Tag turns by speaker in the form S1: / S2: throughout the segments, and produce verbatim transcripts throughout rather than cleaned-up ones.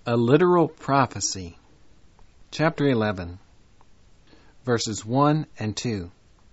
S1: A literal prophecy. Chapter eleven, verses one and two.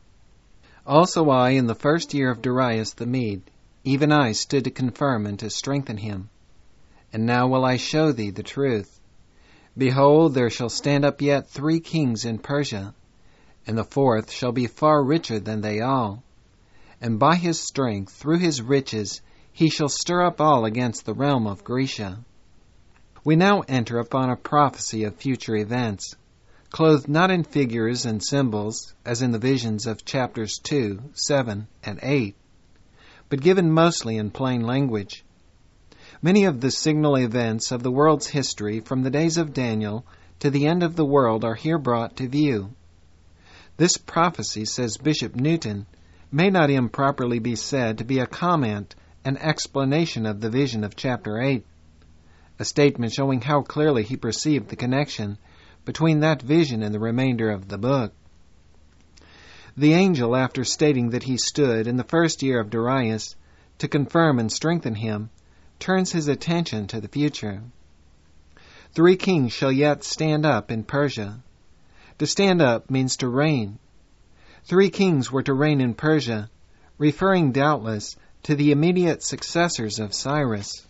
S1: Also I, in the first year of Darius the Mede, even I stood to confirm and to strengthen him. And now will I show thee the truth. Behold, there shall stand up yet three kings in Persia, and the fourth shall be far richer than they all. And by his strength, through his riches, he shall stir up all against the realm of Grecia. We now enter upon a prophecy of future events, clothed not in figures and symbols, as in the visions of chapters two, seven, and eight, but given mostly in plain language. Many of the signal events of the world's history from the days of Daniel to the end of the world are here brought to view. This prophecy, says Bishop Newton, may not improperly be said to be a comment and explanation of the vision of chapter eight. A statement showing how clearly he perceived the connection between that vision and the remainder of the book. The angel, after stating that he stood in the first year of Darius to confirm and strengthen him, turns his attention to the future. Three kings shall yet stand up in Persia. To stand up means to reign. Three kings were to reign in Persia, referring doubtless to the immediate successors of Cyrus.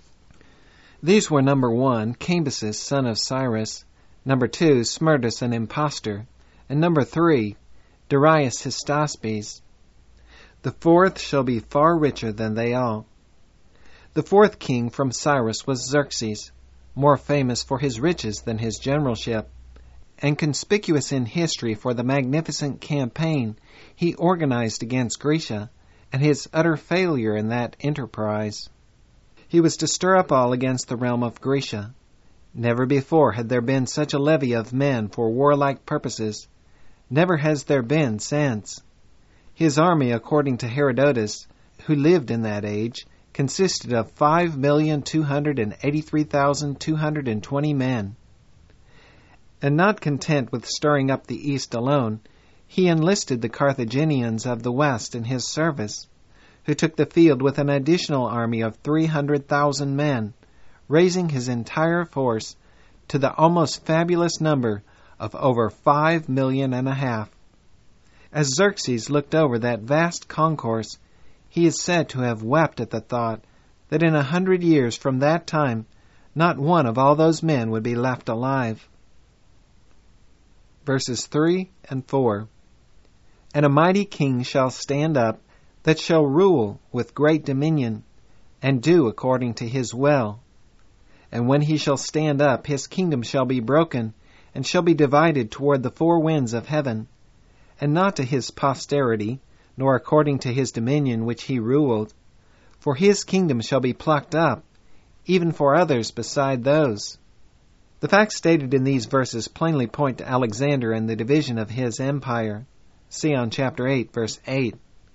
S1: These were number one, Cambyses, son of Cyrus, number two, Smerdis, an impostor, and number three, Darius Hystaspes. The fourth shall be far richer than they all. The fourth king from Cyrus was Xerxes, more famous for his riches than his generalship, and conspicuous in history for the magnificent campaign he organized against Grecia and his utter failure in that enterprise. He was to stir up all against the realm of Grecia. Never before had there been such a levy of men for warlike purposes. Never has there been since. His army, according to Herodotus, who lived in that age, consisted of five million two hundred eighty-three thousand two hundred twenty men. And not content with stirring up the east alone, he enlisted the Carthaginians of the west in his service, who took the field with an additional army of three hundred thousand men, raising his entire force to the almost fabulous number of over five million and a half. As Xerxes looked over that vast concourse, he is said to have wept at the thought that in a hundred years from that time not one of all those men would be left alive. Verses three and four. And a mighty king shall stand up, that shall rule with great dominion, and do according to his will. And when he shall stand up, his kingdom shall be broken, and shall be divided toward the four winds of heaven, and not to his posterity, nor according to his dominion which he ruled. For his kingdom shall be plucked up, even for others beside those. The facts stated in these verses plainly point to Alexander and the division of his empire. See on chapter eight, verse eight.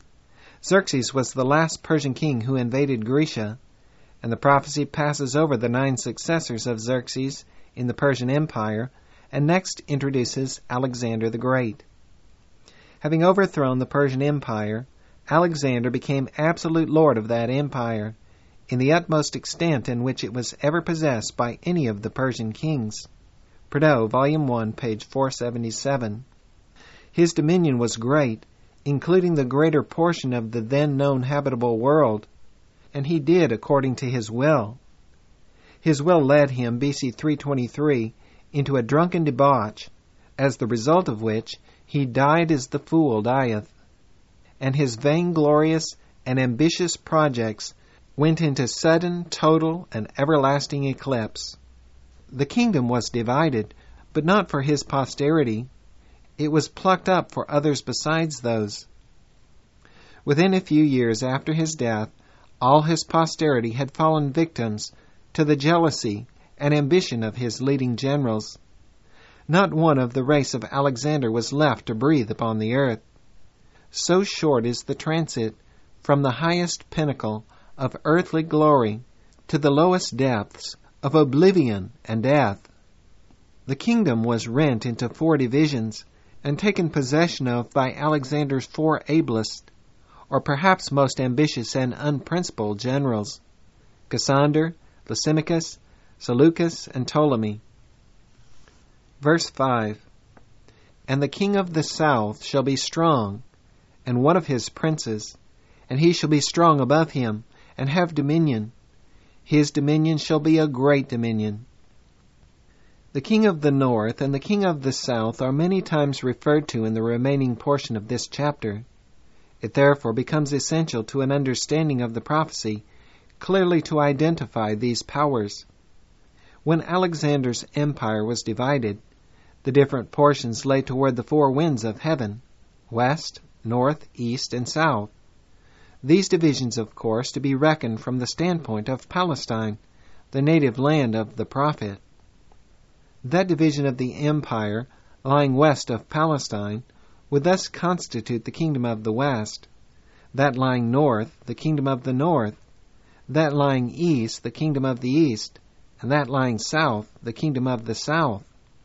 S1: Xerxes was the last Persian king who invaded Grecia, and the prophecy passes over the nine successors of Xerxes in the Persian Empire, and next introduces Alexander the Great. Having overthrown the Persian Empire, Alexander became absolute lord of that empire, in the utmost extent in which it was ever possessed by any of the Persian kings. Prideaux, Volume one, page four seventy-seven. His dominion was great, including the greater portion of the then known habitable world, and he did according to his will. His will led him, B C three twenty-three, into a drunken debauch, as the result of which he died as the fool dieth, and his vainglorious and ambitious projects went into sudden, total, and everlasting eclipse. The kingdom was divided, but not for his posterity. It was plucked up for others besides those. Within a few years after his death, all his posterity had fallen victims to the jealousy and ambition of his leading generals. Not one of the race of Alexander was left to breathe upon the earth. So short is the transit from the highest pinnacle of earthly glory to the lowest depths of oblivion and death. The kingdom was rent into four divisions, and taken possession of by Alexander's four ablest, or perhaps most ambitious and unprincipled generals, Cassander, Lysimachus, Seleucus and Ptolemy. Verse five. And the king of the south shall be strong, and one of his princes, and he shall be strong above him, and have dominion. His dominion shall be a great dominion. The king of the north and the king of the south are many times referred to in the remaining portion of this chapter. It therefore becomes essential to an understanding of the prophecy clearly to identify these powers. When Alexander's empire was divided, the different portions lay toward the four winds of heaven, west, north, east, and south. These divisions, of course, to be reckoned from the standpoint of Palestine, the native land of the prophet. That division of the empire, lying west of Palestine, would thus constitute the kingdom of the west, that lying north, the kingdom of the north, that lying east, the kingdom of the east, and that lying south, the kingdom of the south.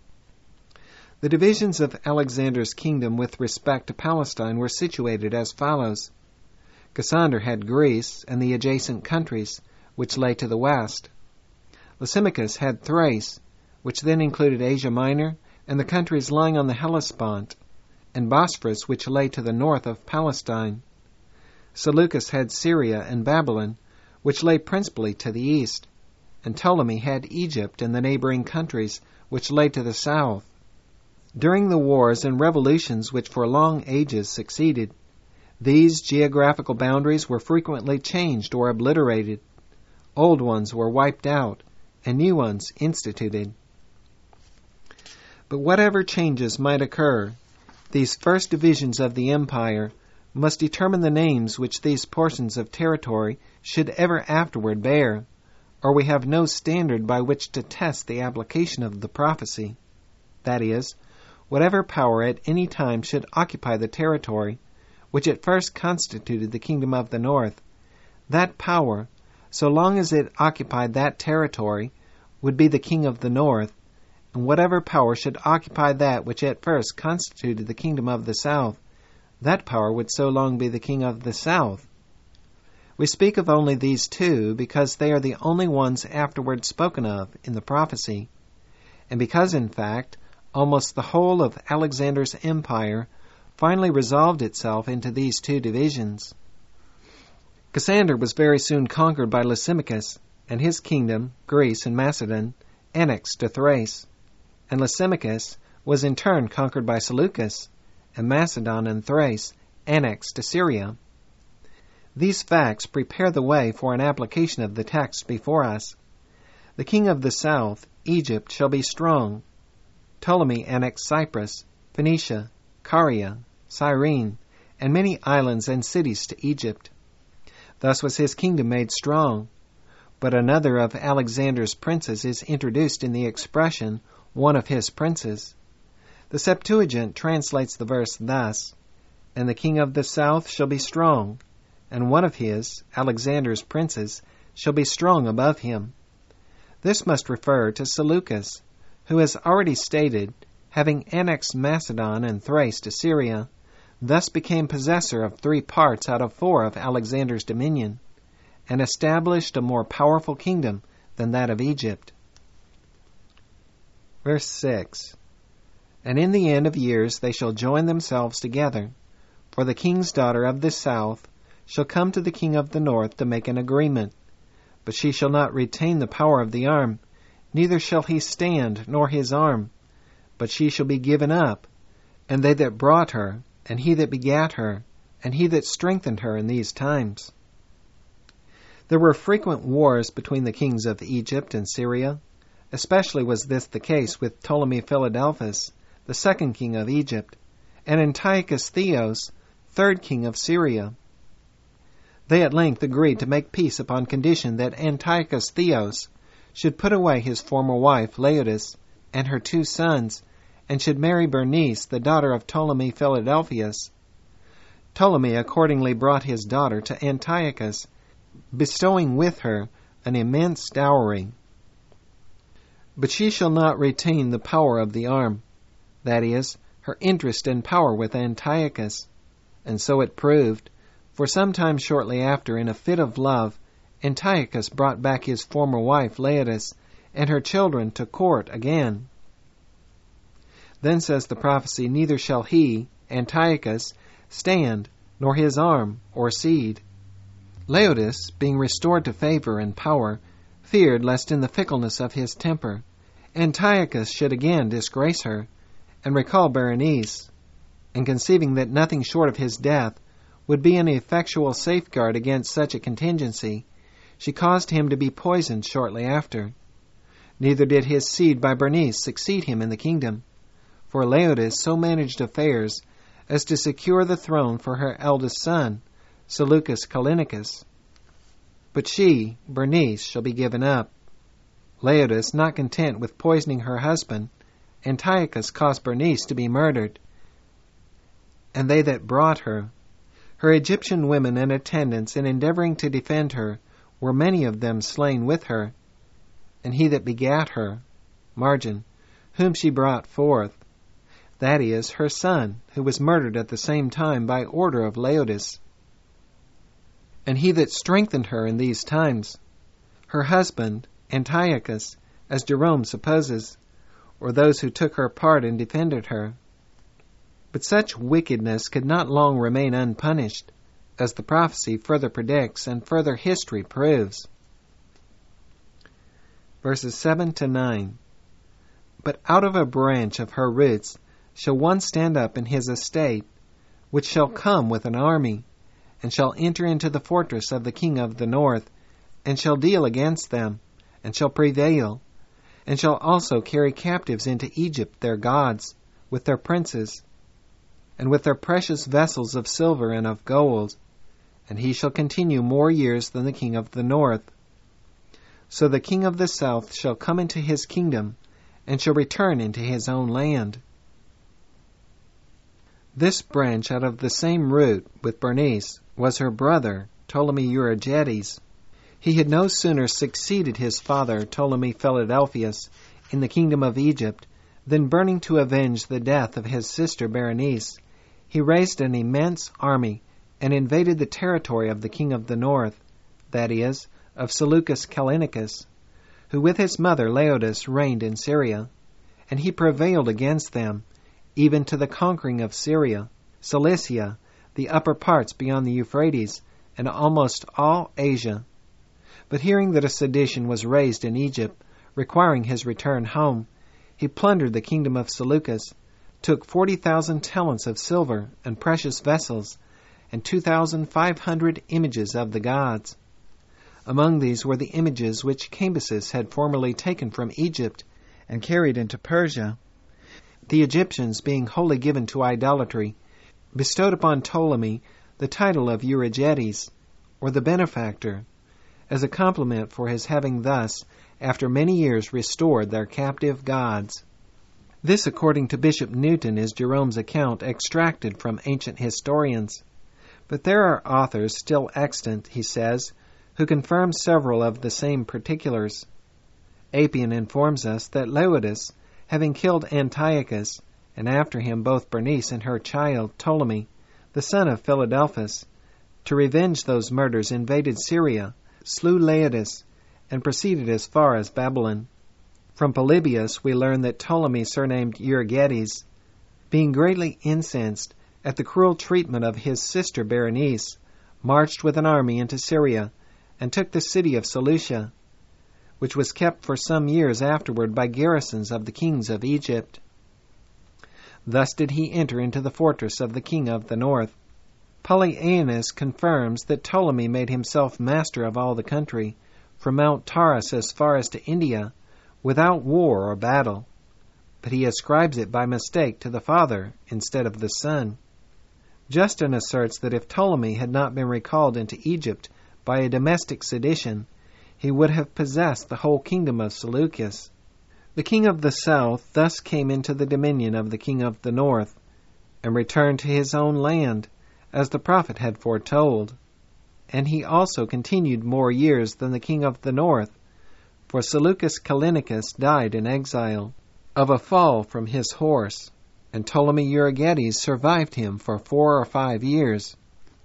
S1: The divisions of Alexander's kingdom with respect to Palestine were situated as follows. Cassander had Greece and the adjacent countries, which lay to the west. Lysimachus had Thrace, which then included Asia Minor and the countries lying on the Hellespont, and Bosphorus, which lay to the north of Palestine. Seleucus had Syria and Babylon, which lay principally to the east, and Ptolemy had Egypt and the neighboring countries, which lay to the south. During the wars and revolutions which for long ages succeeded, these geographical boundaries were frequently changed or obliterated. Old ones were wiped out, and new ones instituted. But whatever changes might occur, these first divisions of the empire must determine the names which these portions of territory should ever afterward bear, or we have no standard by which to test the application of the prophecy. That is, whatever power at any time should occupy the territory which at first constituted the kingdom of the north, that power, so long as it occupied that territory, would be the king of the north, and whatever power should occupy that which at first constituted the kingdom of the south, that power would so long be the king of the south. We speak of only these two because they are the only ones afterward spoken of in the prophecy, and because, in fact, almost the whole of Alexander's empire finally resolved itself into these two divisions. Cassander was very soon conquered by Lysimachus, and his kingdom, Greece and Macedon, annexed to Thrace, and Lysimachus was in turn conquered by Seleucus, and Macedon and Thrace annexed to Syria. These facts prepare the way for an application of the text before us. The king of the south, Egypt, shall be strong. Ptolemy annexed Cyprus, Phoenicia, Caria, Cyrene, and many islands and cities to Egypt. Thus was his kingdom made strong. But another of Alexander's princes is introduced in the expression, one of his princes. The Septuagint translates the verse thus, And the king of the south shall be strong, and one of his, Alexander's princes, shall be strong above him. This must refer to Seleucus, who, as already stated, having annexed Macedon and Thrace to Syria, thus became possessor of three parts out of four of Alexander's dominion, and established a more powerful kingdom than that of Egypt. Verse six. And in the end of years they shall join themselves together, for the king's daughter of the south shall come to the king of the north to make an agreement, but she shall not retain the power of the arm, neither shall he stand, nor his arm, but she shall be given up, and they that brought her, and he that begat her, and he that strengthened her in these times. There were frequent wars between the kings of Egypt and Syria. Especially was this the case with Ptolemy Philadelphus, the second king of Egypt, and Antiochus Theos, third king of Syria. They at length agreed to make peace upon condition that Antiochus Theos should put away his former wife Laodice and her two sons, and should marry Bernice, the daughter of Ptolemy Philadelphus. Ptolemy accordingly brought his daughter to Antiochus, bestowing with her an immense dowry. But she shall not retain the power of the arm, that is, her interest and power with Antiochus. And so it proved, for some time shortly after, in a fit of love, Antiochus brought back his former wife Laodice, and her children to court again. Then says the prophecy, neither shall he, Antiochus, stand, nor his arm or seed. Laodice, being restored to favor and power, feared lest in the fickleness of his temper Antiochus should again disgrace her, and recall Berenice, and conceiving that nothing short of his death would be an effectual safeguard against such a contingency, she caused him to be poisoned shortly after. Neither did his seed by Berenice succeed him in the kingdom, for Laodice so managed affairs as to secure the throne for her eldest son, Seleucus Callinicus. But she, Berenice, shall be given up. Laodice, not content with poisoning her husband, Antiochus caused Berenice to be murdered, and they that brought her. Her Egyptian women and attendants, in endeavoring to defend her, were many of them slain with her. And he that begat her, margin, whom she brought forth, that is, her son, who was murdered at the same time by order of Laodice. And he that strengthened her in these times, her husband, Antiochus, as Jerome supposes, or those who took her part and defended her. But such wickedness could not long remain unpunished, as the prophecy further predicts and further history proves. Verses seven to nine. But out of a branch of her roots shall one stand up in his estate, which shall come with an army, and shall enter into the fortress of the king of the north, and shall deal against them, and shall prevail, and shall also carry captives into Egypt their gods, with their princes, and with their precious vessels of silver and of gold, and he shall continue more years than the king of the north. So the king of the south shall come into his kingdom, and shall return into his own land. This branch out of the same root with Berenice was her brother, Ptolemy Euergetes. He had no sooner succeeded his father, Ptolemy Philadelphus, in the kingdom of Egypt, than burning to avenge the death of his sister Berenice, he raised an immense army and invaded the territory of the king of the north, that is, of Seleucus Callinicus, who with his mother Laodice reigned in Syria, and he prevailed against them, even to the conquering of Syria, Cilicia, the upper parts beyond the Euphrates, and almost all Asia. But hearing that a sedition was raised in Egypt, requiring his return home, he plundered the kingdom of Seleucus, took forty thousand talents of silver and precious vessels, and two thousand five hundred images of the gods. Among these were the images which Cambyses had formerly taken from Egypt and carried into Persia. The Egyptians, being wholly given to idolatry, bestowed upon Ptolemy the title of Euergetes, or the benefactor, as a compliment for his having thus, after many years, restored their captive gods. This, according to Bishop Newton, is Jerome's account extracted from ancient historians. But there are authors still extant, he says, who confirm several of the same particulars. Appian informs us that Laodice, having killed Antiochus, and after him both Berenice and her child Ptolemy, the son of Philadelphus, to revenge those murders invaded Syria, slew Laodice, and proceeded as far as Babylon. From Polybius we learn that Ptolemy, surnamed Euergetes, being greatly incensed at the cruel treatment of his sister Berenice, marched with an army into Syria, and took the city of Seleucia, which was kept for some years afterward by garrisons of the kings of Egypt. Thus did he enter into the fortress of the king of the north. Polyaenus confirms that Ptolemy made himself master of all the country, from Mount Taurus as far as to India, without war or battle, but he ascribes it by mistake to the father instead of the son. Justin asserts that if Ptolemy had not been recalled into Egypt by a domestic sedition, he would have possessed the whole kingdom of Seleucus. The king of the south thus came into the dominion of the king of the north, and returned to his own land, as the prophet had foretold. And he also continued more years than the king of the north, for Seleucus Callinicus died in exile, of a fall from his horse, and Ptolemy Euergetes survived him for four or five years.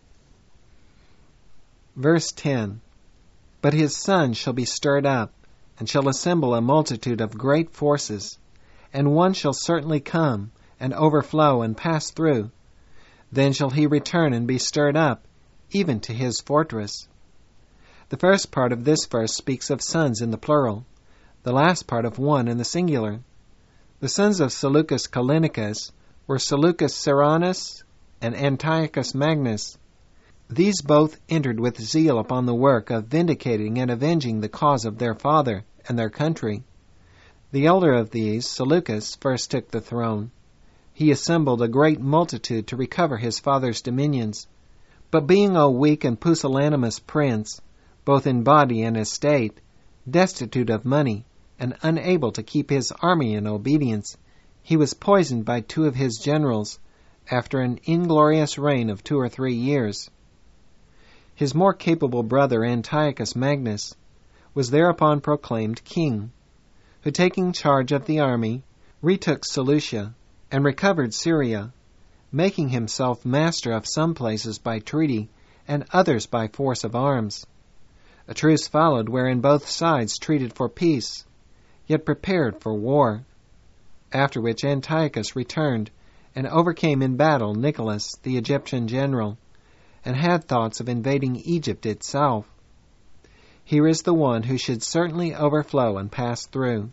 S1: Verse ten. But his son shall be stirred up, and shall assemble a multitude of great forces, and one shall certainly come, and overflow, and pass through. Then shall he return and be stirred up, even to his fortress. The first part of this verse speaks of sons in the plural, the last part of one in the singular. The sons of Seleucus Callinicus were Seleucus Serranus and Antiochus Magnus. These both entered with zeal upon the work of vindicating and avenging the cause of their father and their country. The elder of these, Seleucus, first took the throne. He assembled a great multitude to recover his father's dominions. But being a weak and pusillanimous prince, both in body and estate, destitute of money, and unable to keep his army in obedience, he was poisoned by two of his generals, after an inglorious reign of two or three years. His more capable brother Antiochus Magnus was thereupon proclaimed king, who, taking charge of the army, retook Seleucia and recovered Syria, making himself master of some places by treaty and others by force of arms. A truce followed wherein both sides treated for peace, yet prepared for war, after which Antiochus returned and overcame in battle Nicholas, the Egyptian general, and had thoughts of invading Egypt itself. Here is the one who should certainly overflow and pass through.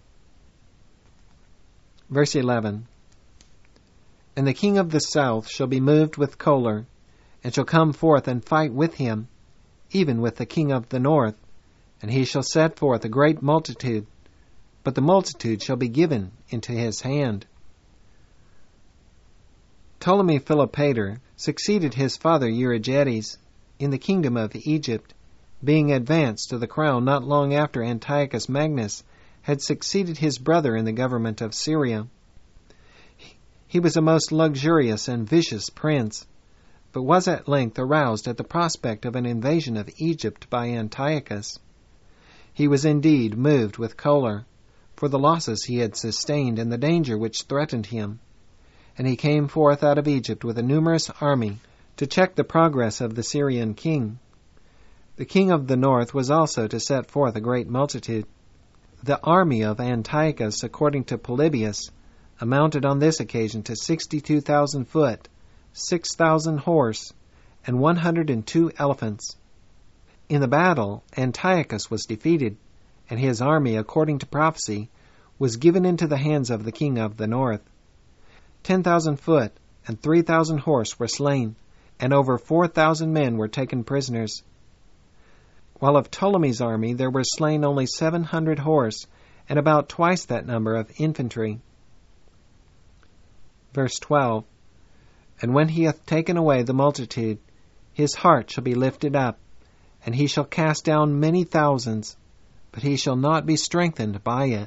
S1: Verse eleven. And the king of the south shall be moved with choler, and shall come forth and fight with him, even with the king of the north, and he shall set forth a great multitude, but the multitude shall be given into his hand. Ptolemy Philopator succeeded his father Euergetes in the kingdom of Egypt, being advanced to the crown not long after Antiochus Magnus had succeeded his brother in the government of Syria. He was a most luxurious and vicious prince, but was at length aroused at the prospect of an invasion of Egypt by Antiochus. He was indeed moved with choler, for the losses he had sustained and the danger which threatened him, and he came forth out of Egypt with a numerous army to check the progress of the Syrian king. The king of the north was also to set forth a great multitude. The army of Antiochus, according to Polybius, amounted on this occasion to sixty-two thousand foot, six thousand horse, and one hundred and two elephants. In the battle, Antiochus was defeated, and his army, according to prophecy, was given into the hands of the king of the north. Ten thousand foot and three thousand horse were slain, and over four thousand men were taken prisoners. While of Ptolemy's army there were slain only seven hundred horse, and about twice that number of infantry. Verse twelve. And when he hath taken away the multitude, his heart shall be lifted up, and he shall cast down many thousands, but he shall not be strengthened by it.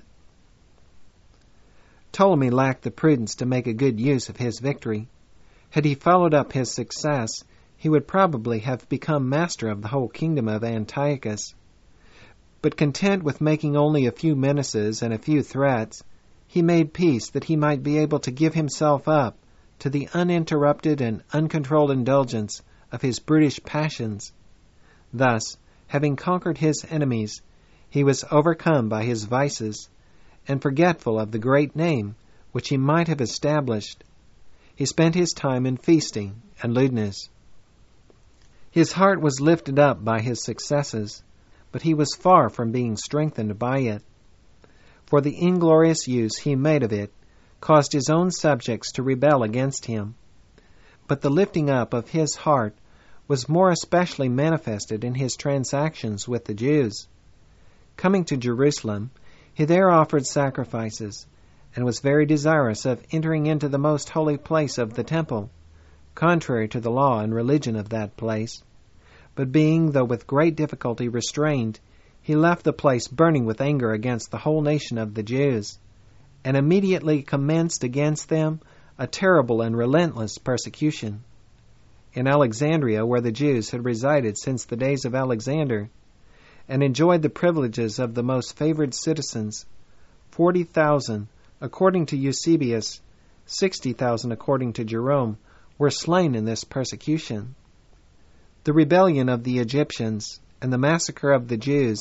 S1: Ptolemy lacked the prudence to make a good use of his victory. Had he followed up his success, he would probably have become master of the whole kingdom of Antiochus. But content with making only a few menaces and a few threats, he made peace that he might be able to give himself up to the uninterrupted and uncontrolled indulgence of his brutish passions. Thus, having conquered his enemies, he was overcome by his vices, and forgetful of the great name which he might have established, he spent his time in feasting and lewdness. His heart was lifted up by his successes, but he was far from being strengthened by it. For the inglorious use he made of it caused his own subjects to rebel against him. But the lifting up of his heart was more especially manifested in his transactions with the Jews. Coming to Jerusalem, he there offered sacrifices, and was very desirous of entering into the most holy place of the temple, contrary to the law and religion of that place. But being, though with great difficulty, restrained, he left the place burning with anger against the whole nation of the Jews, and immediately commenced against them a terrible and relentless persecution. In Alexandria, where the Jews had resided since the days of Alexander, and enjoyed the privileges of the most favored citizens, forty thousand, according to Eusebius, sixty thousand according to Jerome, were slain in this persecution. The rebellion of the Egyptians and the massacre of the Jews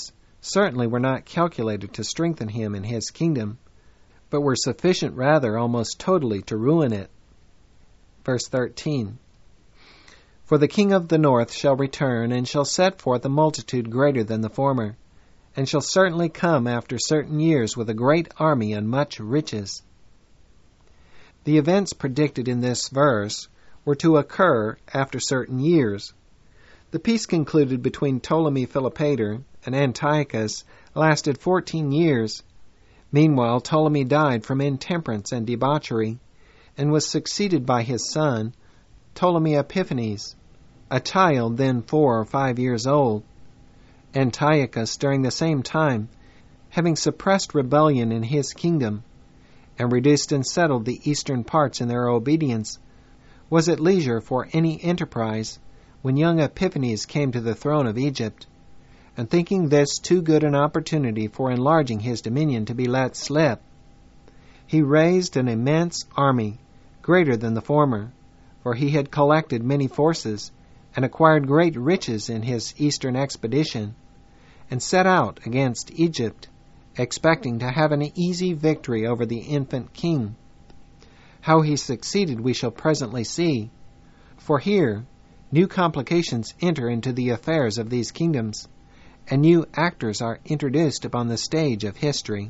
S1: certainly were not calculated to strengthen him in his kingdom, but were sufficient rather almost totally to ruin it. Verse thirteen. For the king of the north shall return, and shall set forth a multitude greater than the former, and shall certainly come after certain years with a great army and much riches. The events predicted in this verse were to occur after certain years. The peace concluded between Ptolemy Philopator and Antiochus lasted fourteen years. Meanwhile, Ptolemy died from intemperance and debauchery, and was succeeded by his son, Ptolemy Epiphanes, a child then four or five years old. Antiochus, during the same time, having suppressed rebellion in his kingdom, and reduced and settled the eastern parts in their obedience, was at leisure for any enterprise when young Epiphanes came to the throne of Egypt, and thinking this too good an opportunity for enlarging his dominion to be let slip, he raised an immense army, greater than the former, for he had collected many forces, and acquired great riches in his eastern expedition, and set out against Egypt, expecting to have an easy victory over the infant king. How he succeeded we shall presently see, for here new complications enter into the affairs of these kingdoms, and new actors are introduced upon the stage of history.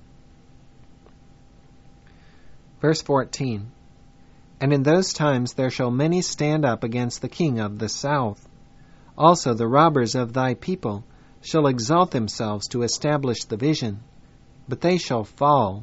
S1: Verse fourteen. And in those times there shall many stand up against the king of the south. Also the robbers of thy people shall exalt themselves to establish the vision, but they shall fall.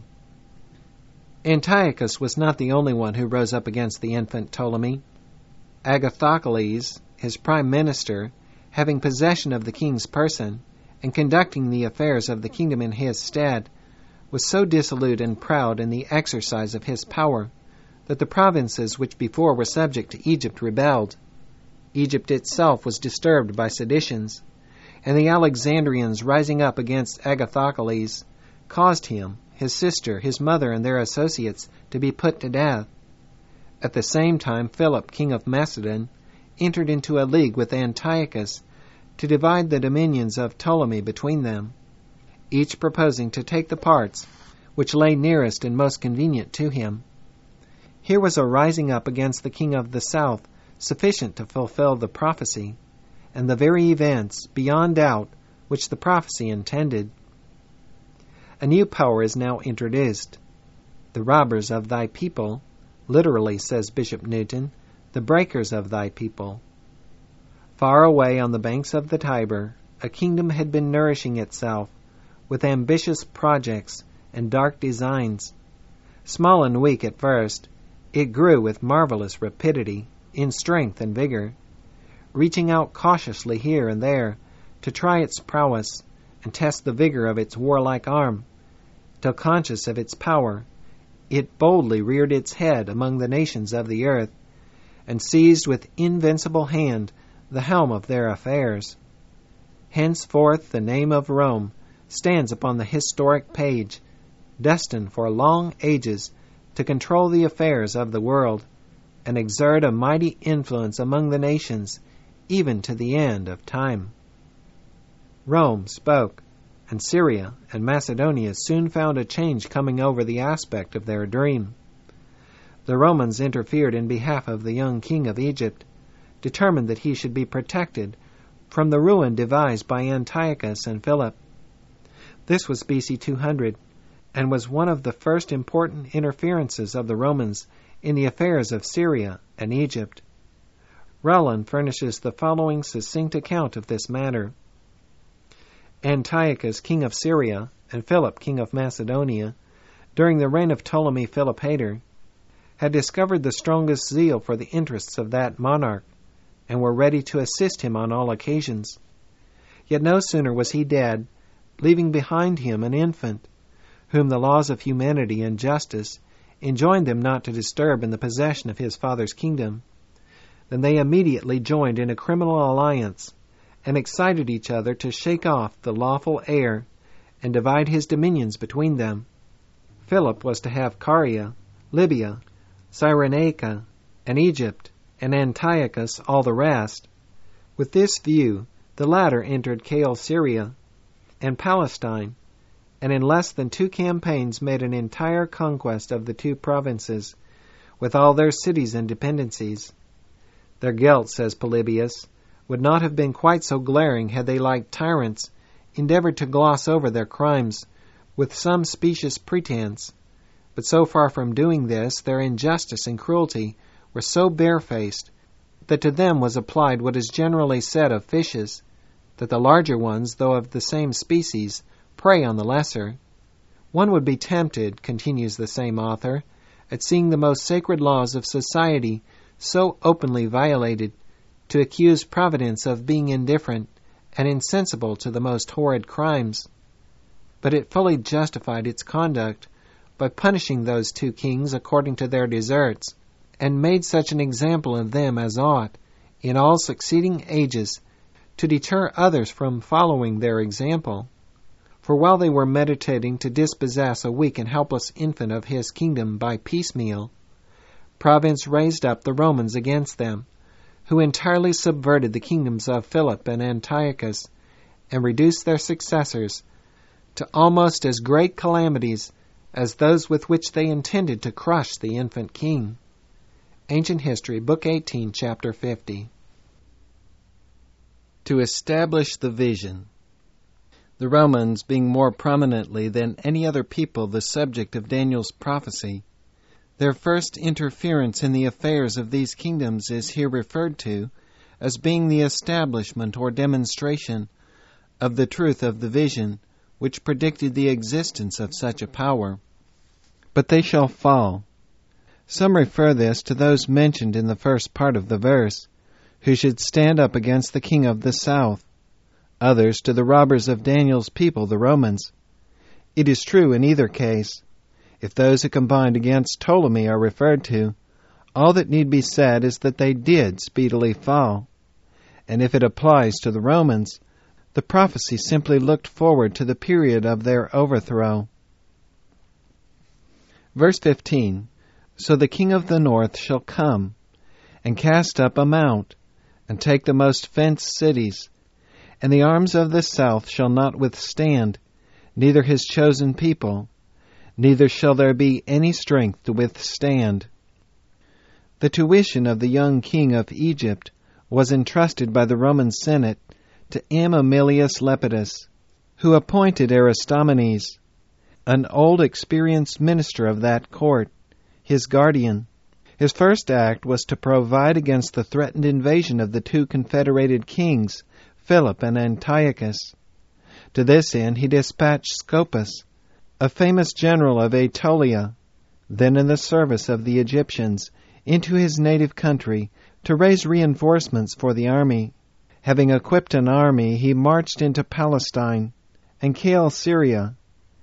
S1: Antiochus was not the only one who rose up against the infant Ptolemy. Agathocles, his prime minister, having possession of the king's person, and conducting the affairs of the kingdom in his stead, was so dissolute and proud in the exercise of his power, that the provinces which before were subject to Egypt rebelled. Egypt itself was disturbed by seditions, and the Alexandrians rising up against Agathocles caused him, his sister, his mother, and their associates to be put to death. At the same time Philip, king of Macedon, entered into a league with Antiochus to divide the dominions of Ptolemy between them, each proposing to take the parts which lay nearest and most convenient to him. Here was a rising up against the king of the south sufficient to fulfill the prophecy, and the very events, beyond doubt, which the prophecy intended. A new power is now introduced. The robbers of thy people, literally, says Bishop Newton, the breakers of thy people. Far away on the banks of the Tiber, a kingdom had been nourishing itself with ambitious projects and dark designs. Small and weak at first, it grew with marvelous rapidity, in strength and vigor, reaching out cautiously here and there to try its prowess and test the vigor of its warlike arm, till conscious of its power, it boldly reared its head among the nations of the earth, and seized with invincible hand the helm of their affairs. Henceforth the name of Rome stands upon the historic page, destined for long ages to control the affairs of the world, and exert a mighty influence among the nations, even to the end of time. Rome spoke, and Syria and Macedonia soon found a change coming over the aspect of their dream. The Romans interfered in behalf of the young king of Egypt, determined that he should be protected from the ruin devised by Antiochus and Philip. This was B C two hundred, and was one of the first important interferences of the Romans in the affairs of Syria and Egypt. Rollin furnishes the following succinct account of this matter. Antiochus, king of Syria, and Philip, king of Macedonia, during the reign of Ptolemy Philopator, had discovered the strongest zeal for the interests of that monarch, and were ready to assist him on all occasions. Yet no sooner was he dead, leaving behind him an infant, whom the laws of humanity and justice enjoined them not to disturb in the possession of his father's kingdom, than they immediately joined in a criminal alliance, and excited each other to shake off the lawful heir, and divide his dominions between them. Philip was to have Caria, Libya, Cyrenaica, and Egypt, and Antiochus all the rest. With this view, the latter entered Chalcedon, and Palestine, and in less than two campaigns made an entire conquest of the two provinces, with all their cities and dependencies. Their guilt, says Polybius, would not have been quite so glaring had they, like tyrants, endeavored to gloss over their crimes with some specious pretense. But so far from doing this, their injustice and cruelty were so barefaced that to them was applied what is generally said of fishes, that the larger ones, though of the same species, prey on the lesser. One would be tempted, continues the same author, at seeing the most sacred laws of society so openly violated, to accuse Providence of being indifferent and insensible to the most horrid crimes. But it fully justified its conduct by punishing those two kings according to their deserts, and made such an example of them as ought, in all succeeding ages, to deter others from following their example. For while they were meditating to dispossess a weak and helpless infant of his kingdom by piecemeal, Providence raised up the Romans against them, who entirely subverted the kingdoms of Philip and Antiochus, and reduced their successors to almost as great calamities as those with which they intended to crush the infant king. Ancient History, Book eighteen, Chapter fifty. To establish the vision. The Romans, being more prominently than any other people the subject of Daniel's prophecy, their first interference in the affairs of these kingdoms is here referred to as being the establishment or demonstration of the truth of the vision which predicted the existence of such a power. But they shall fall. Some refer this to those mentioned in the first part of the verse, who should stand up against the king of the south, others to the robbers of Daniel's people, the Romans. It is true in either case. If those who combined against Ptolemy are referred to, all that need be said is that they did speedily fall. And if it applies to the Romans, the prophecy simply looked forward to the period of their overthrow. Verse fifteen, So the king of the north shall come, and cast up a mount, and take the most fenced cities, and the arms of the south shall not withstand, neither his chosen people, neither shall there be any strength to withstand. The tuition of the young king of Egypt was entrusted by the Roman Senate to M. Aemilius Lepidus, who appointed Aristomenes, an old experienced minister of that court, his guardian. His first act was to provide against the threatened invasion of the two confederated kings, Philip and Antiochus. To this end he dispatched Scopas, a famous general of Aetolia, then in the service of the Egyptians, into his native country to raise reinforcements for the army. Having equipped an army, he marched into Palestine and Coele-Syria,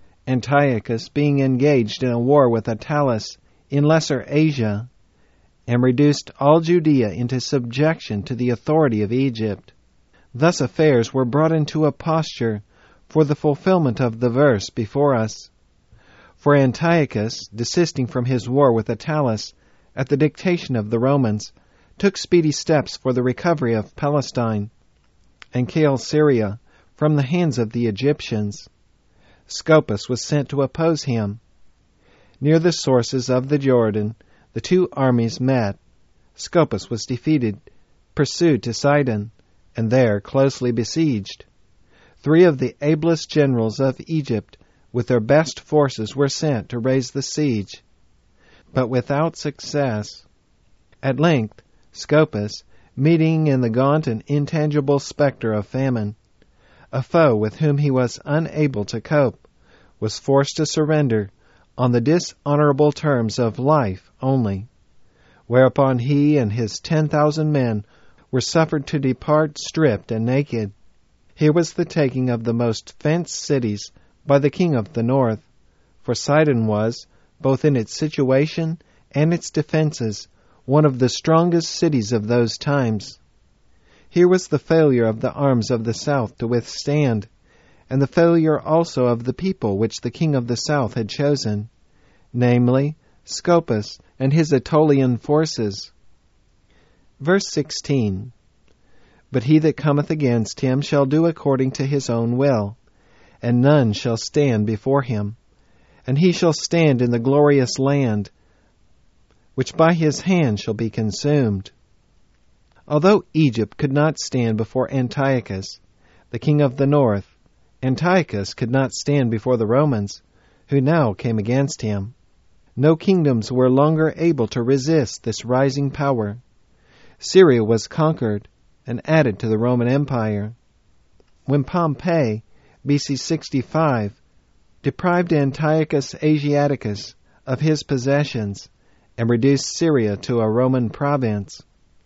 S1: Antiochus being engaged in a war with Attalus in Lesser Asia, and reduced all Judea into subjection to the authority of Egypt. Thus affairs were brought into a posture for the fulfillment of the verse before us. For Antiochus, desisting from his war with Attalus at the dictation of the Romans, took speedy steps for the recovery of Palestine and Coele-Syria from the hands of the Egyptians. Scopas was sent to oppose him. Near the sources of the Jordan, the two armies met. Scopas was defeated, pursued to Sidon, and there closely besieged. Three of the ablest generals of Egypt with their best forces were sent to raise the siege, but without success. At length, Scopas, meeting in the gaunt and intangible spectre of famine, a foe with whom he was unable to cope, was forced to surrender on the dishonorable terms of life only, whereupon he and his ten thousand men were suffered to depart stripped and naked. Here was the taking of the most fenced cities by the king of the north, for Sidon was, both in its situation and its defenses, one of the strongest cities of those times. Here was the failure of the arms of the south to withstand, and the failure also of the people which the king of the south had chosen, namely, Scopas and his Aetolian forces. Verse sixteen, But he that cometh against him shall do according to his own will,
S2: and none shall stand before him. And he shall stand in the glorious land, which by his hand shall be consumed. Although Egypt could not stand before Antiochus, the king of the north, Antiochus could not stand before the Romans, who now came against him. No kingdoms were longer able to resist this rising power. Syria was conquered and added to the Roman Empire. When Pompey, B C sixty-five, deprived Antiochus Asiaticus of his possessions and reduced Syria to a Roman province.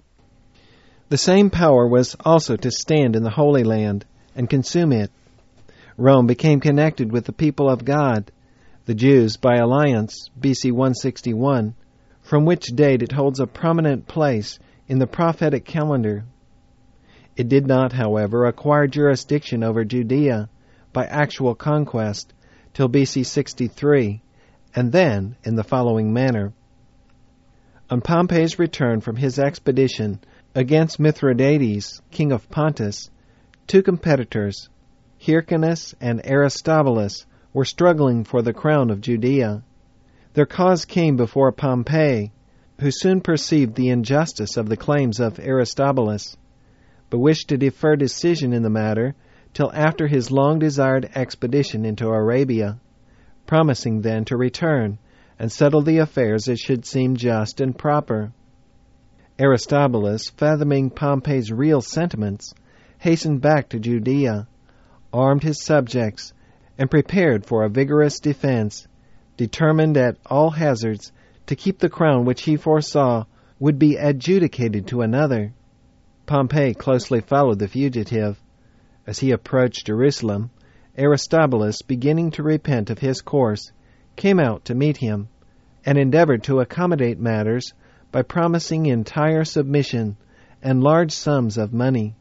S2: The same power was also to stand in the Holy Land and consume it. Rome became connected with the people of God, the Jews, by alliance, B C one sixty-one, from which date it holds a prominent place in the prophetic calendar. It did not, however, acquire jurisdiction over Judea by actual conquest till B C sixty-three, and then in the following manner. On Pompey's return from his expedition against Mithridates, king of Pontus, two competitors, Hyrcanus and Aristobulus, were struggling for the crown of Judea. Their cause came before Pompey, who soon perceived the injustice of the claims of Aristobulus, but wished to defer decision in the matter till after his long-desired expedition into Arabia, promising then to return and settle the affairs as should seem just and proper. Aristobulus, fathoming Pompey's real sentiments, hastened back to Judea, armed his subjects, and prepared for a vigorous defense, determined at all hazards to keep the crown which he foresaw would be adjudicated to another. Pompey closely followed the fugitive. As he approached Jerusalem, Aristobulus, beginning to repent of his course, came out to meet him, and endeavored to accommodate matters by promising entire submission and large sums of money.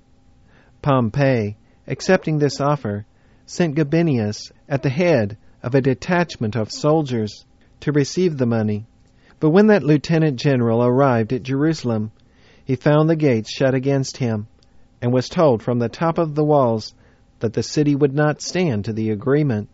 S2: Pompey, accepting this offer, sent Gabinius at the head of a detachment of soldiers to receive the money. But when that lieutenant general arrived at Jerusalem, he found the gates shut against him, and was told from the top of the walls that the city would not stand to the agreement.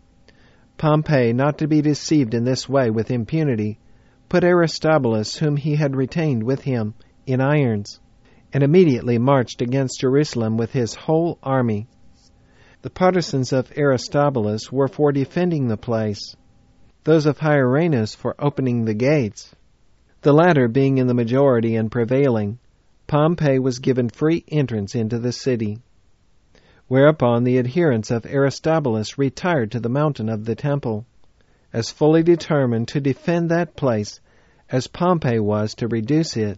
S2: Pompey, not to be deceived in this way with impunity, put Aristobulus, whom he had retained with him, in irons, and immediately marched against Jerusalem with his whole army. The partisans of Aristobulus were for defending the place, those of Hyrcanus for opening the gates. The latter being in the majority and prevailing, Pompey was given free entrance into the city. Whereupon the adherents of Aristobulus retired to the mountain of the temple, as fully determined to defend that place as Pompey was to reduce it.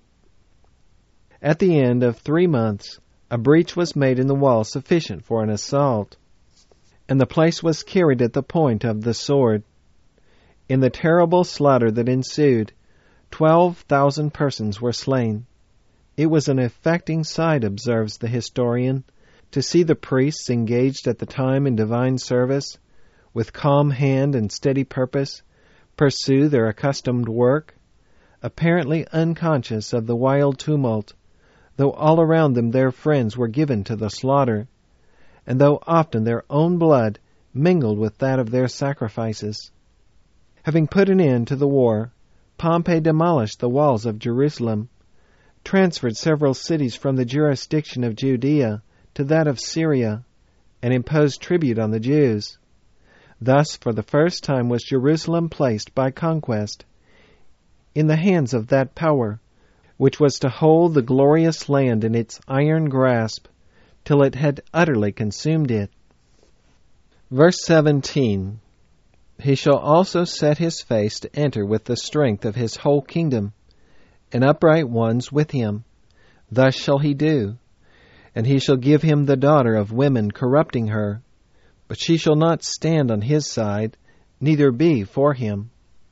S2: At the end of three months, a breach was made in the wall sufficient for an assault, and the place was carried at the point of the sword. In the terrible slaughter that ensued, twelve thousand persons were slain. It was an affecting sight, observes the historian, to see the priests engaged at the time in divine service, with calm hand and steady purpose, pursue their accustomed work, apparently unconscious of the wild tumult, though all around them their friends were given to the slaughter, and though often their own blood mingled with that of their sacrifices. Having put an end to the war, Pompey demolished the walls of Jerusalem, transferred several cities from the jurisdiction of Judea to that of Syria, and imposed tribute on the Jews. Thus, for the first time was Jerusalem placed by conquest in the hands of that power, which was to hold the glorious land in its iron grasp till it had utterly consumed it. Verse seventeen. He shall also set his face to enter with the strength of his whole kingdom, and upright ones with him. Thus shall he do. And he shall give him the daughter of women, corrupting her, but she shall not stand on his side, neither be for him.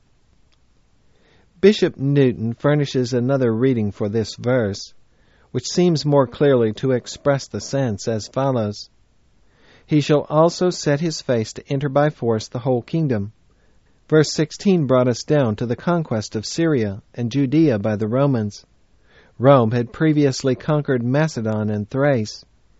S2: Bishop Newton furnishes another reading for this verse, which seems more clearly to express the sense as follows. He shall also set his face to enter by force the whole kingdom. Verse sixteen brought us down to the conquest of Syria and Judea by the Romans. Rome had previously conquered Macedon and Thrace.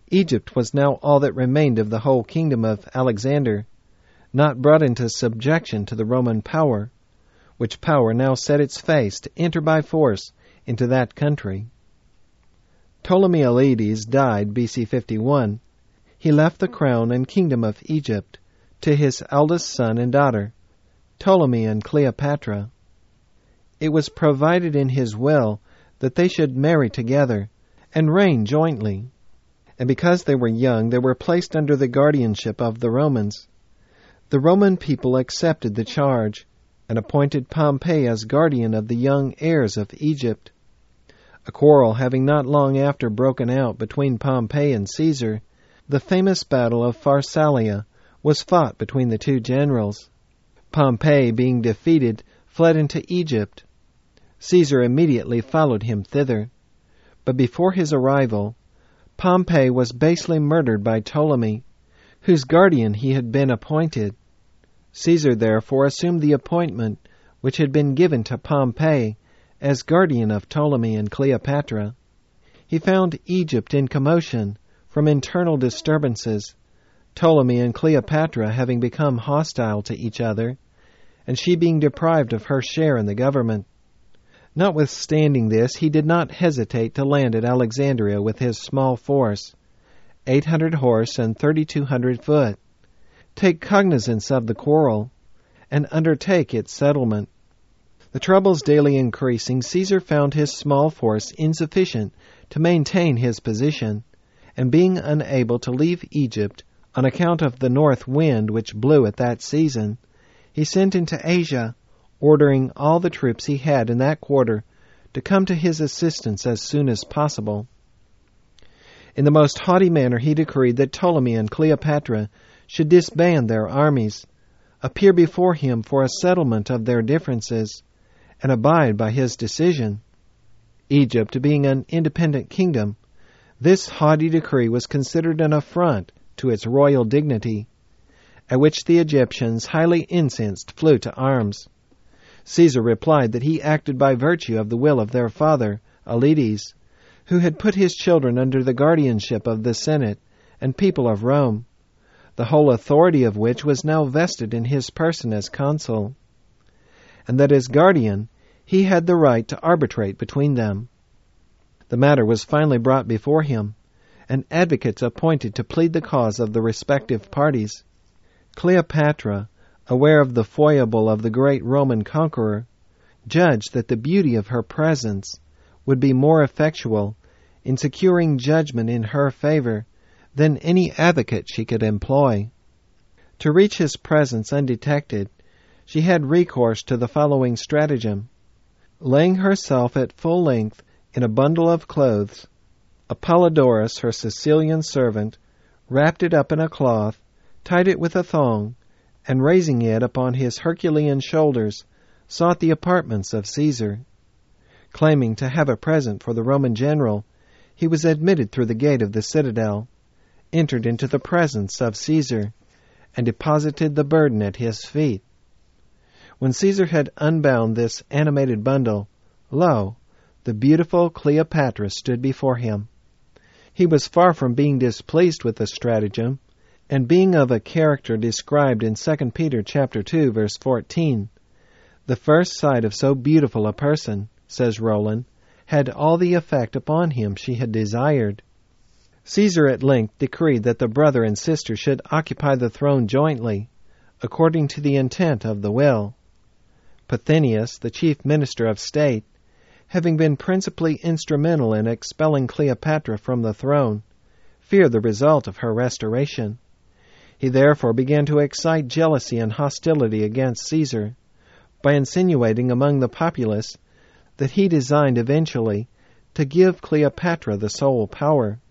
S2: Egypt was now all that remained of the whole kingdom of Alexander, not brought into subjection to the Roman power, which power now set its face to enter by force into that country. Ptolemy Auletes died B C fifty-one. He left the crown and kingdom of Egypt to his eldest son and daughter, Ptolemy and Cleopatra. It was provided in his will that they should marry together and reign jointly, and because they were young, they were placed under the guardianship of the Romans. The Roman people accepted the charge and appointed Pompey as guardian of the young heirs of Egypt. A quarrel having not long after broken out between Pompey and Caesar, the famous battle of Pharsalia was fought between the two generals. Pompey, being defeated, fled into Egypt. Caesar immediately followed him thither. But before his arrival, Pompey was basely murdered by Ptolemy, whose guardian he had been appointed. Caesar therefore assumed the appointment which had been given to Pompey as guardian of Ptolemy and Cleopatra. He found Egypt in commotion from internal disturbances, Ptolemy and Cleopatra having become hostile to each other, and she being deprived of her share in the government. Notwithstanding this, he did not hesitate to land at Alexandria with his small force, eight hundred horse and thirty-two hundred foot, take cognizance of the quarrel, and undertake its settlement. The troubles daily increasing, Caesar found his small force insufficient to maintain his position, and being unable to leave Egypt on account of the north wind which blew at that season, he sent into Asia, ordering all the troops he had in that quarter to come to his assistance as soon as possible. In the most haughty manner he decreed that Ptolemy and Cleopatra should disband their armies, appear before him for a settlement of their differences, and abide by his decision. Egypt being an independent kingdom, this haughty decree was considered an affront to its royal dignity, at which the Egyptians, highly incensed, flew to arms. Caesar replied that he acted by virtue of the will of their father, Auletes, who had put his children under the guardianship of the Senate and people of Rome, the whole authority of which was now vested in his person as consul, and that as guardian he had the right to arbitrate between them. The matter was finally brought before him, and advocates appointed to plead the cause of the respective parties. Cleopatra, aware of the foible of the great Roman conqueror, judged that the beauty of her presence would be more effectual in securing judgment in her favor than any advocate she could employ. To reach his presence undetected, she had recourse to the following stratagem. Laying herself at full length in a bundle of clothes, Apollodorus, her Sicilian servant, wrapped it up in a cloth, tied it with a thong, and raising it upon his Herculean shoulders, sought the apartments of Caesar. Claiming to have a present for the Roman general, he was admitted through the gate of the citadel, entered into the presence of Caesar, and deposited the burden at his feet. When Caesar had unbound this animated bundle, lo, the beautiful Cleopatra stood before him. He was far from being displeased with the stratagem, and being of a character described in Second Peter chapter two, verse fourteen, the first sight of so beautiful a person, says Roland, had all the effect upon him she had desired. Caesar at length decreed that the brother and sister should occupy the throne jointly, according to the intent of the will. Pothinus, the chief minister of state, having been principally instrumental in expelling Cleopatra from the throne, feared the result of her restoration. He therefore began to excite jealousy and hostility against Caesar, by insinuating among the populace that he designed eventually to give Cleopatra the sole power.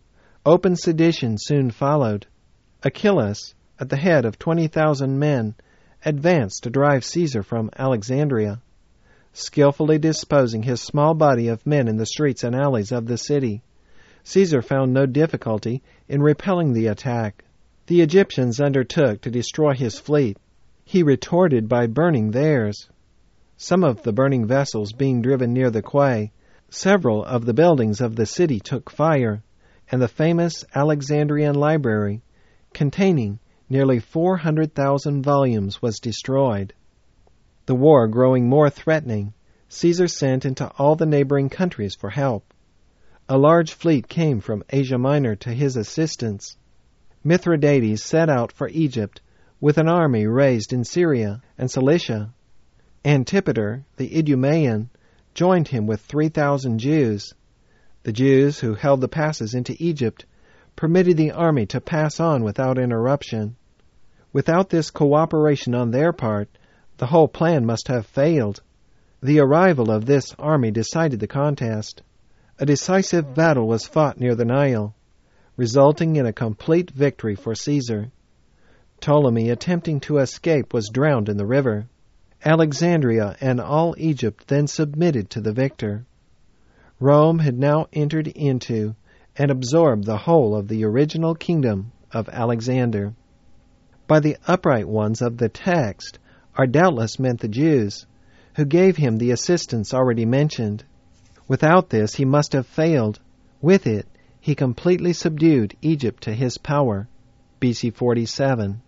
S2: Open sedition soon followed. Achillas, at the head of twenty thousand men, advanced to drive Caesar from Alexandria, skillfully disposing his small body of men in the streets and alleys of the city. Caesar found no difficulty in repelling the attack. The Egyptians undertook to destroy his fleet. He retorted by burning theirs. Some of the burning vessels being driven near the quay, several of the buildings of the city took fire, and the famous Alexandrian library, containing nearly four hundred thousand volumes, was destroyed. The war growing more threatening, Caesar sent into all the neighboring countries for help. A large fleet came from Asia Minor to his assistance. Mithridates set out for Egypt with an army raised in Syria and Cilicia. Antipater, the Idumean, joined him with three thousand Jews. The Jews who held the passes into Egypt permitted the army to pass on without interruption. Without this cooperation on their part, the whole plan must have failed. The arrival of this army decided the contest. A decisive battle was fought near the Nile, resulting in a complete victory for Caesar. Ptolemy, attempting to escape, was drowned in the river. Alexandria and all Egypt then submitted to the victor. Rome had now entered into and absorbed the whole of the original kingdom of Alexander. By the upright ones of the text are doubtless meant the Jews, who gave him the assistance already mentioned. Without this he must have failed. With it he completely subdued Egypt to his power. B C forty-seven.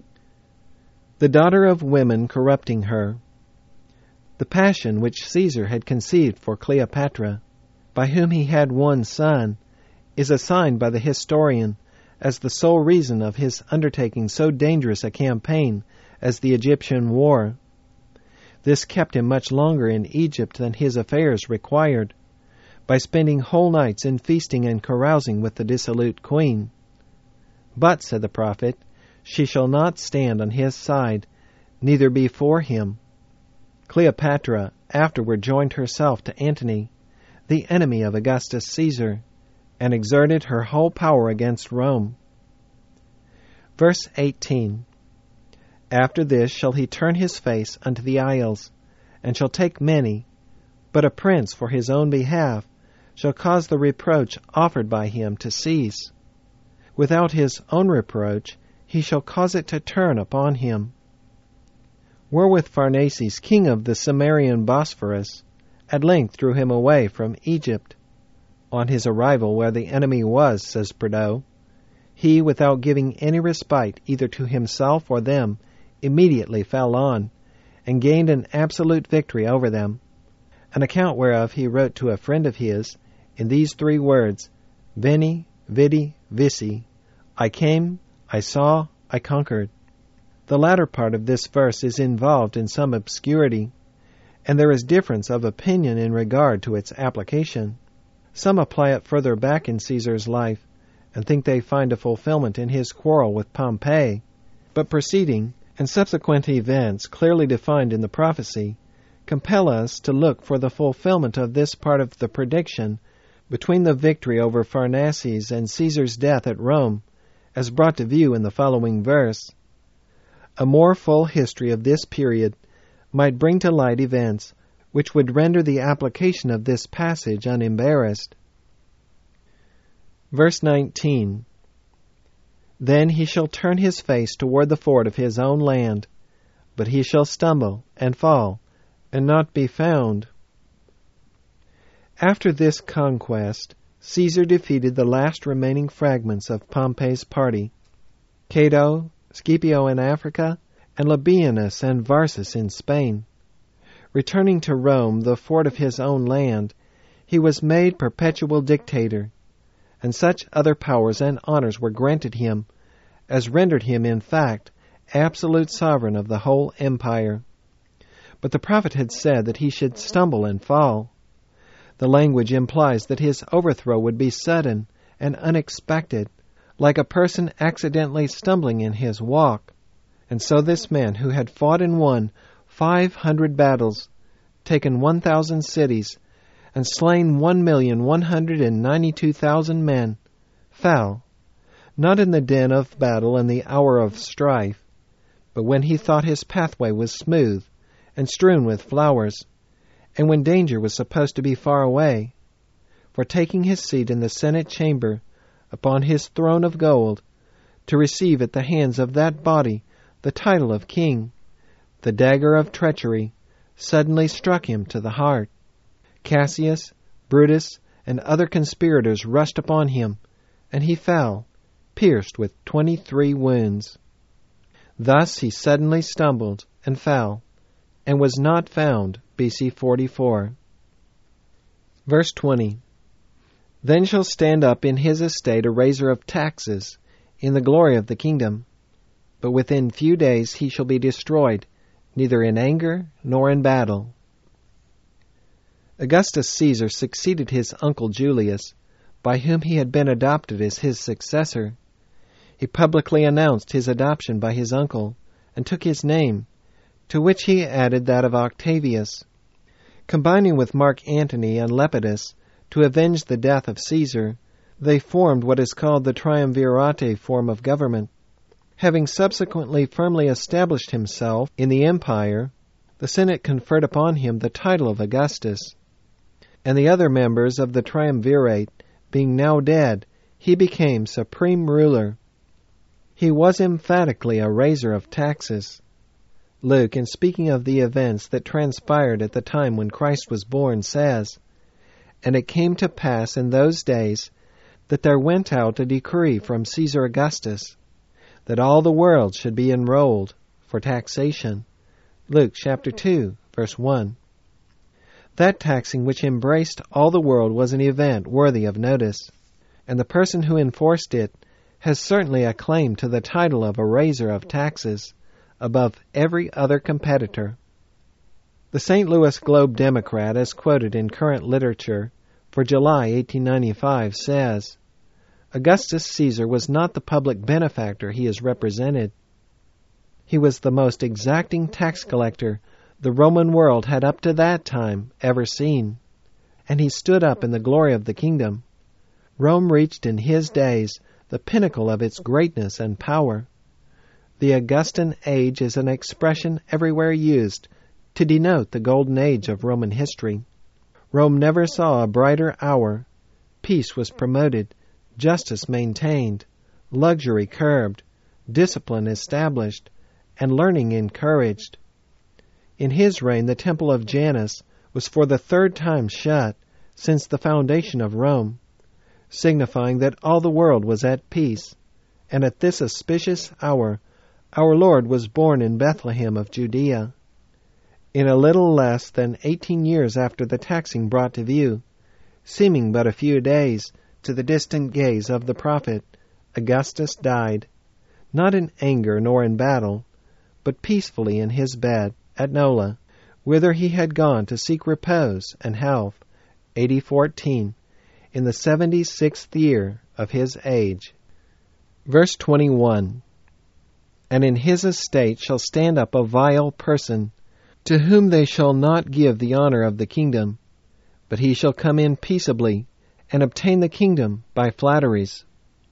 S2: The daughter of women corrupting her. The passion which Caesar had conceived for Cleopatra, by whom he had one son, is assigned by the historian as the sole reason of his undertaking so dangerous a campaign as the Egyptian War. This kept him much longer in Egypt than his affairs required, by spending whole nights in feasting and carousing with the dissolute queen. But, said the prophet, she shall not stand on his side, neither be for him. Cleopatra afterward joined herself to Antony, the enemy of Augustus Caesar, and exerted her whole power against Rome. Verse eighteen. After this shall he turn his face unto the isles, and shall take many, but a prince for his own behalf shall cause the reproach offered by him to cease. Without his own reproach he shall cause it to turn upon him. Wherewith Pharnaces, king of the Cimmerian Bosphorus, at length drew him away from Egypt. On his arrival where the enemy was, says Prideaux, he, without giving any respite either to himself or them, immediately fell on, and gained an absolute victory over them, an account whereof he wrote to a friend of his in these three words, Veni, vidi, vici, I came, I saw, I conquered. The latter part of this verse is involved in some obscurity, and there is difference of opinion in regard to its application. Some apply it further back in Caesar's life, and think they find a fulfillment in his quarrel with Pompey, but preceding and subsequent events clearly defined in the prophecy compel us to look for the fulfillment of this part of the prediction between the victory over Pharnaces and Caesar's death at Rome, as brought to view in the following verse. A more full history of this period might bring to light events which would render the application of this passage unembarrassed. Verse nineteen. Then he shall turn his face toward the ford of his own land, but he shall stumble and fall, and not be found. After this conquest, Caesar defeated the last remaining fragments of Pompey's party, Cato, Scipio in Africa, and Labienus and Varus in Spain. Returning to Rome, the fort of his own land, he was made perpetual dictator, and such other powers and honors were granted him as rendered him, in fact, absolute sovereign of the whole empire. But the prophet had said that he should stumble and fall. The language implies that his overthrow would be sudden and unexpected, like a person accidentally stumbling in his walk. And so this man, who had fought and won five hundred battles, taken one thousand cities, and slain one million one hundred and ninety-two thousand men, fell, not in the din of battle and the hour of strife, but when he thought his pathway was smooth and strewn with flowers, and when danger was supposed to be far away. For taking his seat in the Senate chamber, upon his throne of gold, to receive at the hands of that body the title of king, the dagger of treachery suddenly struck him to the heart. Cassius, Brutus, and other conspirators rushed upon him, and he fell, pierced with twenty-three wounds. Thus he suddenly stumbled and fell, and was not found, B C forty-four. Verse twenty. Then shall stand up in his estate a raiser of taxes, in the glory of the kingdom. But within few days he shall be destroyed, neither in anger nor in battle. Augustus Caesar succeeded his uncle Julius, by whom he had been adopted as his successor. He publicly announced his adoption by his uncle, and took his name, to which he added that of Octavius. Combining with Mark Antony and Lepidus to avenge the death of Caesar, they formed what is called the triumvirate form of government. Having subsequently firmly established himself in the empire, the Senate conferred upon him the title of Augustus. And the other members of the triumvirate being now dead, he became supreme ruler. He was emphatically a raiser of taxes. Luke, in speaking of the events that transpired at the time when Christ was born, says, And it came to pass in those days that there went out a decree from Caesar Augustus, that all the world should be enrolled for taxation. Luke chapter two, verse one. That taxing which embraced all the world was an event worthy of notice, and the person who enforced it has certainly a claim to the title of a raiser of taxes above every other competitor. The Saint Louis Globe-Democrat, as quoted in current literature for July eighteen ninety-five, says, Augustus Caesar was not the public benefactor he is represented. He was the most exacting tax collector the Roman world had up to that time ever seen, and he stood up in the glory of the kingdom. Rome reached in his days the pinnacle of its greatness and power. The Augustan age is an expression everywhere used to denote the golden age of Roman history. Rome never saw a brighter hour. Peace was promoted, justice maintained, luxury curbed, discipline established, and learning encouraged. In his reign, the temple of Janus was for the third time shut since the foundation of Rome, signifying that all the world was at peace, and at this auspicious hour our Lord was born in Bethlehem of Judea. In a little less than eighteen years after the taxing brought to view, seeming but a few days to the distant gaze of the prophet, Augustus died, not in anger nor in battle, but peacefully in his bed at Nola, whither he had gone to seek repose and health, A D fourteen, in the seventy-sixth year of his age. Verse twenty-one. And in his estate shall stand up a vile person, to whom they shall not give the honor of the kingdom, but he shall come in peaceably, and obtain the kingdom by flatteries.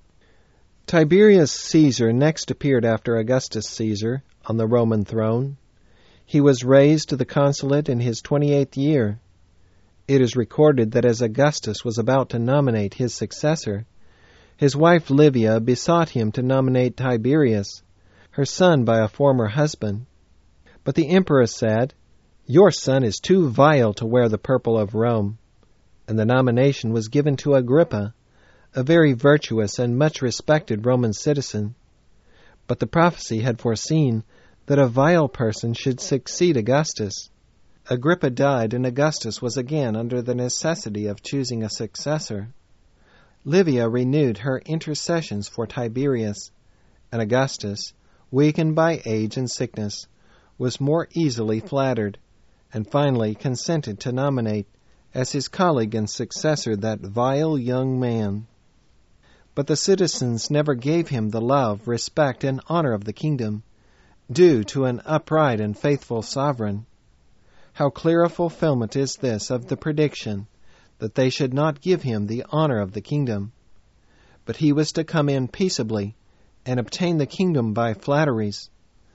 S2: Tiberius Caesar next appeared after Augustus Caesar on the Roman throne. He was raised to the consulate in his twenty-eighth year. It is recorded that as Augustus was about to nominate his successor, his wife Livia besought him to nominate Tiberius, her son by a former husband. But the emperor said, Your son is too vile to wear the purple of Rome. And the nomination was given to Agrippa, a very virtuous and much respected Roman citizen. But the prophecy had foreseen that a vile person should succeed Augustus. Agrippa died, and Augustus was again under the necessity of choosing a successor. Livia renewed her intercessions for Tiberius, and Augustus, weakened by age and sickness, was more easily flattered, and finally consented to nominate as his colleague and successor that vile young man. But the citizens never gave him the love, respect, and honor of the kingdom, due to an upright and faithful sovereign. How clear a fulfillment is this of the prediction that they should not give him the honor of the kingdom, but he was to come in peaceably and obtain the kingdom by flatteries.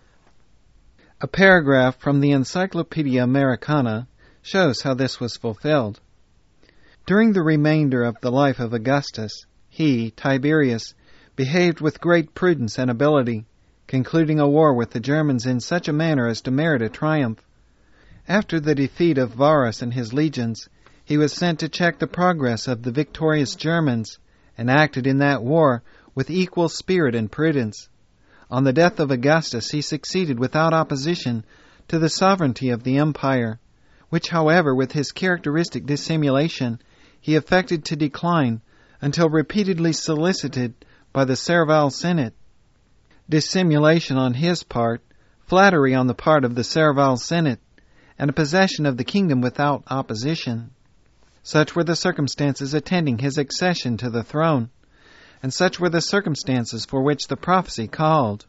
S1: A paragraph from the Encyclopedia Americana shows how this was fulfilled. During the remainder of the life of Augustus, he, Tiberius, behaved with great prudence and ability, concluding a war with the Germans in such a manner as to merit a triumph. After the defeat of Varus and his legions, he was sent to check the progress of the victorious Germans and acted in that war with equal spirit and prudence. On the death of Augustus he succeeded without opposition to the sovereignty of the empire, which, however, with his characteristic dissimulation, he affected to decline until repeatedly solicited by the Servile Senate. Dissimulation on his part, flattery on the part of the Servile Senate, and a possession of the kingdom without opposition. Such were the circumstances attending his accession to the throne, and such were the circumstances for which the prophecy called.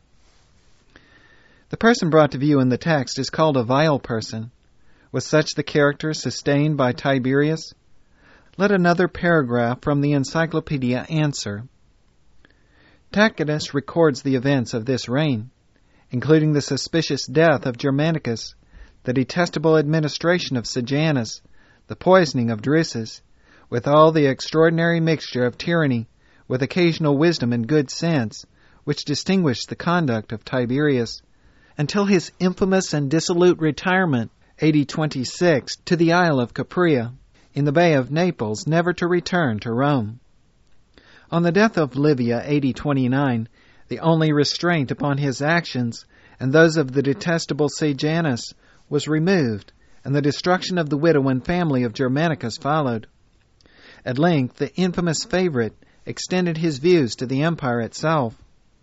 S1: The person brought to view in the text is called a vile person. Was such the character sustained by Tiberius? Let another paragraph from the Encyclopedia answer. Tacitus records the events of this reign, including the suspicious death of Germanicus, the detestable administration of Sejanus, the poisoning of Drusus, with all the extraordinary mixture of tyranny with occasional wisdom and good sense, which distinguished the conduct of Tiberius, until his infamous and dissolute retirement, A D twenty-six, to the Isle of Caprea, in the Bay of Naples, never to return to Rome. On the death of Livia, A D twenty-nine, the only restraint upon his actions and those of the detestable Sejanus was removed, and the destruction of the widow and family of Germanicus followed. At length, the infamous favorite extended his views to the empire itself,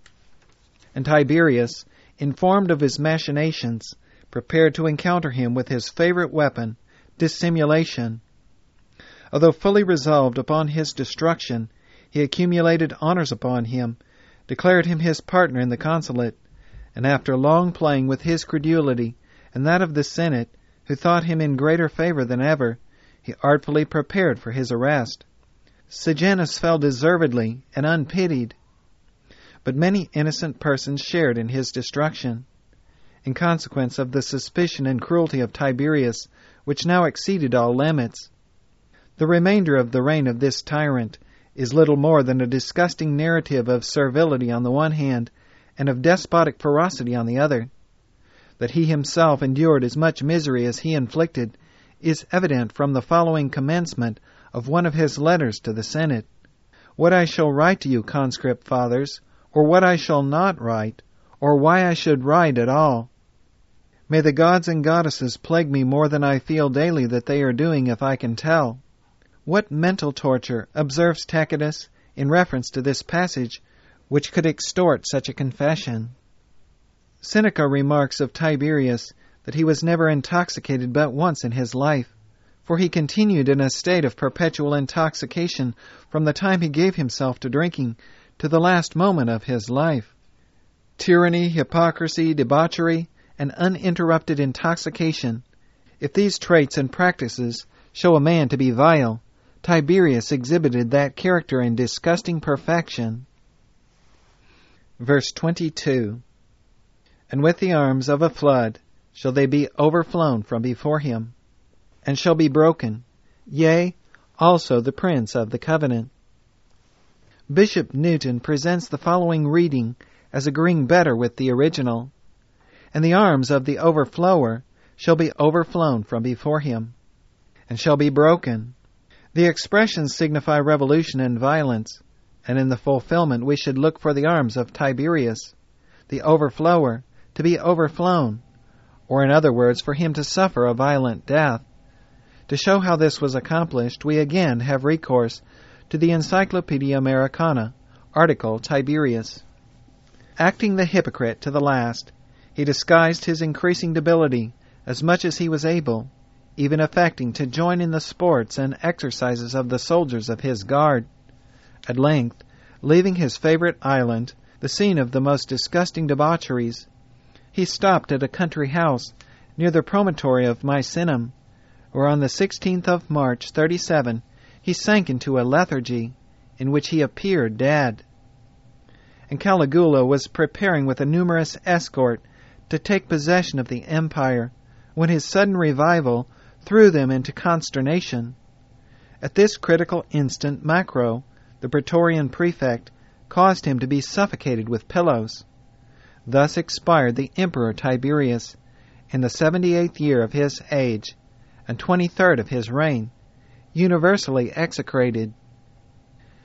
S1: and Tiberius, informed of his machinations, prepared to encounter him with his favorite weapon, dissimulation. Although fully resolved upon his destruction, he accumulated honors upon him, declared him his partner in the consulate, and after long playing with his credulity and that of the Senate, who thought him in greater favor than ever, he artfully prepared for his arrest. Sejanus fell deservedly and unpitied, but many innocent persons shared in his destruction, in consequence of the suspicion and cruelty of Tiberius, which now exceeded all limits. The remainder of the reign of this tyrant is little more than a disgusting narrative of servility on the one hand, and of despotic ferocity on the other. That he himself endured as much misery as he inflicted is evident from the following commencement of one of his letters to the Senate. What I shall write to you, conscript fathers, or what I shall not write, or why I should write at all. May the gods and goddesses plague me more than I feel daily that they are doing, if I can tell. What mental torture, observes Tacitus, in reference to this passage, which could extort such a confession? Seneca remarks of Tiberius that he was never intoxicated but once in his life, for he continued in a state of perpetual intoxication from the time he gave himself to drinking to the last moment of his life. Tyranny, hypocrisy, debauchery, and uninterrupted intoxication. If these traits and practices show a man to be vile, Tiberius exhibited that character in disgusting perfection. Verse twenty-two. And with the arms of a flood shall they be overflown from before him, and shall be broken, yea, also the prince of the covenant. Bishop Newton presents the following reading as agreeing better with the original. And the arms of the overflower shall be overflown from before him, and shall be broken. The expressions signify revolution and violence, and in the fulfillment we should look for the arms of Tiberius, the overflower, to be overflown, or in other words, for him to suffer a violent death. To show how this was accomplished, we again have recourse to the Encyclopedia Americana, article Tiberius. Acting the hypocrite to the last, he disguised his increasing debility as much as he was able, even affecting to join in the sports and exercises of the soldiers of his guard. At length, leaving his favorite island, the scene of the most disgusting debaucheries, he stopped at a country house near the promontory of Misenum, where on the sixteenth of March, thirty-seven, he sank into a lethargy, in which he appeared dead. And Caligula was preparing with a numerous escort to take possession of the empire, when his sudden revival threw them into consternation. At this critical instant Macro, the Praetorian prefect, caused him to be suffocated with pillows. Thus expired the Emperor Tiberius, in the seventy-eighth year of his age, and twenty-third of his reign, universally execrated.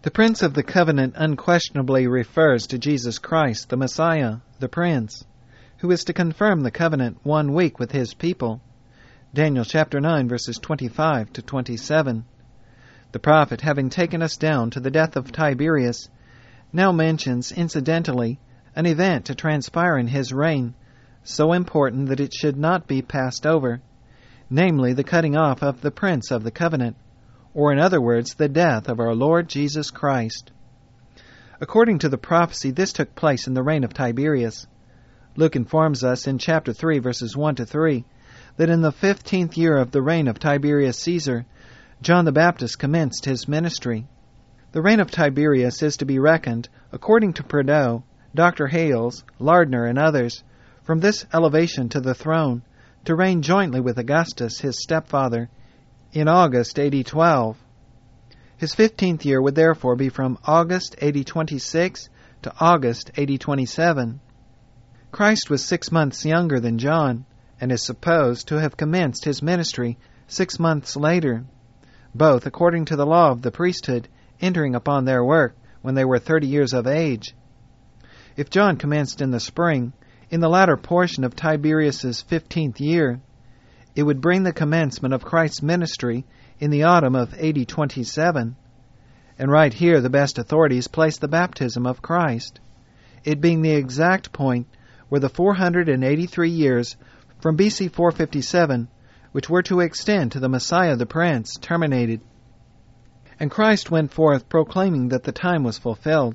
S2: The Prince of the Covenant unquestionably refers to Jesus Christ, the Messiah, the Prince, who is to confirm the covenant one week with his people. Daniel chapter nine, verses twenty-five to twenty-seven. The prophet, having taken us down to the death of Tiberius, now mentions incidentally an event to transpire in his reign, so important that it should not be passed over, namely the cutting off of the Prince of the Covenant, or in other words, the death of our Lord Jesus Christ. According to the prophecy, this took place in the reign of Tiberius. Luke informs us in chapter three, verses one to three, that in the fifteenth year of the reign of Tiberius Caesar, John the Baptist commenced his ministry. The reign of Tiberius is to be reckoned, according to Prideaux, Doctor Hales, Lardner, and others, from this elevation to the throne, to reign jointly with Augustus, his stepfather, in August A D twelve. His fifteenth year would therefore be from August A D twenty-six to August A D twenty-seven. Christ was six months younger than John, and is supposed to have commenced his ministry six months later, both according to the law of the priesthood, entering upon their work when they were thirty years of age. If John commenced in the spring, in the latter portion of Tiberius's fifteenth year, it would bring the commencement of Christ's ministry in the autumn of A D twenty-seven. And right here the best authorities place the baptism of Christ, it being the exact point where the four hundred eighty-three years from B C four fifty-seven, which were to extend to the Messiah the Prince, terminated. And Christ went forth proclaiming that the time was fulfilled.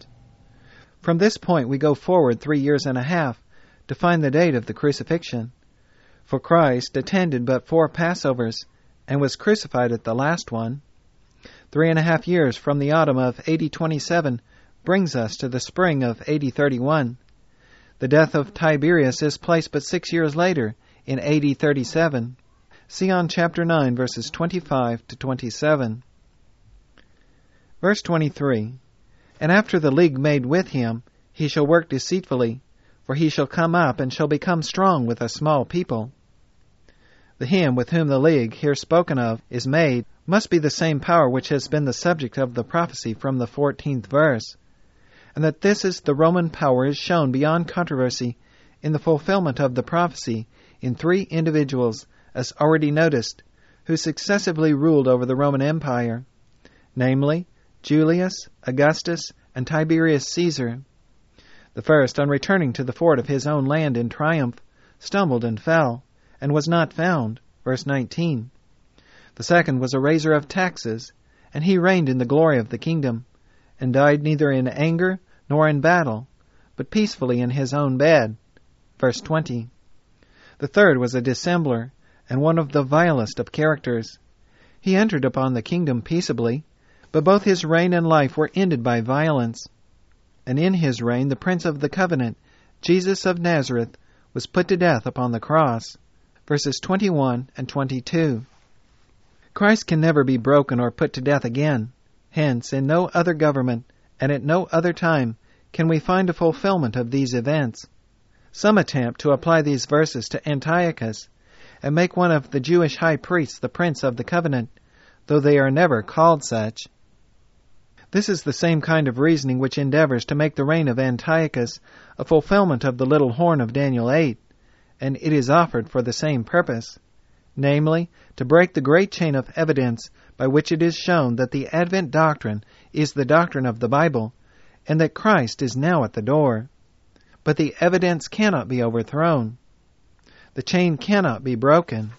S2: From this point we go forward three years and a half to find the date of the crucifixion. For Christ attended but four Passovers, and was crucified at the last one. Three and a half years from the autumn of A D twenty-seven brings us to the spring of A D thirty-one. The death of Tiberius is placed but six years later, in A D thirty-seven. See on chapter nine, verses twenty-five to twenty-seven. Verse twenty-three. And after the league made with him, he shall work deceitfully, for he shall come up and shall become strong with a small people. The him with whom the league here spoken of is made must be the same power which has been the subject of the prophecy from the fourteenth verse, and that this is the Roman power is shown beyond controversy in the fulfillment of the prophecy in three individuals, as already noticed, who successively ruled over the Roman Empire, namely Julius, Augustus, and Tiberius Caesar. The first, on returning to the fort of his own land in triumph, stumbled and fell, and was not found. Verse nineteen. The second was a raiser of taxes, and he reigned in the glory of the kingdom, and died neither in anger nor in battle, but peacefully in his own bed. Verse twenty. The third was a dissembler, and one of the vilest of characters. He entered upon the kingdom peaceably, but both his reign and life were ended by violence. And in his reign the Prince of the Covenant, Jesus of Nazareth, was put to death upon the cross. Verses twenty-one and twenty-two. Christ can never be broken or put to death again. Hence, in no other government, and at no other time, can we find a fulfillment of these events. Some attempt to apply these verses to Antiochus, and make one of the Jewish high priests the Prince of the Covenant, though they are never called such. This is the same kind of reasoning which endeavors to make the reign of Antiochus a fulfillment of the little horn of Daniel eight, and it is offered for the same purpose, namely, to break the great chain of evidence by which it is shown that the Advent doctrine is the doctrine of the Bible, and that Christ is now at the door. But the evidence cannot be overthrown. The chain cannot be broken.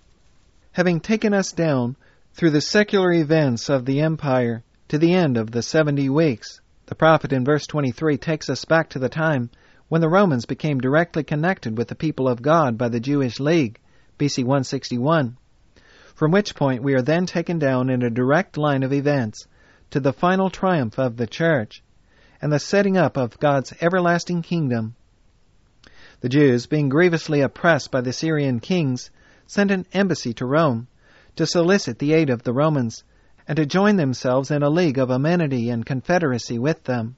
S2: Having taken us down through the secular events of the empire to the end of the seventy weeks, the prophet in verse twenty-three takes us back to the time when the Romans became directly connected with the people of God by the Jewish League, B C one sixty-one, from which point we are then taken down in a direct line of events to the final triumph of the Church and the setting up of God's everlasting kingdom. The Jews, being grievously oppressed by the Syrian kings, sent an embassy to Rome to solicit the aid of the Romans and to join themselves in a league of amenity and confederacy with them.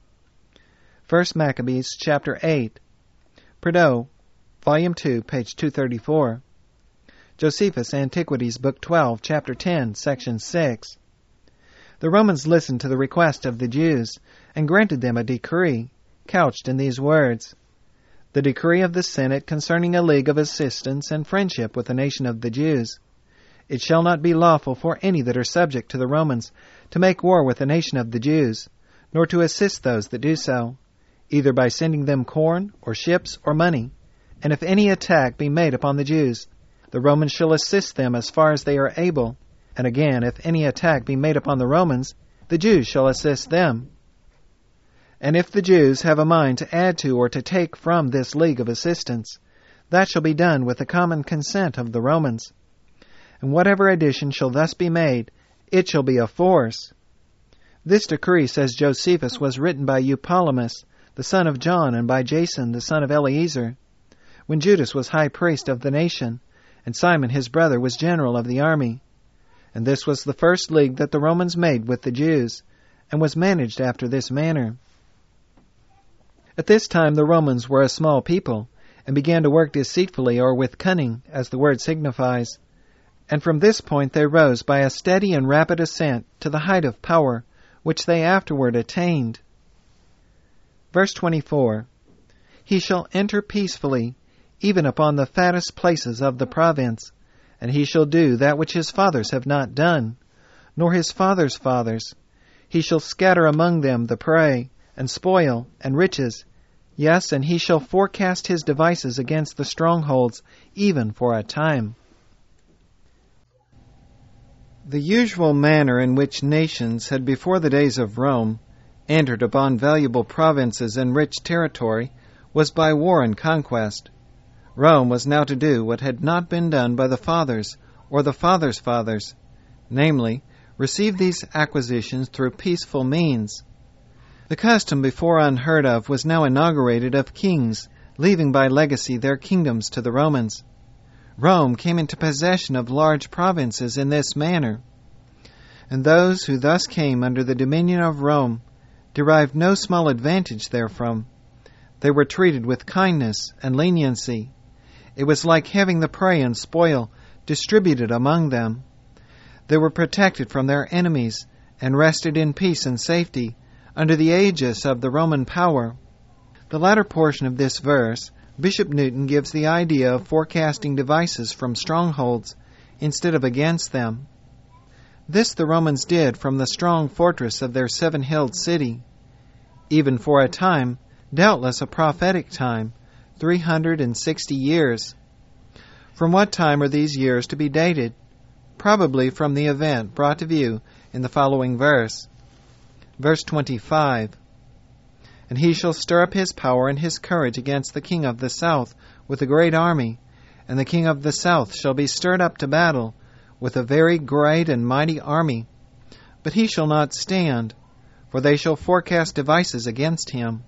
S2: First Maccabees, chapter eight. Prideaux, volume two, page two thirty-four. Josephus, Antiquities, book twelve, chapter ten, section six. The Romans listened to the request of the Jews and granted them a decree, couched in these words: the decree of the Senate concerning a league of assistance and friendship with the nation of the Jews. It shall not be lawful for any that are subject to the Romans to make war with the nation of the Jews, nor to assist those that do so, either by sending them corn, or ships, or money. And if any attack be made upon the Jews, the Romans shall assist them as far as they are able. And again, if any attack be made upon the Romans, the Jews shall assist them. And if the Jews have a mind to add to or to take from this league of assistance, that shall be done with the common consent of the Romans. And whatever addition shall thus be made, it shall be of force. This decree, says Josephus, was written by Eupolemus, the son of John, and by Jason, the son of Eleazar, when Judas was high priest of the nation, and Simon his brother was general of the army. And this was the first league that the Romans made with the Jews, and was managed after this manner. At this time the Romans were a small people, and began to work deceitfully or with cunning, as the word signifies. And from this point they rose by a steady and rapid ascent to the height of power, which they afterward attained. Verse twenty-four. He shall enter peacefully, even upon the fattest places of the province, and he shall do that which his fathers have not done, nor his fathers' fathers. He shall scatter among them the prey, and spoil, and riches. Yes, and he shall forecast his devices against the strongholds, even for a time. The usual manner in which nations had before the days of Rome entered upon valuable provinces and rich territory was by war and conquest. Rome was now to do what had not been done by the fathers or the fathers' fathers, namely, receive these acquisitions through peaceful means. The custom before unheard of was now inaugurated of kings, leaving by legacy their kingdoms to the Romans. Rome came into possession of large provinces in this manner, and those who thus came under the dominion of Rome derived no small advantage therefrom. They were treated with kindness and leniency. It was like having the prey and spoil distributed among them. They were protected from their enemies and rested in peace and safety under the aegis of the Roman power. The latter portion of this verse, Bishop Newton gives the idea of forecasting devices from strongholds instead of against them. This the Romans did from the strong fortress of their seven-hilled city. Even for a time, doubtless a prophetic time, three hundred and sixty years. From what time are these years to be dated? Probably from the event brought to view in the following verse. Verse twenty-five. And he shall stir up his power and his courage against the king of the south with a great army, and the king of the south shall be stirred up to battle with a very great and mighty army. But he shall not stand, for they shall forecast devices against him.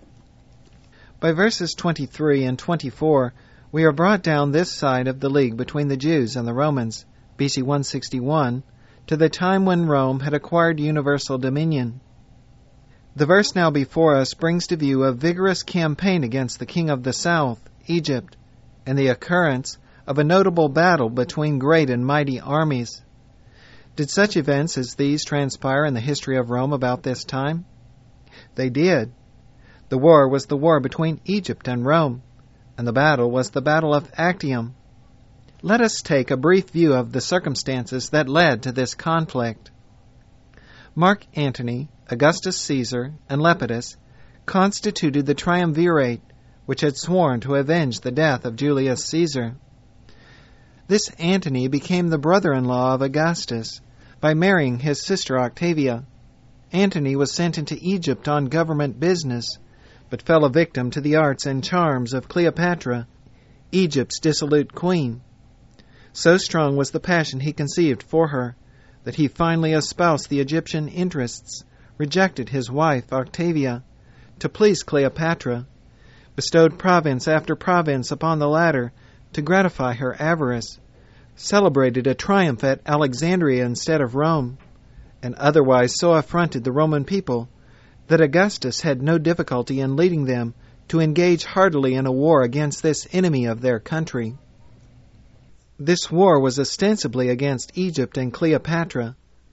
S2: By verses twenty-three and twenty-four, we are brought down this side of the league between the Jews and the Romans, B C one sixty-one, to the time when Rome had acquired universal dominion. The verse now before us brings to view a vigorous campaign against the king of the south, Egypt, and the occurrence of a notable battle between great and mighty armies. Did such events as these transpire in the history of Rome about this time? They did. The war was the war between Egypt and Rome, and the battle was the Battle of Actium. Let us take a brief view of the circumstances that led to this conflict. Mark Antony, Augustus Caesar, and Lepidus constituted the triumvirate which had sworn to avenge the death of Julius Caesar. This Antony became the brother-in-law of Augustus by marrying his sister Octavia. Antony was sent into Egypt on government business, but fell a victim to the arts and charms of Cleopatra, Egypt's dissolute queen. So strong was the passion he conceived for her, that he finally espoused the Egyptian interests, rejected his wife Octavia, to please Cleopatra, bestowed province after province upon the latter to gratify her avarice, celebrated a triumph at Alexandria instead of Rome, and otherwise so affronted the Roman people that Augustus had no difficulty in leading them to engage heartily in a war against this enemy of their country. This war was ostensibly against Egypt and Cleopatra,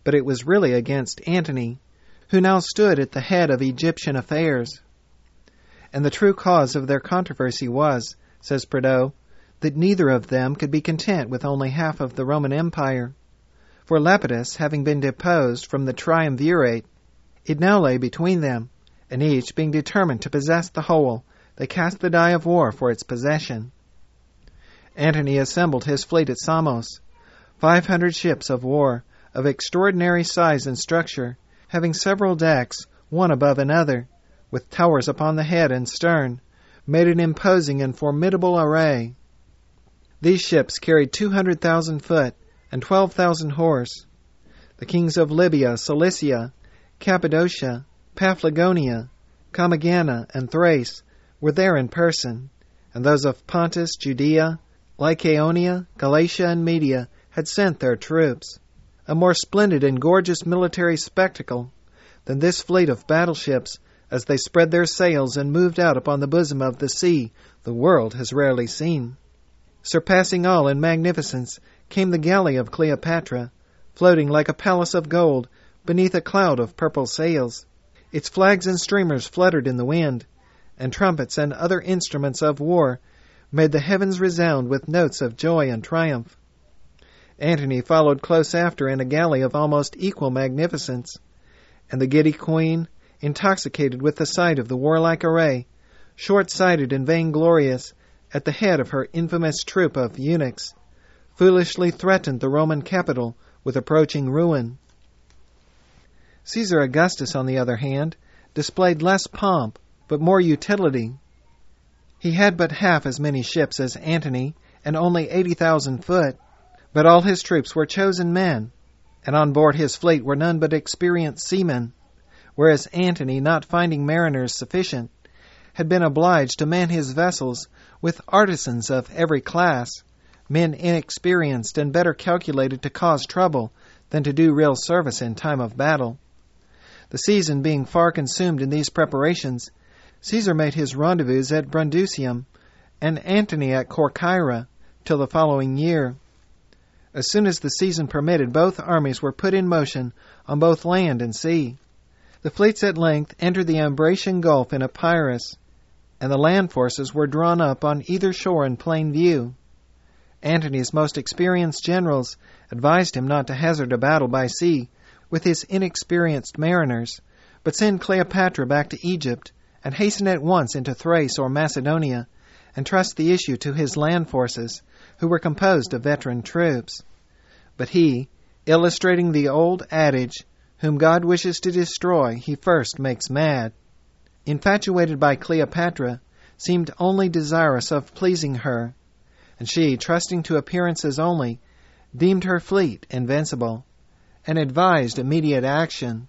S2: but it was really against Antony, who now stood at the head of Egyptian affairs. And the true cause of their controversy was, says Prideaux, that neither of them could be content with only half of the Roman Empire. For Lepidus, having been deposed from the triumvirate, it now lay between them, and each being determined to possess the whole, they cast the die of war for its possession. Antony assembled his fleet at Samos, five hundred ships of war, of extraordinary size and structure, having several decks, one above another, with towers upon the head and stern, made an imposing and formidable array. These ships carried two hundred thousand foot and twelve thousand horse. The kings of Libya, Cilicia, Cappadocia, Paphlagonia, Commagena, and Thrace were there in person, and those of Pontus, Judea, Lycaonia, Galatia, and Media had sent their troops. A more splendid and gorgeous military spectacle than this fleet of battleships, as they spread their sails and moved out upon the bosom of the sea, the world has rarely seen. Surpassing all in magnificence came the galley of Cleopatra, floating like a palace of gold beneath a cloud of purple sails. Its flags and streamers fluttered in the wind, and trumpets and other instruments of war made the heavens resound with notes of joy and triumph. Antony followed close after in a galley of almost equal magnificence, and the giddy queen, intoxicated with the sight of the warlike array, short-sighted and vainglorious, at the head of her infamous troop of eunuchs, foolishly threatened the Roman capital with approaching ruin. Caesar Augustus, on the other hand, displayed less pomp, but more utility. He had but half as many ships as Antony, and only eighty thousand foot, but all his troops were chosen men, and on board his fleet were none but experienced seamen, whereas Antony, not finding mariners sufficient, had been obliged to man his vessels with artisans of every class, men inexperienced and better calculated to cause trouble than to do real service in time of battle. The season being far consumed in these preparations, Caesar made his rendezvous at Brundusium, and Antony at Corcyra, till the following year. As soon as the season permitted, both armies were put in motion on both land and sea. The fleets at length entered the Ambracian Gulf in Epirus, and the land forces were drawn up on either shore in plain view. Antony's most experienced generals advised him not to hazard a battle by sea with his inexperienced mariners, but send Cleopatra back to Egypt, and hasten at once into Thrace or Macedonia, and trust the issue to his land forces, who were composed of veteran troops. But he, illustrating the old adage, whom God wishes to destroy, he first makes mad, infatuated by Cleopatra, seemed only desirous of pleasing her, and she, trusting to appearances only, deemed her fleet invincible, and advised immediate action.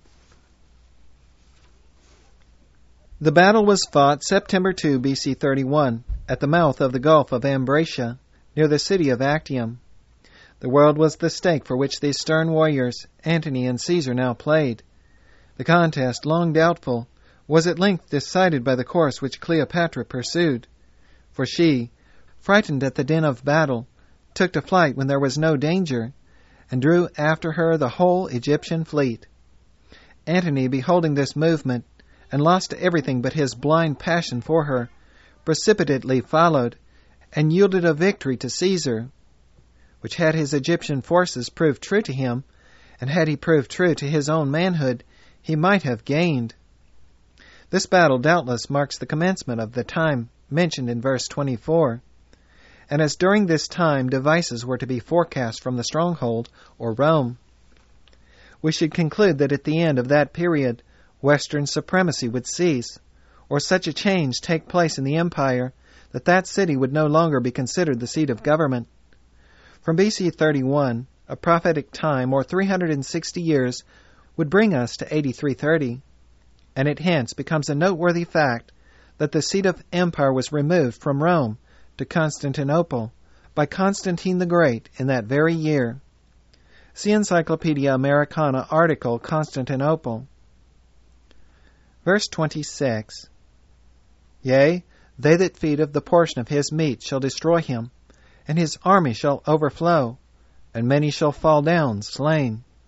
S2: The battle was fought September second, B C thirty-one, at the mouth of the Gulf of Ambracia, near the city of Actium. The world was the stake for which these stern warriors, Antony and Caesar, now played. The contest, long doubtful, was at length decided by the course which Cleopatra pursued, for she, frightened at the din of battle, took to flight when there was no danger, and drew after her the whole Egyptian fleet. Antony, beholding this movement, and lost to everything but his blind passion for her, precipitately followed, and yielded a victory to Caesar, which had his Egyptian forces proved true to him, and had he proved true to his own manhood, he might have gained. This battle doubtless marks the commencement of the time mentioned in verse twenty-four, and as during this time devices were to be forecast from the stronghold, or Rome, we should conclude that at the end of that period Western supremacy would cease, or such a change take place in the empire that that city would no longer be considered the seat of government. From B C thirty-one, a prophetic time, or three hundred sixty years, would bring us to eighty-three thirty, and it hence becomes a noteworthy fact that the seat of empire was removed from Rome to Constantinople by Constantine the Great in that very year. See Encyclopedia Americana article Constantinople. Verse twenty-six. Yea, they that feed of the portion of his meat shall destroy him, and his army shall overflow, and many shall fall down slain.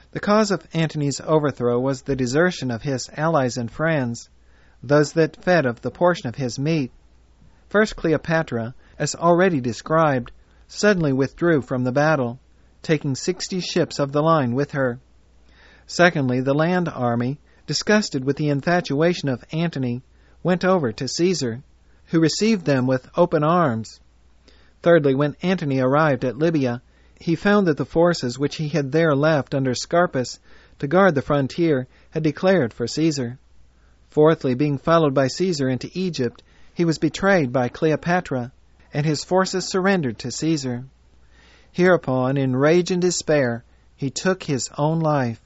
S2: The cause of Antony's overthrow was the desertion of his allies and friends, those that fed of the portion of his meat. First, Cleopatra, as already described, suddenly withdrew from the battle, taking sixty ships of the line with her. Secondly, the land army, disgusted with the infatuation of Antony, went over to Caesar, who received them with open arms. Thirdly, when Antony arrived at Libya, he found that the forces which he had there left under Scarpus to guard the frontier had declared for Caesar. Fourthly, being followed by Caesar into Egypt, he was betrayed by Cleopatra, and his forces surrendered to Caesar. Hereupon, in rage and despair, he took his own life.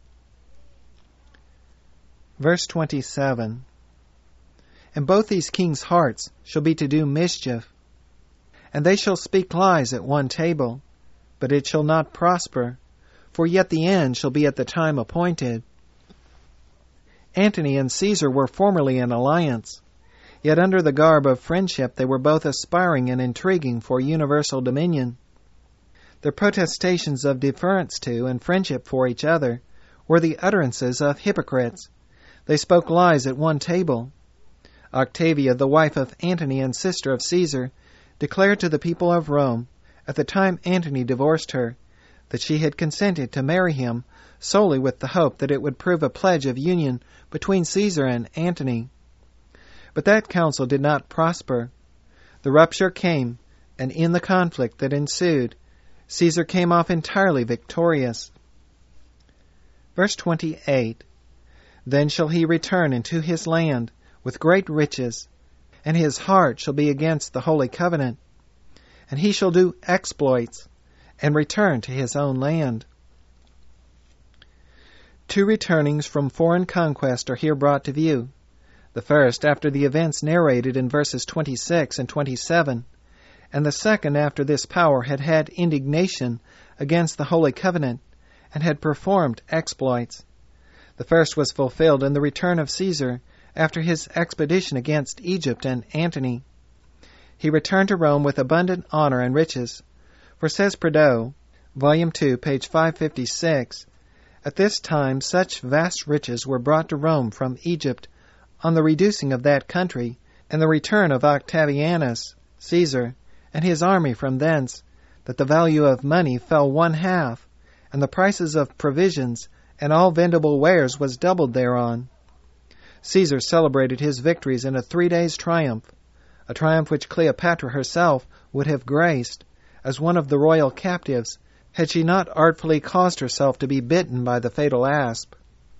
S2: Verse twenty-seven. And both these kings' hearts shall be to do mischief, and they shall speak lies at one table, but it shall not prosper, for yet the end shall be at the time appointed. Antony and Caesar were formerly in alliance, yet under the garb of friendship they were both aspiring and intriguing for universal dominion. Their protestations of deference to and friendship for each other were the utterances of hypocrites. They spoke lies at one table. Octavia, the wife of Antony and sister of Caesar, declared to the people of Rome, at the time Antony divorced her, that she had consented to marry him solely with the hope that it would prove a pledge of union between Caesar and Antony. But that counsel did not prosper. The rupture came, and in the conflict that ensued, Caesar came off entirely victorious. Verse twenty-eight. Then shall he return into his land with great riches, and his heart shall be against the holy covenant, and he shall do exploits, and return to his own land. Two returnings from foreign conquest are here brought to view. The first after the events narrated in verses twenty-six and twenty-seven, and the second after this power had had indignation against the holy covenant, and had performed exploits. The first was fulfilled in the return of Caesar after his expedition against Egypt and Antony. He returned to Rome with abundant honor and riches. For says Prideaux, Volume two, page five fifty-six, at this time such vast riches were brought to Rome from Egypt on the reducing of that country, and the return of Octavianus, Caesar, and his army from thence, that the value of money fell one half, and the prices of provisions and all vendible wares was doubled thereon. Caesar celebrated his victories in a three days' triumph, a triumph which Cleopatra herself would have graced, as one of the royal captives, had she not artfully caused herself to be bitten by the fatal asp.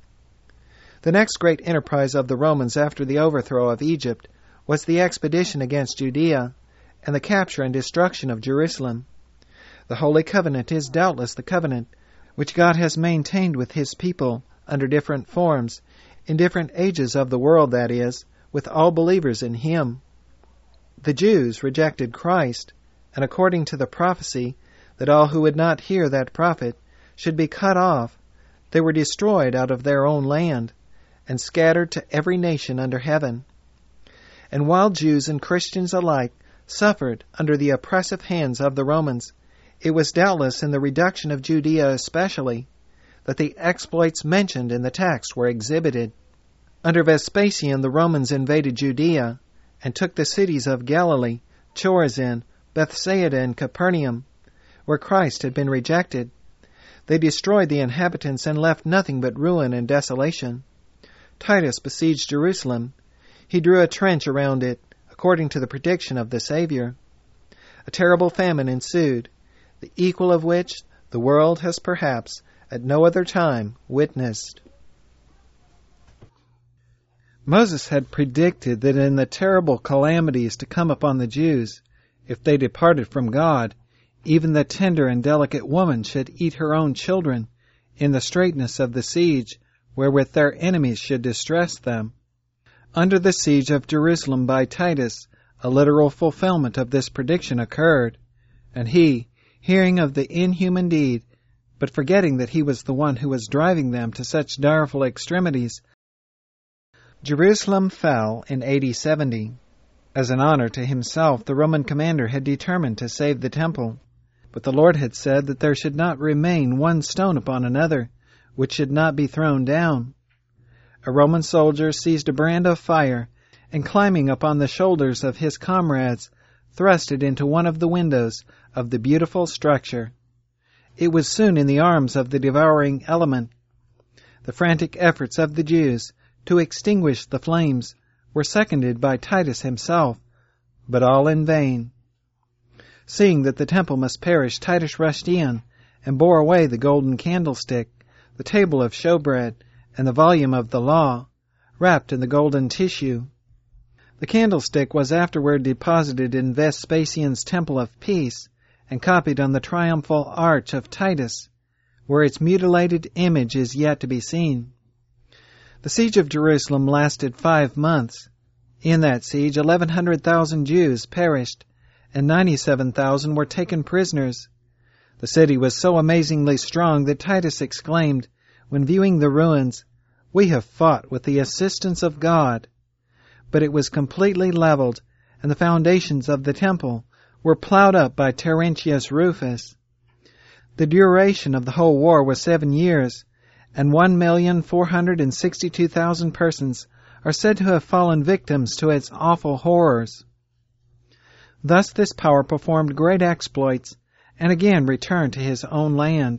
S2: The next great enterprise of the Romans after the overthrow of Egypt was the expedition against Judea, and the capture and destruction of Jerusalem. The Holy Covenant is doubtless the covenant which God has maintained with his people under different forms, in different ages of the world, that is, with all believers in him. The Jews rejected Christ, and according to the prophecy that all who would not hear that prophet should be cut off, they were destroyed out of their own land, and scattered to every nation under heaven. And while Jews and Christians alike suffered under the oppressive hands of the Romans, it was doubtless in the reduction of Judea especially that the exploits mentioned in the text were exhibited. Under Vespasian the Romans invaded Judea, and took the cities of Galilee, Chorazin, Bethsaida, and Capernaum, where Christ had been rejected. They destroyed the inhabitants and left nothing but ruin and desolation. Titus besieged Jerusalem. He drew a trench around it, according to the prediction of the Savior. A terrible famine ensued, the equal of which the world has perhaps at no other time witnessed. Moses had predicted that in the terrible calamities to come upon the Jews, if they departed from God, even the tender and delicate woman should eat her own children in the straitness of the siege wherewith their enemies should distress them. Under the siege of Jerusalem by Titus, a literal fulfillment of this prediction occurred, and he, hearing of the inhuman deed, but forgetting that he was the one who was driving them to such direful extremities, Jerusalem fell in A D seventy. As an honor to himself, the Roman commander had determined to save the temple, but the Lord had said that there should not remain one stone upon another, which should not be thrown down. A Roman soldier seized a brand of fire, and climbing upon the shoulders of his comrades, thrust it into one of the windows of the beautiful structure. It was soon in the arms of the devouring element. The frantic efforts of the Jews to extinguish the flames were seconded by Titus himself, but all in vain. Seeing that the temple must perish, Titus rushed in and bore away the golden candlestick, the table of showbread, and the volume of the law, wrapped in the golden tissue. The candlestick was afterward deposited in Vespasian's temple of peace, and copied on the triumphal arch of Titus, where its mutilated image is yet to be seen. The siege of Jerusalem lasted five months. In that siege, eleven hundred thousand Jews perished, and ninety-seven thousand were taken prisoners. The city was so amazingly strong that Titus exclaimed, when viewing the ruins, "We have fought with the assistance of God." But it was completely leveled, and the foundations of the temple were plowed up by Terentius Rufus. The duration of the whole war was seven years, and one million four hundred and sixty-two thousand persons are said to have fallen victims to its awful horrors. Thus this power performed great exploits, and again returned to his own land.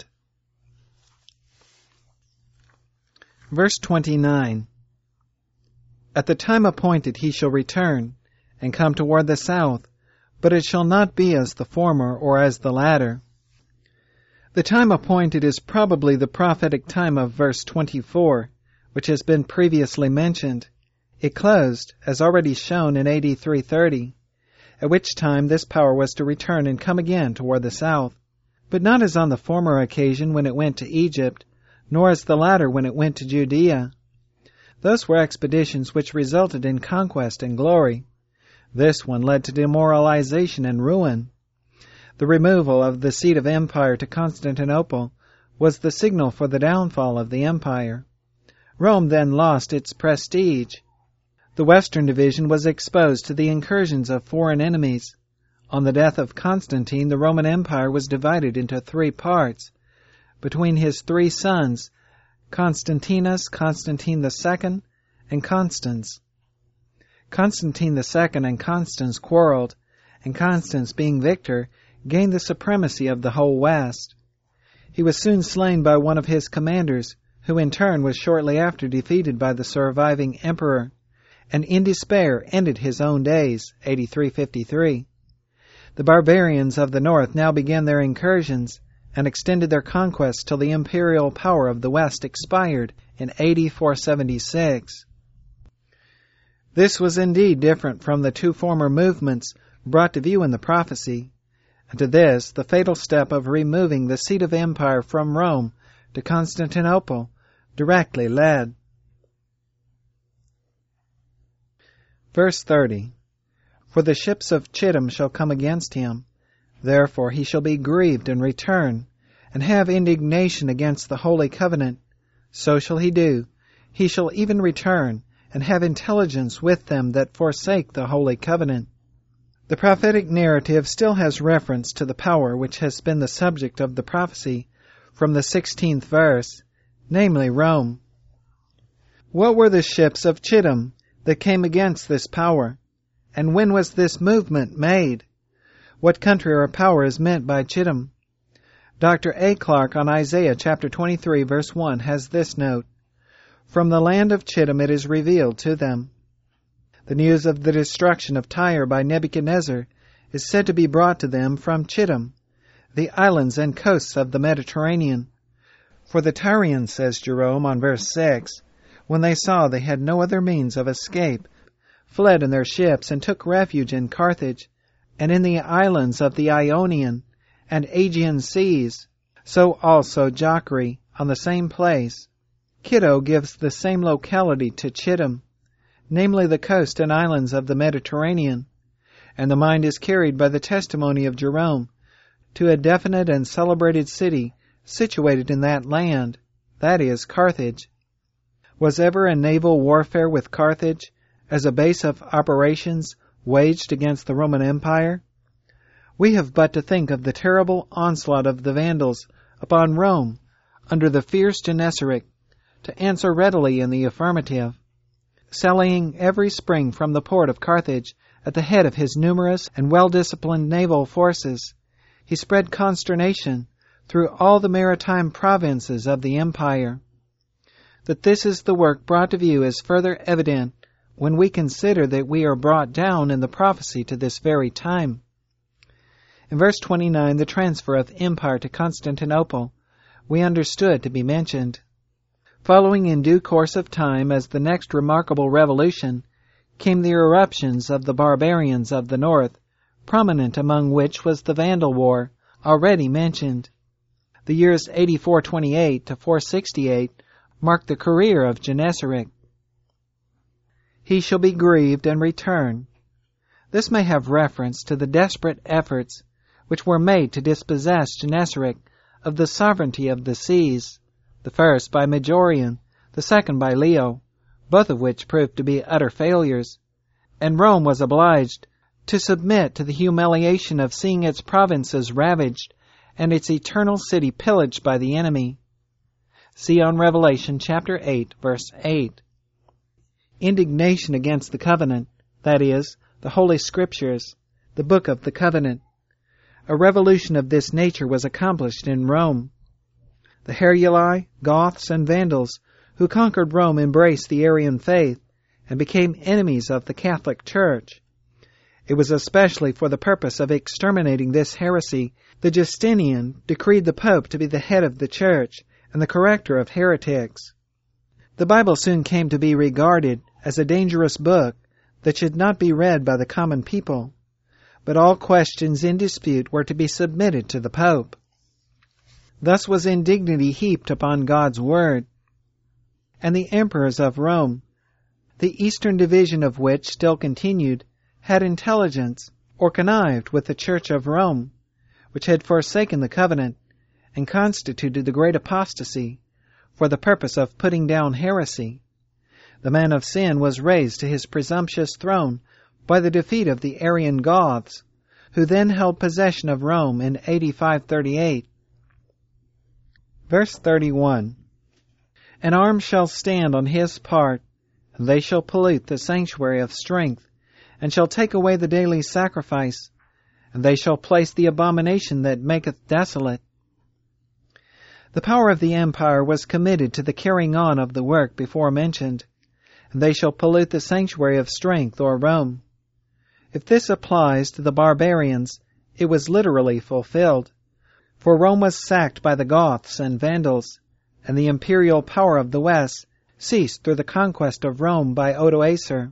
S2: Verse twenty-nine. At the time appointed he shall return, and come toward the south, but it shall not be as the former or as the latter. The time appointed is probably the prophetic time of verse twenty-four, which has been previously mentioned. It closed, as already shown, in A D three thirty, at which time this power was to return and come again toward the south, but not as on the former occasion when it went to Egypt, nor as the latter when it went to Judea. Those were expeditions which resulted in conquest and glory. This one led to demoralization and ruin. The removal of the seat of empire to Constantinople was the signal for the downfall of the empire. Rome then lost its prestige. The western division was exposed to the incursions of foreign enemies. On the death of Constantine, the Roman Empire was divided into three parts, between his three sons, Constantinus, Constantine the Second, and Constans. Constantine the Second and Constans quarreled, and Constans, being victor, gained the supremacy of the whole West. He was soon slain by one of his commanders, who in turn was shortly after defeated by the surviving emperor, and in despair ended his own days, A D three fifty-three. The barbarians of the north now began their incursions, and extended their conquests till the imperial power of the West expired in A D four seventy-six. This was indeed different from the two former movements brought to view in the prophecy, and to this the fatal step of removing the seat of empire from Rome to Constantinople directly led. Verse thirty. For the ships of Chittim shall come against him, therefore he shall be grieved and return, and have indignation against the holy covenant. So shall he do. He shall even return, and have intelligence with them that forsake the holy covenant. The prophetic narrative still has reference to the power which has been the subject of the prophecy from the sixteenth verse, namely Rome. What were the ships of Chittim that came against this power? And when was this movement made? What country or power is meant by Chittim? Doctor A. Clark on Isaiah chapter twenty-three verse one has this note, From the land of Chittim it is revealed to them. The news of the destruction of Tyre by Nebuchadnezzar is said to be brought to them from Chittim, the islands and coasts of the Mediterranean. For the Tyrians, says Jerome on verse six, when they saw they had no other means of escape, fled in their ships and took refuge in Carthage, and in the islands of the Ionian and Aegean seas, so also Jocri on the same place. Kitto gives the same locality to Chittim, namely the coast and islands of the Mediterranean, and the mind is carried by the testimony of Jerome to a definite and celebrated city situated in that land, that is, Carthage. Was ever a naval warfare with Carthage as a base of operations waged against the Roman Empire? We have but to think of the terrible onslaught of the Vandals upon Rome under the fierce Gennesarec to answer readily in the affirmative. Sallying every spring from the port of Carthage at the head of his numerous and well-disciplined naval forces, he spread consternation through all the maritime provinces of the empire. That this is the work brought to view is further evident when we consider that we are brought down in the prophecy to this very time. In verse twenty-nine, the transfer of empire to Constantinople we understood to be mentioned. Following in due course of time as the next remarkable revolution came the eruptions of the barbarians of the north, prominent among which was the Vandal War, already mentioned. The years eighty-four twenty-eight to four sixty-eight marked the career of Gennesarec. He shall be grieved and return. This may have reference to the desperate efforts which were made to dispossess Gennesarec of the sovereignty of the seas, the first by Majorian, the second by Leo, both of which proved to be utter failures, and Rome was obliged to submit to the humiliation of seeing its provinces ravaged and its eternal city pillaged by the enemy. See on Revelation chapter eight, verse eight. Indignation against the covenant, that is, the Holy Scriptures, the book of the covenant. A revolution of this nature was accomplished in Rome. The Heruli, Goths, and Vandals who conquered Rome embraced the Arian faith and became enemies of the Catholic Church. It was especially for the purpose of exterminating this heresy that Justinian decreed the Pope to be the head of the Church and the corrector of heretics. The Bible soon came to be regarded as a dangerous book that should not be read by the common people, but all questions in dispute were to be submitted to the Pope. Thus was indignity heaped upon God's word, and the emperors of Rome, the eastern division of which still continued, had intelligence or connived with the Church of Rome, which had forsaken the covenant and constituted the great apostasy for the purpose of putting down heresy. The man of sin was raised to his presumptuous throne by the defeat of the Arian Goths, who then held possession of Rome in A D five thirty-eight. Verse thirty-one. An arm shall stand on his part, and they shall pollute the sanctuary of strength, and shall take away the daily sacrifice, and they shall place the abomination that maketh desolate. The power of the empire was committed to the carrying on of the work before mentioned, and they shall pollute the sanctuary of strength, or Rome. If this applies to the barbarians, it was literally fulfilled, for Rome was sacked by the Goths and Vandals, and the imperial power of the West ceased through the conquest of Rome by Odoacer.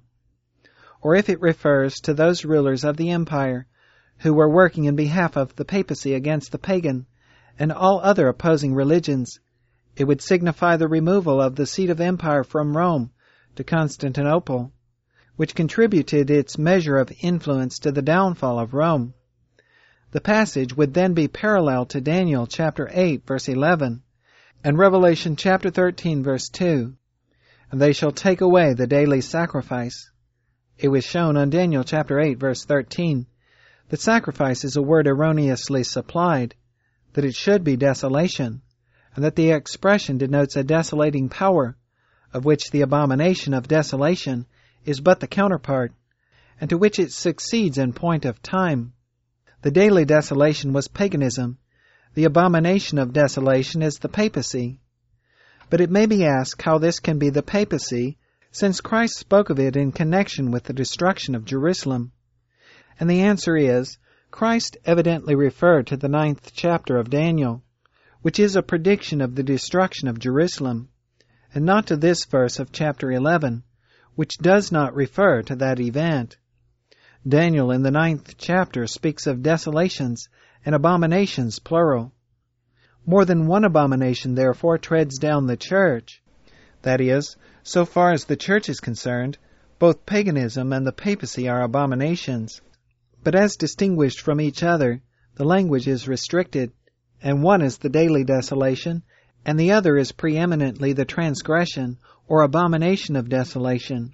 S2: Or if it refers to those rulers of the empire who were working in behalf of the papacy against the pagan and all other opposing religions, it would signify the removal of the seat of empire from Rome to Constantinople, which contributed its measure of influence to the downfall of Rome. The passage would then be parallel to Daniel chapter eight, verse eleven, and Revelation chapter thirteen, verse two. And they shall take away the daily sacrifice. It was shown on Daniel chapter eight, verse thirteen, that sacrifice is a word erroneously supplied, that it should be desolation, and that the expression denotes a desolating power, of which the abomination of desolation is but the counterpart, and to which it succeeds in point of time. The daily desolation was paganism. The abomination of desolation is the papacy. But it may be asked how this can be the papacy, since Christ spoke of it in connection with the destruction of Jerusalem. And the answer is, Christ evidently referred to the ninth chapter of Daniel, which is a prediction of the destruction of Jerusalem, and not to this verse of chapter eleven, which does not refer to that event. Daniel in the ninth chapter speaks of desolations and abominations plural. More than one abomination, therefore, treads down the church. That is, so far as the church is concerned, both paganism and the papacy are abominations. But as distinguished from each other, the language is restricted, and one is the daily desolation, and the other is preeminently the transgression or abomination of desolation.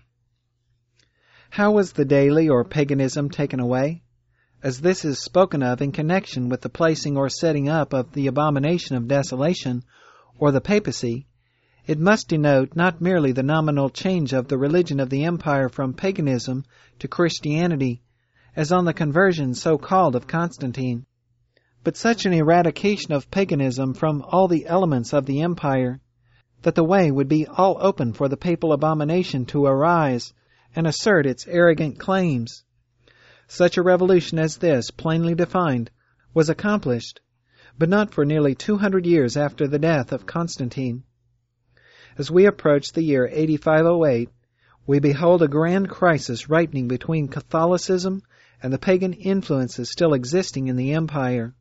S2: How was the daily or paganism taken away? As this is spoken of in connection with the placing or setting up of the abomination of desolation, or the papacy, it must denote not merely the nominal change of the religion of the empire from paganism to Christianity, as on the conversion so-called of Constantine, but such an eradication of paganism from all the elements of the empire that the way would be all open for the papal abomination to arise and assert its arrogant claims. Such a revolution as this, plainly defined, was accomplished, but not for nearly two hundred years after the death of Constantine. As we approach the year eighty-five oh eight, we behold a grand crisis ripening between Catholicism and the pagan influences still existing in the empire.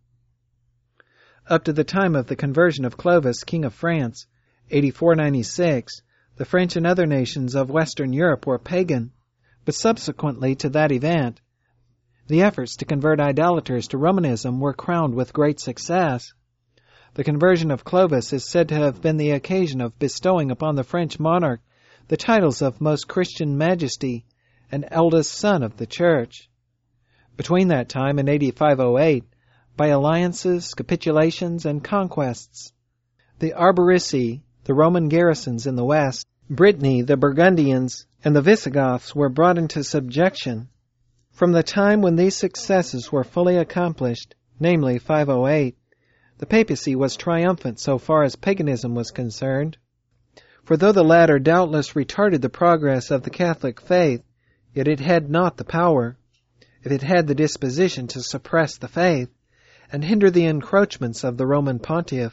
S2: Up to the time of the conversion of Clovis, King of France, eighty-four ninety-six, the French and other nations of Western Europe were pagan, but subsequently to that event, the efforts to convert idolaters to Romanism were crowned with great success. The conversion of Clovis is said to have been the occasion of bestowing upon the French monarch the titles of Most Christian Majesty and eldest son of the Church. Between that time and eighty-five oh eight, by alliances, capitulations, and conquests, the Arborici, the Roman garrisons in the west, Brittany, the Burgundians, and the Visigoths were brought into subjection. From the time when these successes were fully accomplished, namely five oh eight, the papacy was triumphant so far as paganism was concerned. For though the latter doubtless retarded the progress of the Catholic faith, yet it had not the power, if it had the disposition, to suppress the faith and hinder the encroachments of the Roman pontiff.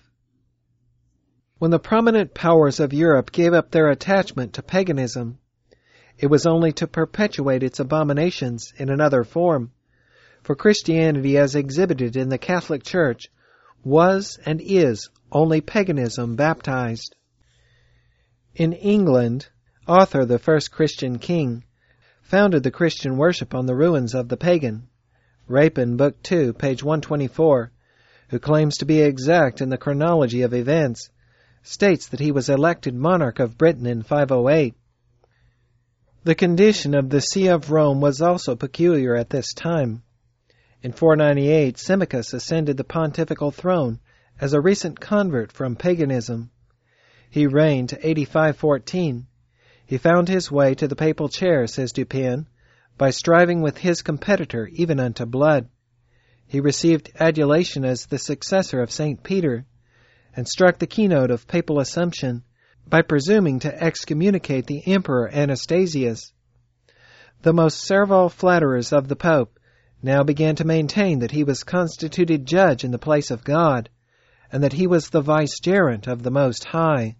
S2: When the prominent powers of Europe gave up their attachment to paganism, it was only to perpetuate its abominations in another form, for Christianity as exhibited in the Catholic Church was and is only paganism baptized. In England, Arthur, the first Christian king, founded the Christian worship on the ruins of the pagan. Rapin, Book two, page one twenty-four, who claims to be exact in the chronology of events, states that he was elected monarch of Britain in five oh eight. The condition of the See of Rome was also peculiar at this time. In four ninety-eight, Symmachus ascended the pontifical throne as a recent convert from paganism. He reigned to eighty-five fourteen. He found his way to the papal chair, says Dupin, by striving with his competitor even unto blood. He received adulation as the successor of Saint Peter, and struck the keynote of papal assumption by presuming to excommunicate the Emperor Anastasius. The most servile flatterers of the Pope now began to maintain that he was constituted judge in the place of God, and that he was the vicegerent of the Most High.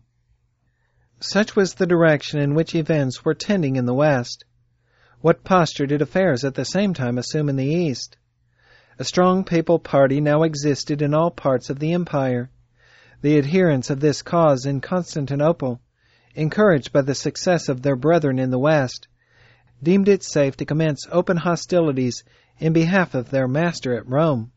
S2: Such was the direction in which events were tending in the West. What posture did affairs at the same time assume in the East? A strong papal party now existed in all parts of the empire. The adherents of this cause in Constantinople, encouraged by the success of their brethren in the West, deemed it safe to commence open hostilities in behalf of their master at Rome.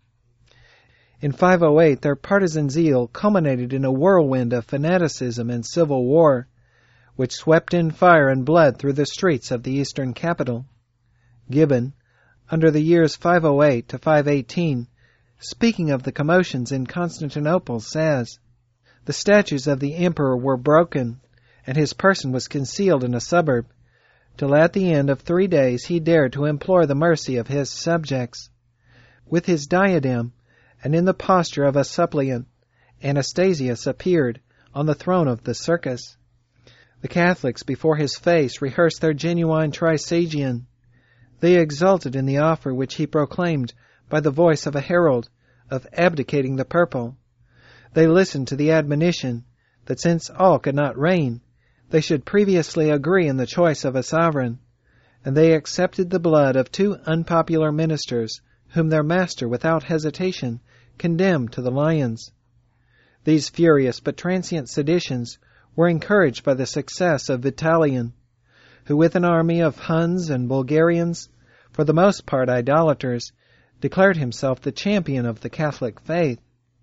S2: In five oh eight, their partisan zeal culminated in a whirlwind of fanaticism and civil war, which swept in fire and blood through the streets of the eastern capital. Gibbon, under the years five oh eight to five eighteen, speaking of the commotions in Constantinople, says, "The statues of the emperor were broken, and his person was concealed in a suburb, till at the end of three days he dared to implore the mercy of his subjects. With his diadem, and in the posture of a suppliant, Anastasius appeared on the throne of the circus. The Catholics before his face rehearsed their genuine trisagion. They exulted in the offer which he proclaimed by the voice of a herald of abdicating the purple. They listened to the admonition that since all could not reign, they should previously agree in the choice of a sovereign, and they accepted the blood of two unpopular ministers whom their master without hesitation condemned to the lions. These furious but transient seditions were encouraged by the success of Vitalian, who with an army of Huns and Bulgarians, for the most part idolaters, declared himself the champion of the Catholic faith.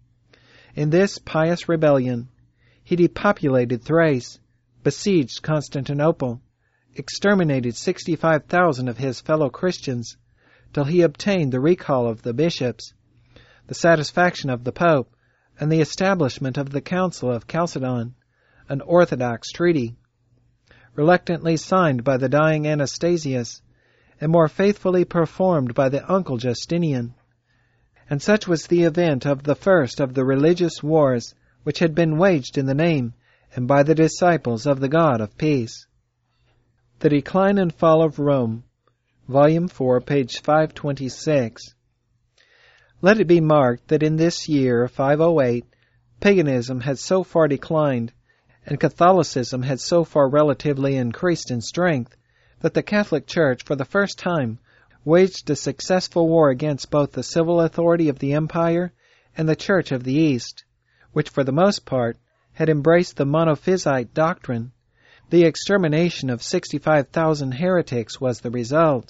S2: In this pious rebellion, he depopulated Thrace, besieged Constantinople, exterminated sixty-five thousand of his fellow Christians, till he obtained the recall of the bishops, the satisfaction of the Pope, and the establishment of the Council of Chalcedon, an orthodox treaty, reluctantly signed by the dying Anastasius, and more faithfully performed by the uncle Justinian. And such was the event of the first of the religious wars which had been waged in the name and by the disciples of the God of peace. The Decline and Fall of Rome, Volume four, page five twenty-six. Let it be marked that in this year, five oh eight, paganism had so far declined, and Catholicism had so far relatively increased in strength, that the Catholic Church, for the first time, waged a successful war against both the civil authority of the Empire and the Church of the East, which for the most part had embraced the Monophysite doctrine. The extermination of sixty-five thousand heretics was the result.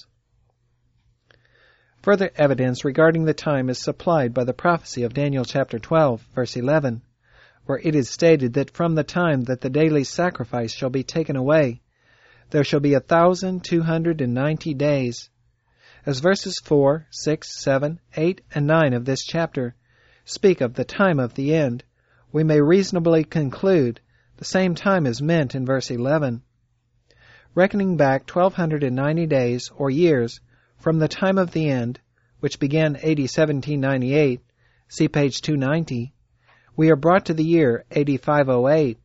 S2: Further evidence regarding the time is supplied by the prophecy of Daniel chapter twelve, verse eleven, where it is stated that from the time that the daily sacrifice shall be taken away, there shall be a thousand two hundred and ninety days. As verses four, six, seven, eight, and nine of this chapter speak of the time of the end, we may reasonably conclude the same time is meant in verse eleven. Reckoning back twelve hundred and ninety days, or years, from the time of the end, which began A D seventeen ninety-eight, see page two ninety, we are brought to the year A D five oh eight.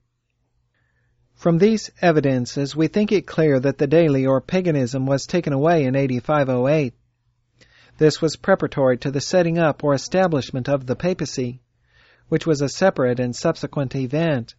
S2: From these evidences, we think it clear that the daily or paganism was taken away in A D five oh eight. This was preparatory to the setting up or establishment of the papacy, which was a separate and subsequent event.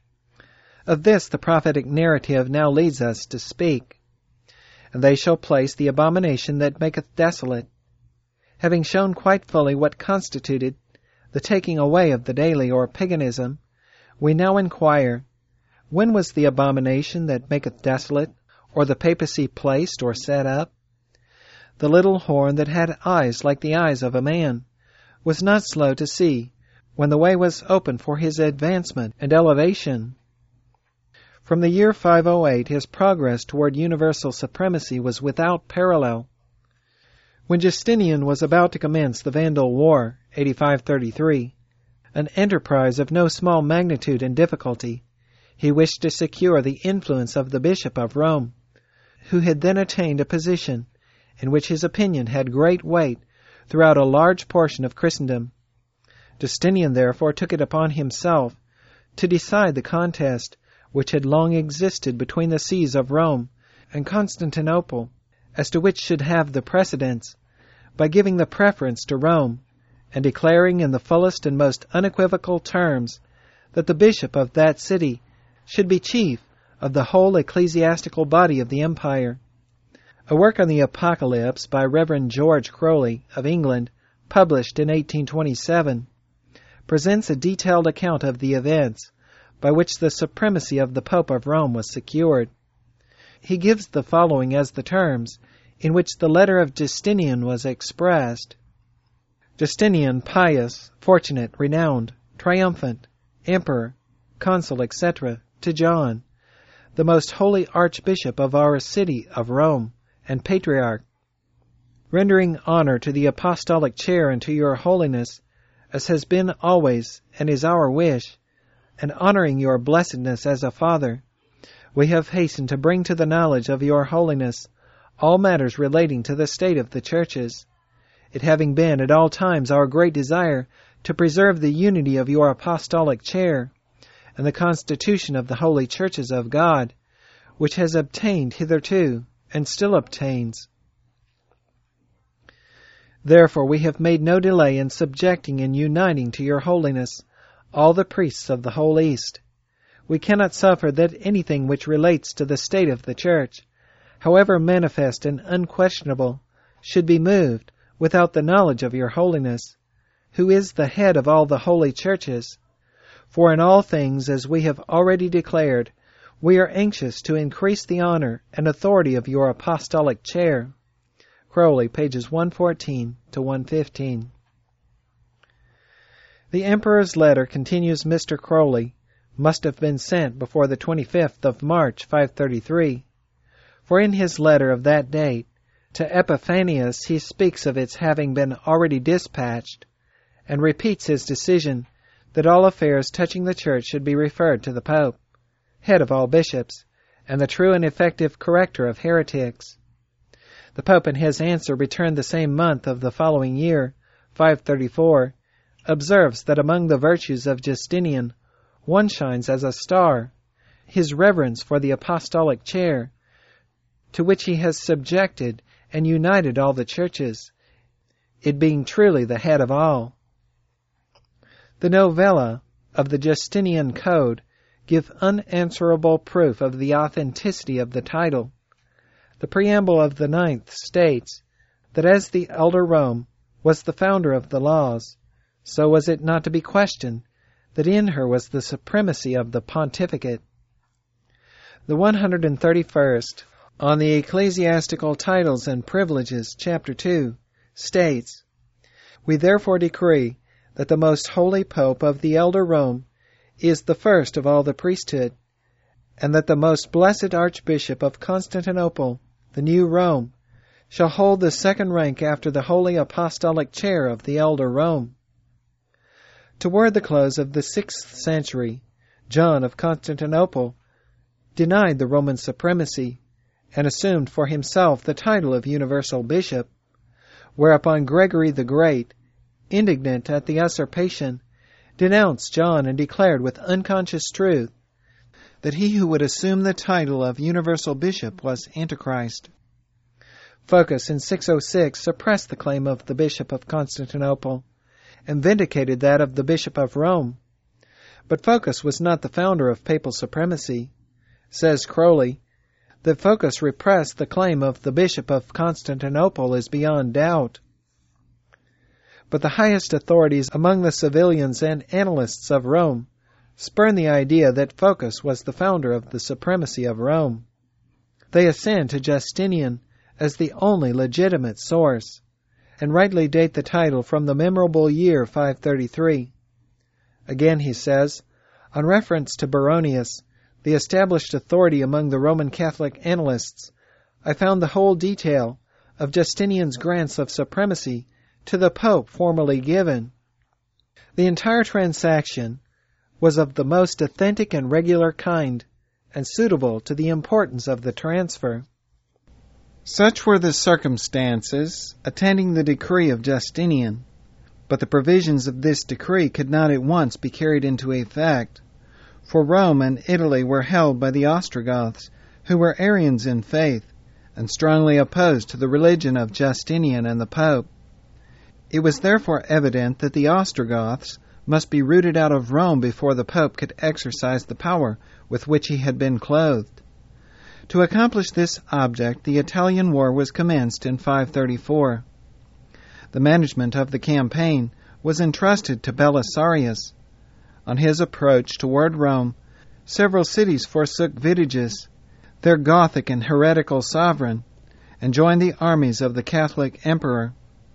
S2: Of this the prophetic narrative now leads us to speak. And they shall place the abomination that maketh desolate. Having shown quite fully what constituted the taking away of the daily or paganism, we now inquire, when was the abomination that maketh desolate, or the papacy placed or set up? The little horn that had eyes like the eyes of a man was not slow to see when the way was open for his advancement and elevation. From the year five oh eight, his progress toward universal supremacy was without parallel. When Justinian was about to commence the Vandal War, eighty-five thirty-three, an enterprise of no small magnitude and difficulty, he wished to secure the influence of the Bishop of Rome, who had then attained a position in which his opinion had great weight throughout a large portion of Christendom. Justinian therefore took it upon himself to decide the contest which had long existed between the sees of Rome and Constantinople, as to which should have the precedence, by giving the preference to Rome, and declaring in the fullest and most unequivocal terms that the bishop of that city should be chief of the whole ecclesiastical body of the empire. A work on the Apocalypse by Reverend George Crowley of England, published in eighteen twenty-seven, presents a detailed account of the events by which the supremacy of the Pope of Rome was secured. He gives the following as the terms in which the letter of Justinian was expressed. Justinian, pious, fortunate, renowned, triumphant, emperor, consul, et cetera, to John, the most holy archbishop of our city of Rome, and patriarch, rendering honor to the apostolic chair and to your holiness, as has been always and is our wish, and honoring your blessedness as a father, we have hastened to bring to the knowledge of your holiness all matters relating to the state of the churches, it having been at all times our great desire to preserve the unity of your apostolic chair, and the constitution of the holy churches of God, which has obtained hitherto, and still obtains. Therefore we have made no delay in subjecting and uniting to your holiness all the priests of the whole East. We cannot suffer that anything which relates to the state of the Church, however manifest and unquestionable, should be moved without the knowledge of your holiness, who is the head of all the holy churches. For in all things, as we have already declared, we are anxious to increase the honor and authority of your apostolic chair. Crowley, pages one fourteen to one fifteen. The Emperor's letter, continues Mister Crowley, must have been sent before the twenty-fifth of March, five thirty-three, for in his letter of that date to Epiphanius he speaks of its having been already dispatched, and repeats his decision that all affairs touching the Church should be referred to the Pope, head of all bishops, and the true and effective corrector of heretics. The Pope in his answer, returned the same month of the following year, five thirty-four, observes that among the virtues of Justinian, one shines as a star, his reverence for the apostolic chair, to which he has subjected and united all the churches, it being truly the head of all. The novella of the Justinian Code give unanswerable proof of the authenticity of the title. The preamble of the ninth states that as the elder Rome was the founder of the laws, so was it not to be questioned that in her was the supremacy of the pontificate. The one hundred thirty-first, on the ecclesiastical titles and privileges, chapter two, states, "We therefore decree that the most holy Pope of the elder Rome is the first of all the priesthood, and that the most blessed Archbishop of Constantinople, the new Rome, shall hold the second rank after the holy apostolic chair of the elder Rome." Toward the close of the sixth century, John of Constantinople denied the Roman supremacy and assumed for himself the title of universal bishop, whereupon Gregory the Great, indignant at the usurpation, denounced John and declared with unconscious truth that he who would assume the title of universal bishop was Antichrist. Phocas in six oh six suppressed the claim of the Bishop of Constantinople and vindicated that of the Bishop of Rome. But Phocas was not the founder of papal supremacy. Says Crowley, that Phocas repressed the claim of the Bishop of Constantinople is beyond doubt. But the highest authorities among the civilians and annalists of Rome spurn the idea that Phocas was the founder of the supremacy of Rome. They ascend to Justinian as the only legitimate source, and rightly date the title from the memorable year five thirty-three. Again he says, on reference to Baronius, the established authority among the Roman Catholic annalists, I found the whole detail of Justinian's grants of supremacy to the Pope formally given. The entire transaction was of the most authentic and regular kind, and suitable to the importance of the transfer.
S1: Such were the circumstances attending the decree of Justinian, but the provisions of this decree could not at once be carried into effect, for Rome and Italy were held by the Ostrogoths, who were Arians in faith, and strongly opposed to the religion of Justinian and the Pope. It was therefore evident that the Ostrogoths must be rooted out of Rome before the Pope could exercise the power with which he had been clothed. To accomplish this object, the Italian War was commenced in five thirty-four. The management of the campaign was entrusted to Belisarius. On his approach toward Rome, several cities forsook Vitiges, their Gothic and heretical sovereign, and joined the armies of the Catholic emperor.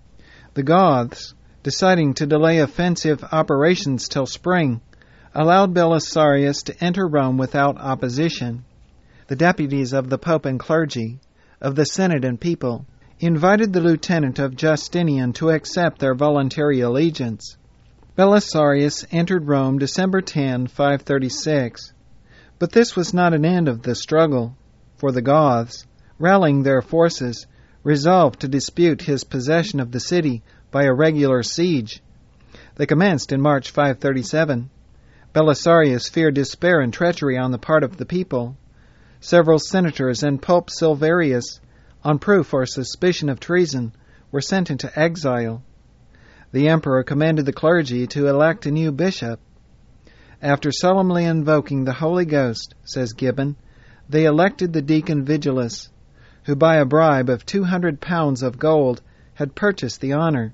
S1: The Goths, deciding to delay offensive operations till spring, allowed Belisarius to enter Rome without opposition. The deputies of the Pope and clergy, of the Senate and people, invited the lieutenant of Justinian to accept their voluntary allegiance. Belisarius entered Rome December tenth, five thirty-six. But this was not an end of the struggle, for the Goths, rallying their forces, resolved to dispute his possession of the city by a regular siege. They commenced in March five thirty-seven. Belisarius feared despair and treachery on the part of the people. Several senators and Pope Silverius, on proof or suspicion of treason, were sent into exile. The emperor commanded the clergy to elect a new bishop. After solemnly invoking the Holy Ghost, says Gibbon, they elected the deacon Vigilus, who by a bribe of two hundred pounds of gold had purchased the honor.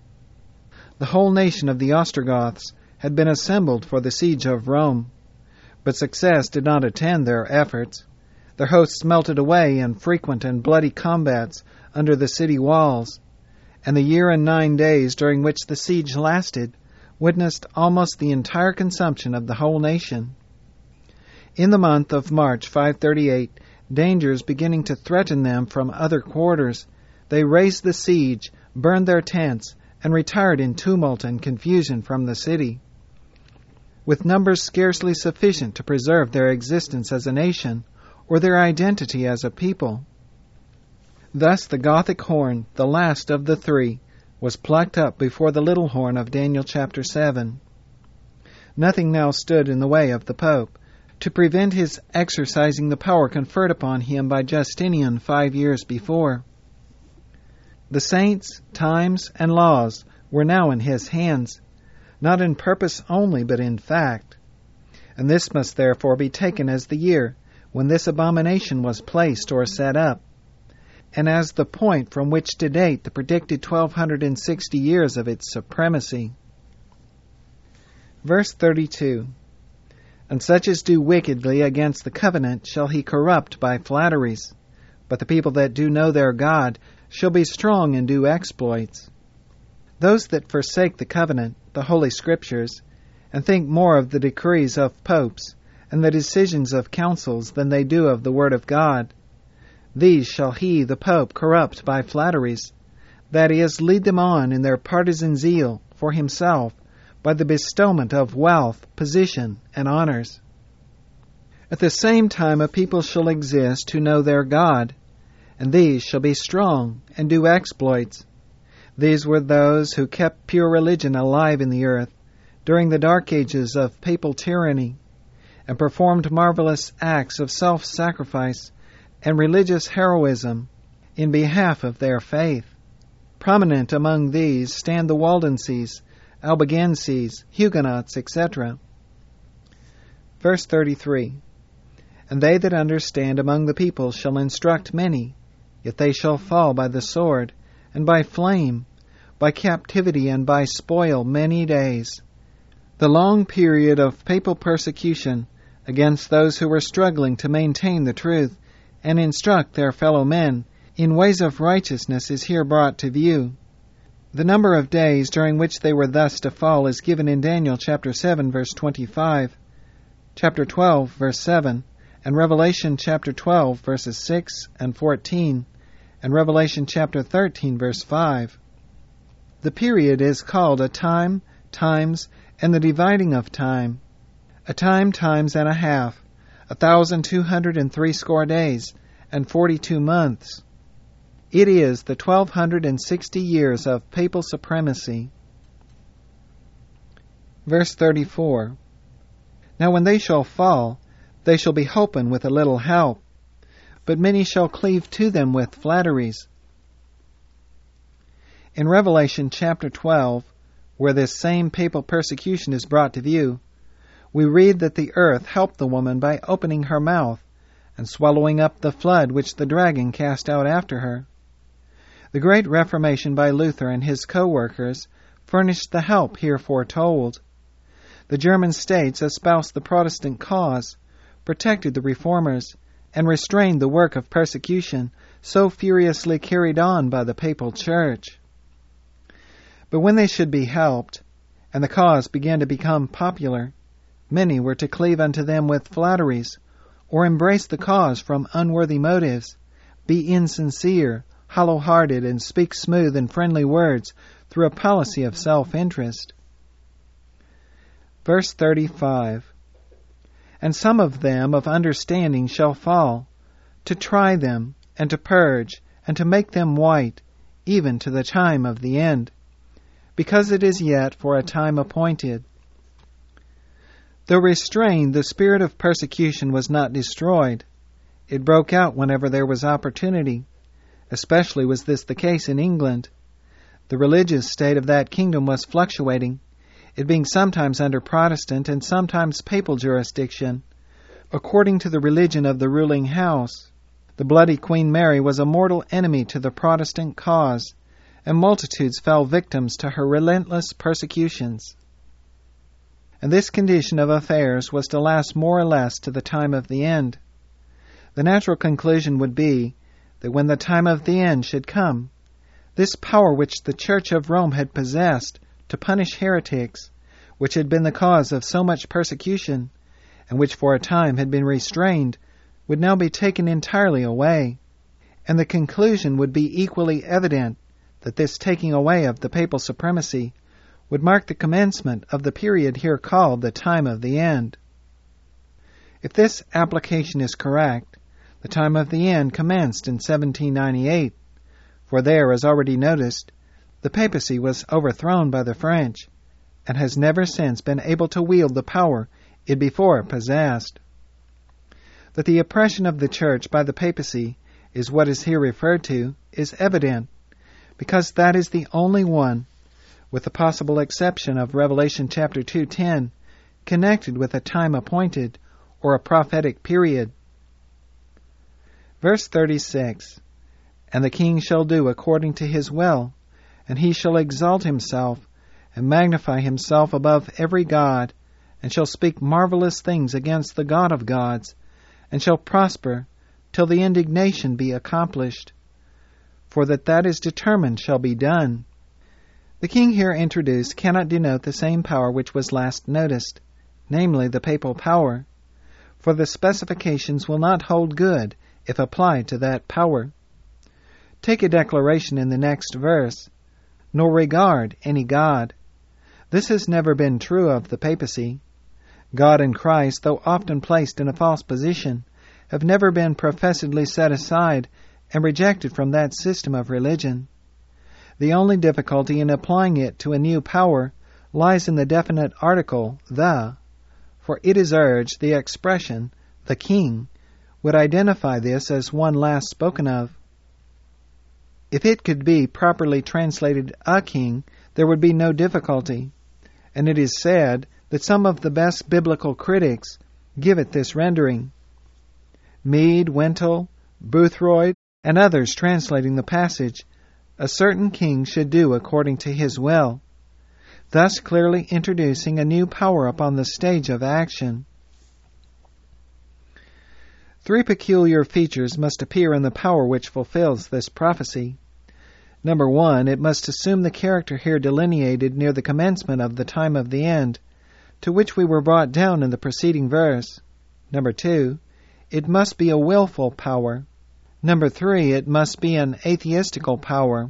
S1: The whole nation of the Ostrogoths had been assembled for the siege of Rome, but success did not attend their efforts. Their hosts melted away in frequent and bloody combats under the city walls, and the year and nine days during which the siege lasted witnessed almost the entire consumption of the whole nation. In the month of March five thirty-eight, dangers beginning to threaten them from other quarters, they raised the siege, burned their tents, and retired in tumult and confusion from the city.
S2: with numbers scarcely sufficient to preserve their existence as a nation or their identity as a people. Thus the Gothic horn, the last of the three, was plucked up before the little horn of Daniel chapter seven. Nothing now stood in the way of the Pope to prevent his exercising the power conferred upon him by Justinian five years before. The saints, times, and laws were now in his hands, not in purpose only, but in fact. And this must therefore be taken as the year when this abomination was placed or set up, and as the point from which to date the predicted twelve sixty years of its supremacy. Verse thirty-two. And such as do wickedly against the covenant shall he corrupt by flatteries, but the people that do know their God shall be strong and do exploits. Those that forsake the covenant, the Holy Scriptures, and think more of the decrees of popes and the decisions of councils than they do of the Word of God, these shall he, the Pope, corrupt by flatteries, that is, lead them on in their partisan zeal for himself by the bestowment of wealth, position, and honors. At the same time a people shall exist who know their God, and these shall be strong and do exploits. These were those who kept pure religion alive in the earth during the dark ages of papal tyranny, and performed marvelous acts of self-sacrifice and religious heroism in behalf of their faith. Prominent among these stand the Waldenses, Albigenses, Huguenots, et cetera. Verse thirty-three. And they that understand among the people shall instruct many, yet they shall fall by the sword, and by flame, by captivity, and by spoil many days. The long period of papal persecution against those who were struggling to maintain the truth and instruct their fellow men in ways of righteousness is here brought to view. The number of days during which they were thus to fall is given in Daniel chapter seven, verse twenty-five, chapter twelve, verse seven, and Revelation chapter twelve, verses six and fourteen, and Revelation chapter thirteen, verse five. The period is called a time, times, and the dividing of time, a time, times, and a half, a thousand two hundred and threescore days, and forty-two months. It is the twelve sixty years of papal supremacy. Verse thirty-four. Now when they shall fall, they shall be holpen with a little help, but many shall cleave to them with flatteries. In Revelation chapter twelve, where this same papal persecution is brought to view, we read that the earth helped the woman by opening her mouth and swallowing up the flood which the dragon cast out after her. The great Reformation by Luther and his co-workers furnished the help here foretold. The German states espoused the Protestant cause, protected the Reformers, and restrained the work of persecution so furiously carried on by the papal church. But when they should be helped, and the cause began to become popular, many were to cleave unto them with flatteries, or embrace the cause from unworthy motives, be insincere, hollow-hearted, and speak smooth and friendly words through a policy of self-interest. Verse thirty-five. And some of them of understanding shall fall, to try them, and to purge, and to make them white, even to the time of the end, because it is yet for a time appointed. Though restrained, the spirit of persecution was not destroyed. It broke out whenever there was opportunity. Especially was this the case in England. The religious state of that kingdom was fluctuating, it being sometimes under Protestant and sometimes papal jurisdiction, according to the religion of the ruling house. The bloody Queen Mary was a mortal enemy to the Protestant cause, and multitudes fell victims to her relentless persecutions. And this condition of affairs was to last more or less to the time of the end. The natural conclusion would be that when the time of the end should come, this power which the Church of Rome had possessed to punish heretics, which had been the cause of so much persecution, and which for a time had been restrained, would now be taken entirely away, and the conclusion would be equally evident that this taking away of the papal supremacy would mark the commencement of the period here called the time of the end. If this application is correct, the time of the end commenced in seventeen ninety-eight, for there, as already noticed, the papacy was overthrown by the French, and has never since been able to wield the power it before possessed. That the oppression of the Church by the papacy is what is here referred to is evident, because that is the only one, with the possible exception of Revelation chapter two ten, connected with a time appointed or a prophetic period. Verse thirty-six, And the king shall do according to his will, and he shall exalt himself, and magnify himself above every god, and shall speak marvelous things against the God of gods, and shall prosper till the indignation be accomplished. For that that is determined shall be done. The king here introduced cannot denote the same power which was last noticed, namely the papal power, for the specifications will not hold good if applied to that power. Take a declaration in the next verse, nor regard any god. This has never been true of the papacy. God and Christ, though often placed in a false position, have never been professedly set aside and rejected from that system of religion. The only difficulty in applying it to a new power lies in the definite article, the, for it is urged the expression, the king, would identify this as one last spoken of. If it could be properly translated a king, there would be no difficulty, and it is said that some of the best biblical critics give it this rendering. Mead, Wentel, Boothroyd, and others translating the passage, a certain king should do according to his will, thus clearly introducing a new power upon the stage of action. Three peculiar features must appear in the power which fulfills this prophecy. Number one, it must assume the character here delineated near the commencement of the time of the end, to which we were brought down in the preceding verse. Number two, it must be a willful power. Number three, it must be an atheistical power.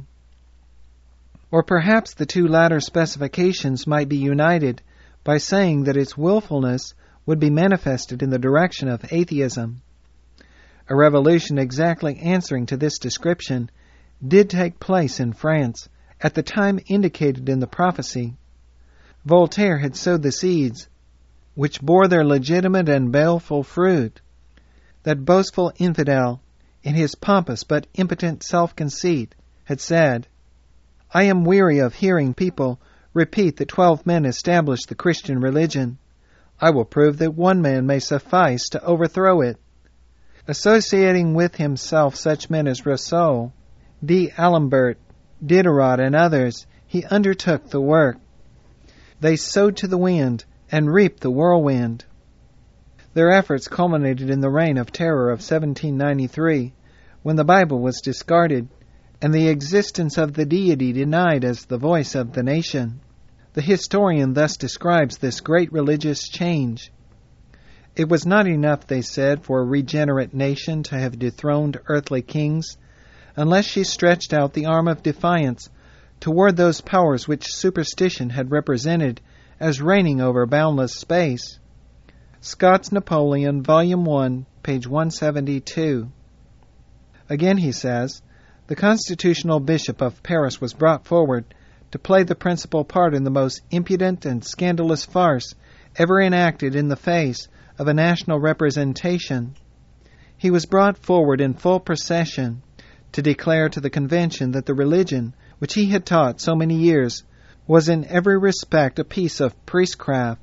S2: Or perhaps the two latter specifications might be united by saying that its willfulness would be manifested in the direction of atheism. A revolution exactly answering to this description did take place in France at the time indicated in the prophecy. Voltaire had sowed the seeds, which bore their legitimate and baleful fruit. That boastful infidel, in his pompous but impotent self-conceit, had said, I am weary of hearing people repeat that twelve men established the Christian religion. I will prove that one man may suffice to overthrow it. Associating with himself such men as Rousseau, D'Alembert, Diderot, and others, he undertook the work. They sowed to the wind and reaped the whirlwind. Their efforts culminated in the Reign of Terror of seventeen ninety-three, when the Bible was discarded and the existence of the deity denied as the voice of the nation. The historian thus describes this great religious change. It was not enough, they said, for a regenerate nation to have dethroned earthly kings, unless she stretched out the arm of defiance toward those powers which superstition had represented as reigning over boundless space. Scott's Napoleon, Volume one, page one seventy-two. Again he says, the constitutional bishop of Paris was brought forward to play the principal part in the most impudent and scandalous farce ever enacted in the face of a national representation. He was brought forward in full procession to declare to the convention that the religion which he had taught so many years was in every respect a piece of priestcraft,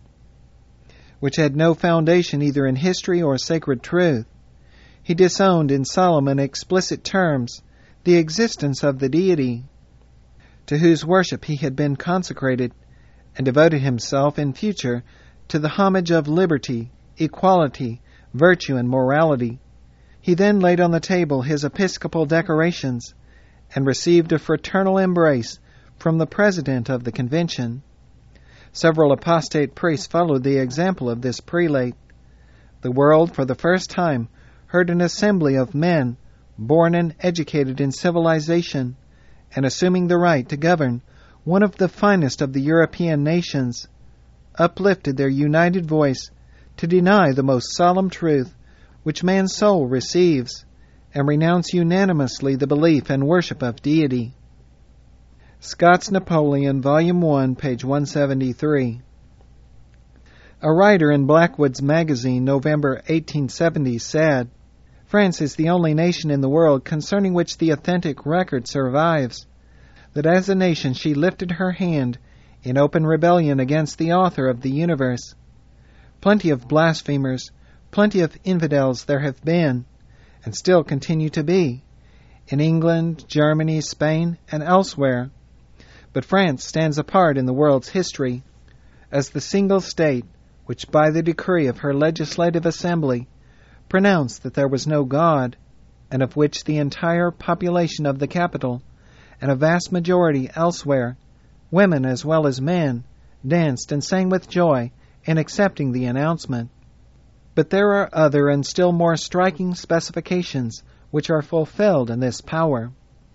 S2: which had no foundation either in history or sacred truth. He disowned in solemn and explicit terms the existence of the deity, to whose worship he had been consecrated, and devoted himself in future to the homage of liberty, equality, virtue, and morality. He then laid on the table his episcopal decorations, and received a fraternal embrace from the president of the convention. Several apostate priests followed the example of this prelate. The world, for the first time, heard an assembly of men, born and educated in civilization, and assuming the right to govern one of the finest of the European nations, uplifted their united voice to deny the most solemn truth which man's soul receives, and renounce unanimously the belief and worship of deity. Scott's Napoleon, Volume one, page one seventy-three. A writer in Blackwood's Magazine, November eighteen seventy, said, France is the only nation in the world concerning which the authentic record survives, that as a nation she lifted her hand in open rebellion against the author of the universe. Plenty of blasphemers, plenty of infidels there have been, and still continue to be, in England, Germany, Spain, and elsewhere. But France stands apart in the world's history as the single state which by the decree of her legislative assembly pronounced that there was no God, and of which the entire population of the capital, and a vast majority elsewhere, women as well as men, danced and sang with joy in accepting the announcement. But there are other and still more striking specifications which are fulfilled in this power.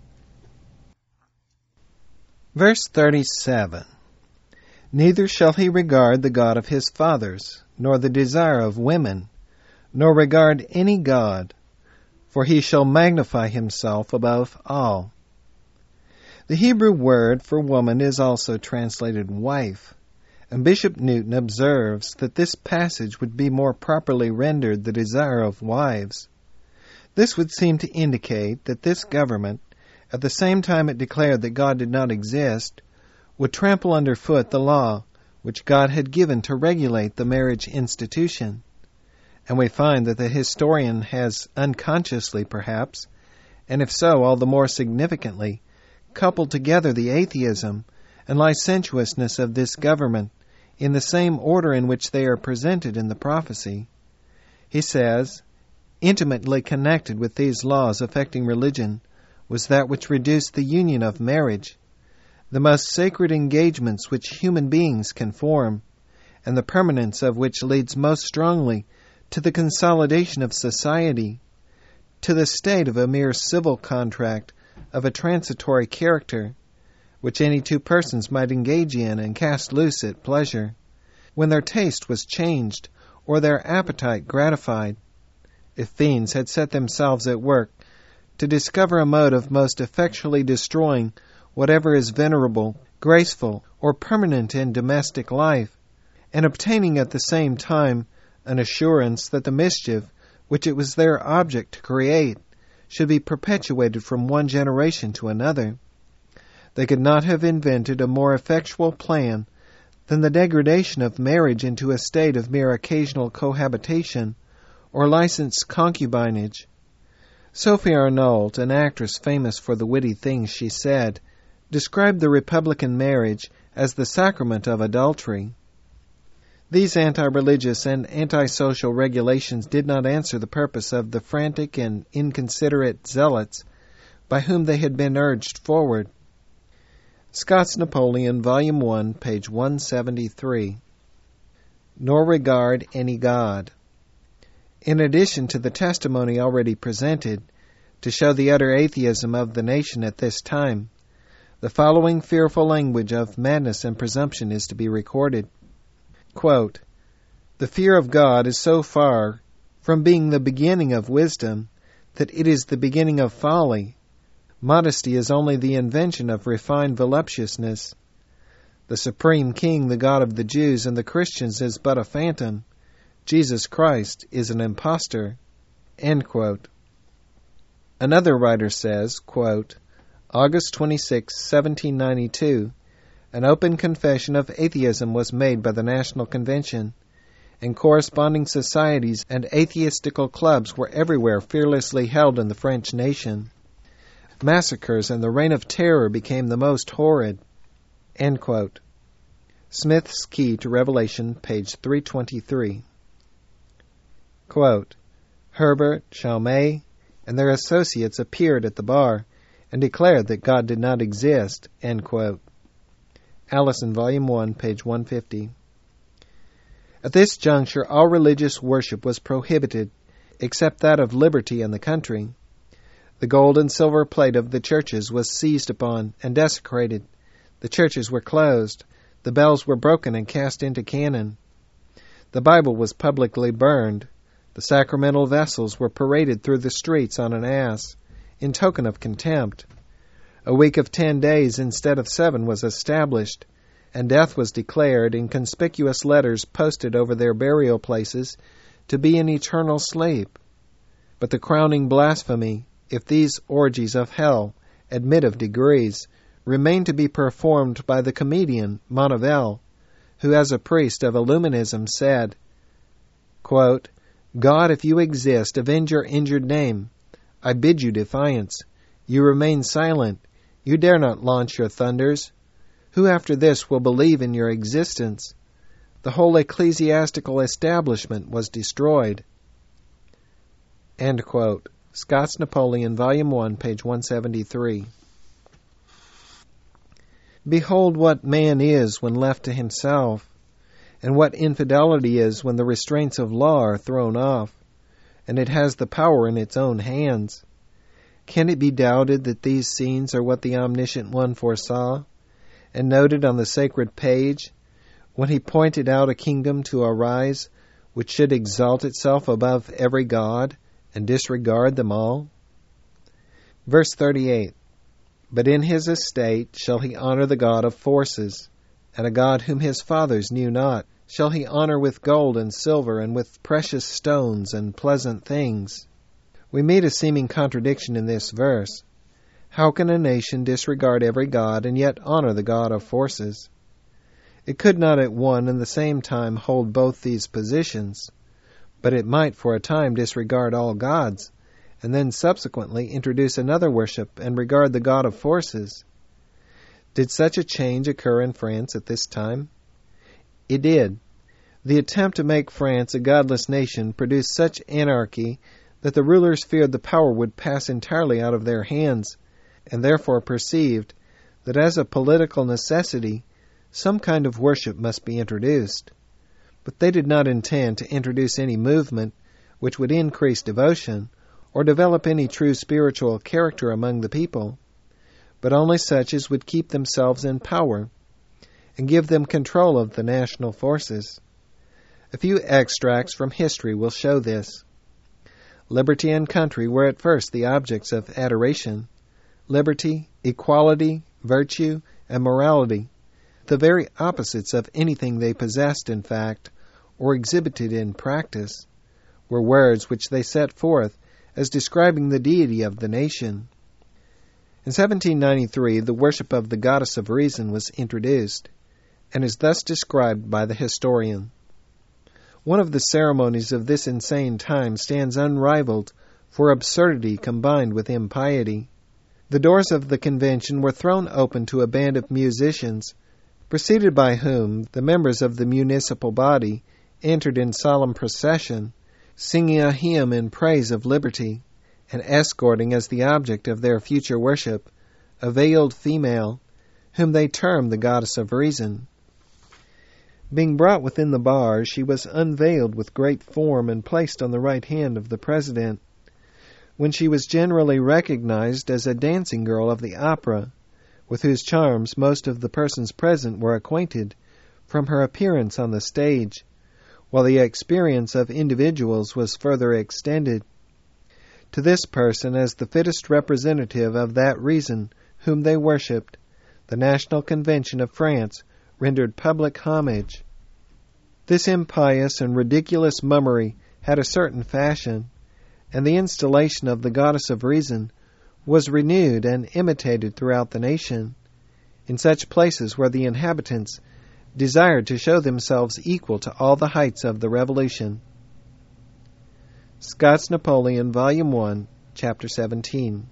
S1: Verse thirty-seven. Neither shall he regard the God of his fathers, nor the desire of women, nor regard any god, for he shall magnify himself above all. The Hebrew word for woman is also translated wife, and Bishop Newton observes that this passage would be more properly rendered the desire of wives. This would seem to indicate that this government, at the same time it declared that God did not exist, would trample underfoot the law which God had given to regulate the marriage institution. And we find that the historian has unconsciously, perhaps, and if so, all the more significantly, coupled together the atheism and licentiousness of this government in the same order in which they are presented in the prophecy. He says, intimately connected with these laws affecting religion was that which reduced the union of marriage, the most sacred engagements which human beings can form, and the permanence of which leads most strongly to the consolidation of society, to the state of a mere civil contract of a transitory character, which any two persons might engage in and cast loose at pleasure, when their taste was changed or their appetite gratified, if fiends had set themselves at work to discover a mode of most effectually destroying whatever is venerable, graceful, or permanent in domestic life, and obtaining at the same time an assurance that the mischief which it was their object to create should be perpetuated from one generation to another. They could not have invented a more effectual plan than the degradation of marriage into a state of mere occasional cohabitation or licensed concubinage. Sophie Arnault, an actress famous for the witty things she said, described the Republican marriage as the sacrament of adultery. These anti-religious and anti-social regulations did not answer the purpose of the frantic and inconsiderate zealots by whom they had been urged forward. Scott's Napoleon, Volume one, page one seventy-three. Nor regard any god. In addition to the testimony already presented to show the utter atheism of the nation at this time, the following fearful language of madness and presumption is to be recorded. Quote, the fear of God is so far from being the beginning of wisdom that it is the beginning of folly. Modesty is only the invention of refined voluptuousness. The Supreme King, the God of the Jews and the Christians, is but a phantom. Jesus Christ is an impostor. End quote. Another writer says, quote, August twenty-sixth, seventeen ninety-two, an open confession of atheism was made by the National Convention, and corresponding societies and atheistical clubs were everywhere fearlessly held in the French nation. Massacres and the reign of terror became the most horrid. End quote. Smith's Key to Revelation, page three twenty-three. Quote, Herbert, Chalmé, and their associates appeared at the bar and declared that God did not exist. End quote. Allison, Volume one, page one fifty. At this juncture, all religious worship was prohibited, except that of liberty in the country. The gold and silver plate of the churches was seized upon and desecrated.
S2: The churches were closed. The bells were broken and cast into cannon. The Bible was publicly burned. The sacramental vessels were paraded through the streets on an ass, in token of contempt. A week of ten days instead of seven was established, and death was declared in conspicuous letters posted over their burial places to be an eternal sleep. But the crowning blasphemy, if these orgies of hell admit of degrees, remained to be performed by the comedian Montevel, who as a priest of Illuminism said, quote, God, if you exist, avenge your injured name. I bid you defiance. You remain silent. You dare not launch your thunders. Who after this will believe in your existence? The whole ecclesiastical establishment was destroyed. End quote. Scott's Napoleon, Volume one, page one seventy-three. Behold what man is when left to himself, and what infidelity is when the restraints of law are thrown off, and it has the power in its own hands. Can it be doubted that these scenes are what the Omniscient One foresaw, and noted on the sacred page, when he pointed out a kingdom to arise which should exalt itself above every god, and disregard them all? Verse thirty-eight. But in his estate shall he honor the God of forces, and a God whom his fathers knew not shall he honor with gold and silver, and with precious stones and pleasant things. We meet a seeming contradiction in this verse. How can a nation disregard every god and yet honor the God of forces? It could not at one and the same time hold both these positions, but it might for a time disregard all gods, and then subsequently introduce another worship and regard the God of forces. Did such a change occur in France at this time? It did. The attempt to make France a godless nation produced such anarchy that the rulers feared the power would pass entirely out of their hands, and therefore perceived that as a political necessity some kind of worship must be introduced. But they did not intend to introduce any movement which would increase devotion or develop any true spiritual character among the people, but only such as would keep themselves in power and give them control of the national forces. A few extracts from history will show this. Liberty and country were at first the objects of adoration. Liberty, equality, virtue, and morality, the very opposites of anything they possessed in fact, or exhibited in practice, were words which they set forth as describing the deity of the nation. In seventeen ninety-three, the worship of the Goddess of Reason was introduced, and is thus described by the historian. One of the ceremonies of this insane time stands unrivaled for absurdity combined with impiety. The doors of the convention were thrown open to a band of musicians, preceded by whom the members of the municipal body entered in solemn procession, singing a hymn in praise of liberty, and escorting as the object of their future worship a veiled female, whom they termed the Goddess of Reason. Being brought within the bars, she was unveiled with great form and placed on the right hand of the president, when she was generally recognized as a dancing girl of the opera, with whose charms most of the persons present were acquainted from her appearance on the stage, while the experience of individuals was further extended. To this person, as the fittest representative of that reason whom they worshipped, the National Convention of France rendered public homage. This impious and ridiculous mummery had a certain fashion, and the installation of the Goddess of Reason was renewed and imitated throughout the nation, in such places where the inhabitants desired to show themselves equal to all the heights of the Revolution. Scott's Napoleon, Volume one, Chapter seventeen.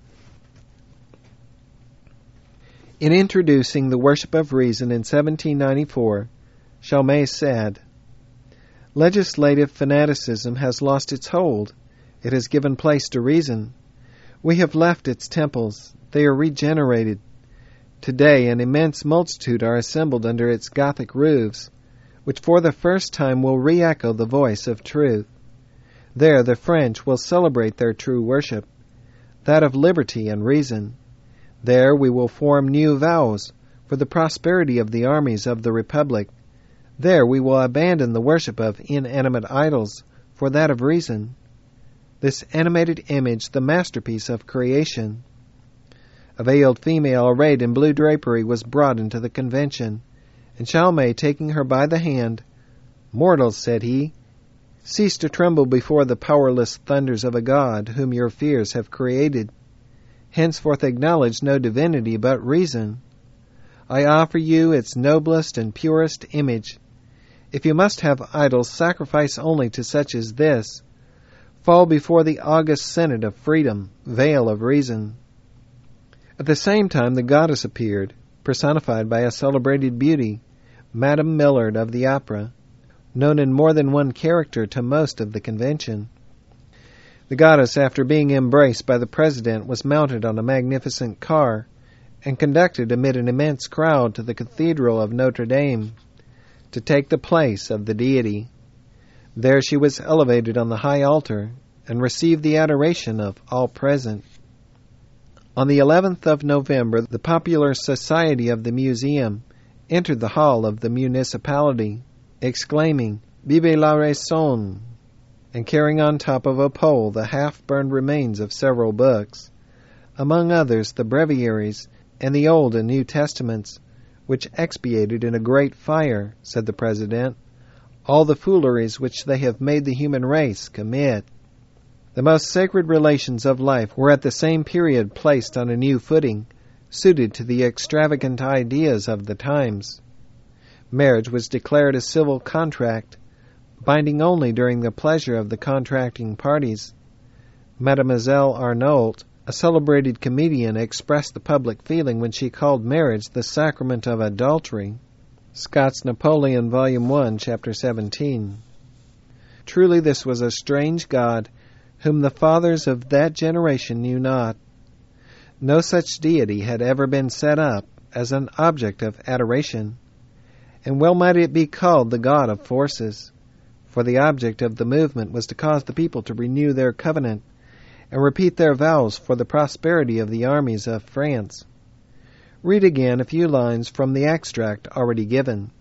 S2: In introducing the worship of reason in seventeen ninety-four, Chalmé said, "Legislative fanaticism has lost its hold. It has given place to reason. We have left its temples. They are regenerated. Today an immense multitude are assembled under its Gothic roofs, which for the first time will re-echo the voice of truth. There the French will celebrate their true worship, that of liberty and reason. There we will form new vows for the prosperity of the armies of the Republic. There we will abandon the worship of inanimate idols for that of reason. This animated image, the masterpiece of creation. A veiled female arrayed in blue drapery was brought into the convention, and Chalme, taking her by the hand, "Mortals," said he, "cease to tremble before the powerless thunders of a god whom your fears have created. Henceforth acknowledge no divinity but reason. I offer you its noblest and purest image. If you must have idols, sacrifice only to such as this. Fall before the august senate of freedom, veil of reason." At the same time the goddess appeared, personified by a celebrated beauty, Madame Millard of the Opera, known in more than one character to most of the convention. The goddess, after being embraced by the president, was mounted on a magnificent car and conducted amid an immense crowd to the Cathedral of Notre Dame to take the place of the deity. There she was elevated on the high altar and received the adoration of all present. On the eleventh of November, the Popular Society of the Museum entered the hall of the municipality, exclaiming, "Vive la raison!" and carrying on top of a pole the half-burned remains of several books, among others the breviaries and the Old and New Testaments, which expiated in a great fire, said the President, all the fooleries which they have made the human race commit. The most sacred relations of life were at the same period placed on a new footing, suited to the extravagant ideas of the times. Marriage was declared a civil contract, binding only during the pleasure of the contracting parties. Mademoiselle Arnault, a celebrated comedian, expressed the public feeling when she called marriage the sacrament of adultery. Scott's Napoleon, Volume one, Chapter seventeen. Truly this was a strange God, whom the fathers of that generation knew not. No such deity had ever been set up as an object of adoration, and well might it be called the God of forces, for the object of the movement was to cause the people to renew their covenant and repeat their vows for the prosperity of the armies of France. Read again a few lines from the extract already given.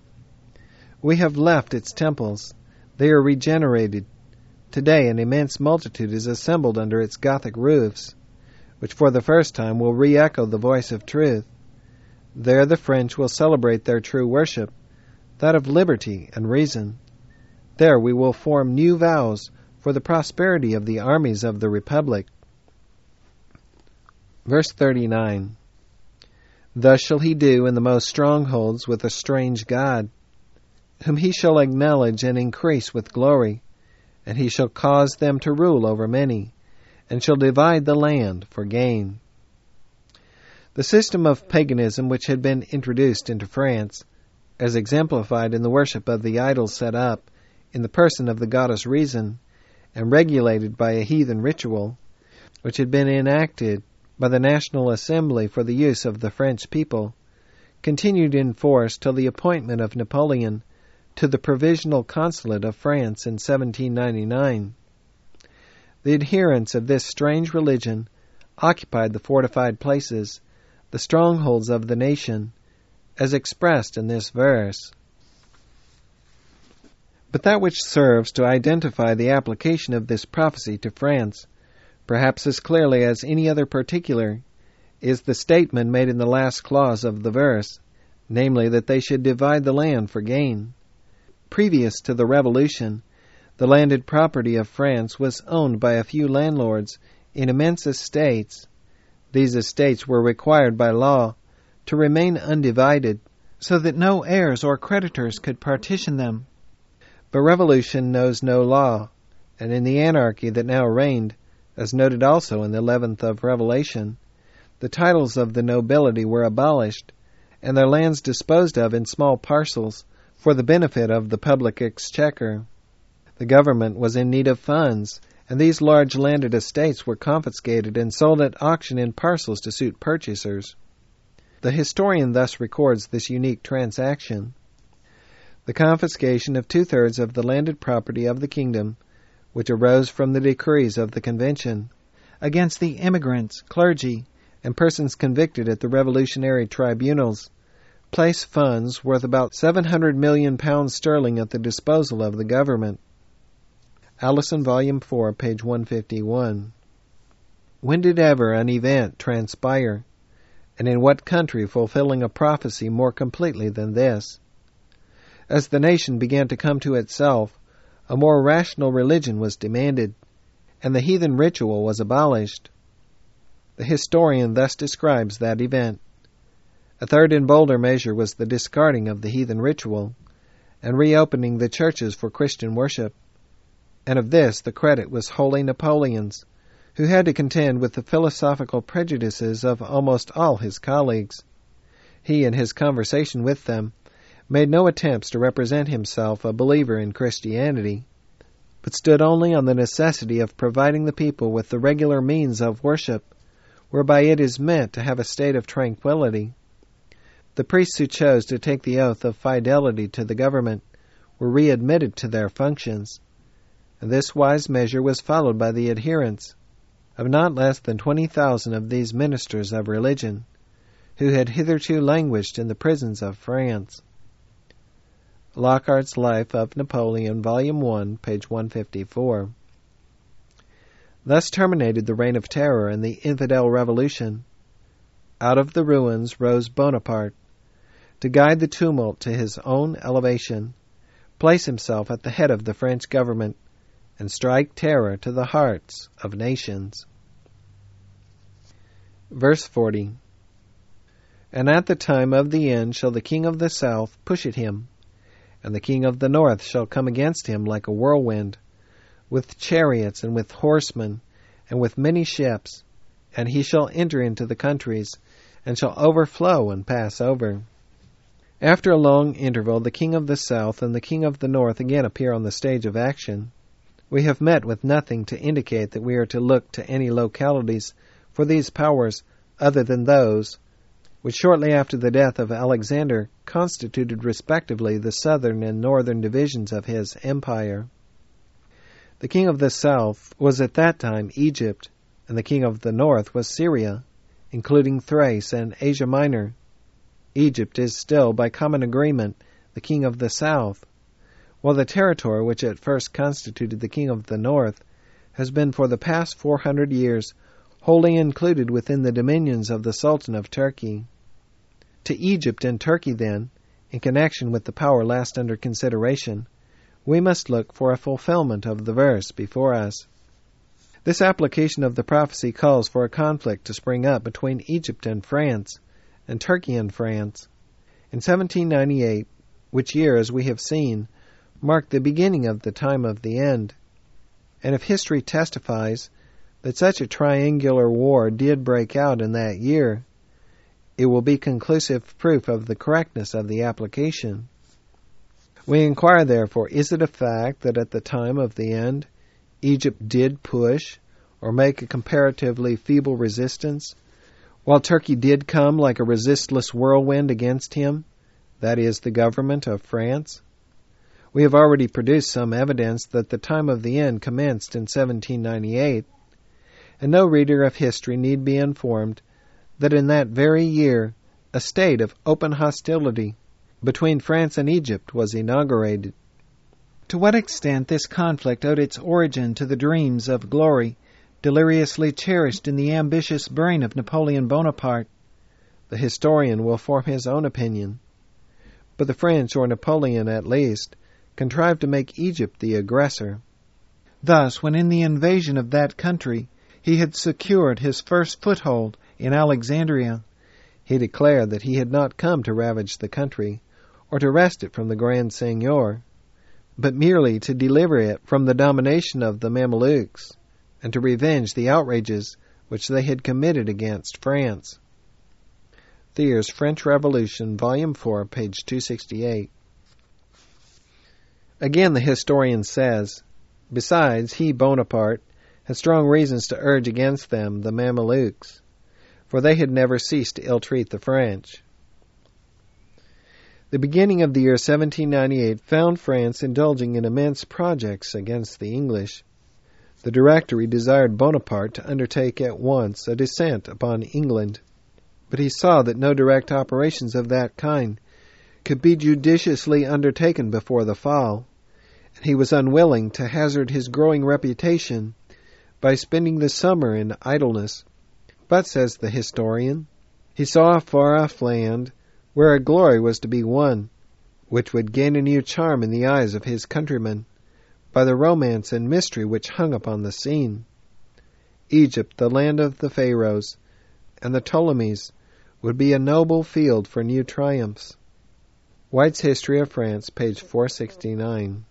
S2: We have left its temples. They are regenerated. Today an immense multitude is assembled under its Gothic roofs, which for the first time will re-echo the voice of truth. There the French will celebrate their true worship, that of liberty and reason. There we will form new vows for the prosperity of the armies of the Republic. Verse thirty-nine. Thus shall he do in the most strongholds with a strange God, whom he shall acknowledge and increase with glory, and he shall cause them to rule over many, and shall divide the land for gain. The system of paganism which had been introduced into France, as exemplified in the worship of the idols set up in the person of the goddess Reason, and regulated by a heathen ritual, which had been enacted by the National Assembly for the use of the French people, continued in force till the appointment of Napoleon to the Provisional Consulate of France in seventeen ninety-nine. The adherents of this strange religion occupied the fortified places, the strongholds of the nation, as expressed in this verse. But that which serves to identify the application of this prophecy to France, perhaps as clearly as any other particular, is the statement made in the last clause of the verse, namely that they should divide the land for gain. Previous to the Revolution, the landed property of France was owned by a few landlords in immense estates. These estates were required by law to remain undivided, so that no heirs or creditors could partition them. But revolution knows no law, and in the anarchy that now reigned, as noted also in the eleventh of Revelation, the titles of the nobility were abolished, and their lands disposed of in small parcels for the benefit of the public exchequer. The government was in need of funds, and these large landed estates were confiscated and sold at auction in parcels to suit purchasers. The historian thus records this unique transaction. The confiscation of two-thirds of the landed property of the kingdom, which arose from the decrees of the Convention, against the immigrants, clergy, and persons convicted at the revolutionary tribunals, place funds worth about seven hundred million pounds sterling at the disposal of the government. Allison, Volume four, page one fifty-one. When did ever an event transpire, and in what country fulfilling a prophecy more completely than this? As the nation began to come to itself, a more rational religion was demanded, and the heathen ritual was abolished. The historian thus describes that event. A third and bolder measure was the discarding of the heathen ritual, and reopening the churches for Christian worship. And of this the credit was wholly Napoleon's, who had to contend with the philosophical prejudices of almost all his colleagues. He, in his conversation with them, made no attempts to represent himself a believer in Christianity, but stood only on the necessity of providing the people with the regular means of worship, whereby it is meant to have a state of tranquility. The priests who chose to take the oath of fidelity to the government were readmitted to their functions, and this wise measure was followed by the adherents of not less than twenty thousand of these ministers of religion, who had hitherto languished in the prisons of France. Lockhart's Life of Napoleon, Volume one, page one fifty-four. Thus terminated the Reign of Terror and the Infidel Revolution. Out of the ruins rose Bonaparte, to guide the tumult to his own elevation, place himself at the head of the French government, and strike terror to the hearts of nations. Verse forty. And at the time of the end shall the king of the south push at him, and the king of the north shall come against him like a whirlwind, with chariots and with horsemen, and with many ships, and he shall enter into the countries, and shall overflow and pass over. After a long interval, the king of the south and the king of the north again appear on the stage of action. We have met with nothing to indicate that we are to look to any localities for these powers other than those which shortly after the death of Alexander constituted respectively the southern and northern divisions of his empire. The king of the south was at that time Egypt, and the king of the north was Syria, including Thrace and Asia Minor. Egypt is still, by common agreement, the king of the south, while the territory which at first constituted the king of the north has been for the past four hundred years wholly included within the dominions of the Sultan of Turkey. To Egypt and Turkey, then, in connection with the power last under consideration, we must look for a fulfillment of the verse before us. This application of the prophecy calls for a conflict to spring up between Egypt and France, and Turkey and France. In seventeen ninety-eight, which year, as we have seen, marked the beginning of the time of the end. And if history testifies that such a triangular war did break out in that year, it will be conclusive proof of the correctness of the application. We inquire, therefore, is it a fact that at the time of the end, Egypt did push or make a comparatively feeble resistance, while Turkey did come like a resistless whirlwind against him, that is, the government of France? We have already produced some evidence that the time of the end commenced in seventeen ninety-eight, and no reader of history need be informed that in that very year a state of open hostility between France and Egypt was inaugurated. To what extent this conflict owed its origin to the dreams of glory deliriously cherished in the ambitious brain of Napoleon Bonaparte, the historian will form his own opinion. But the French, or Napoleon at least, contrived to make Egypt the aggressor. Thus, when in the invasion of that country he had secured his first foothold in Alexandria, he declared that he had not come to ravage the country, or to wrest it from the Grand Seigneur, but merely to deliver it from the domination of the Mamelukes, and to revenge the outrages which they had committed against France. Thier's French Revolution, Volume four, page two sixty-eight. Again the historian says, besides, he, Bonaparte, had strong reasons to urge against them, the Mamelukes, for they had never ceased to ill-treat the French. The beginning of the year seventeen ninety-eight found France indulging in immense projects against the English. The Directory desired Bonaparte to undertake at once a descent upon England. But he saw that no direct operations of that kind could be judiciously undertaken before the fall, and he was unwilling to hazard his growing reputation by spending the summer in idleness. But, says the historian, he saw a far-off land where a glory was to be won, which would gain a new charm in the eyes of his countrymen by the romance and mystery which hung upon the scene. Egypt, the land of the Pharaohs and the Ptolemies, would be a noble field for new triumphs. White's History of France, page four sixty-nine.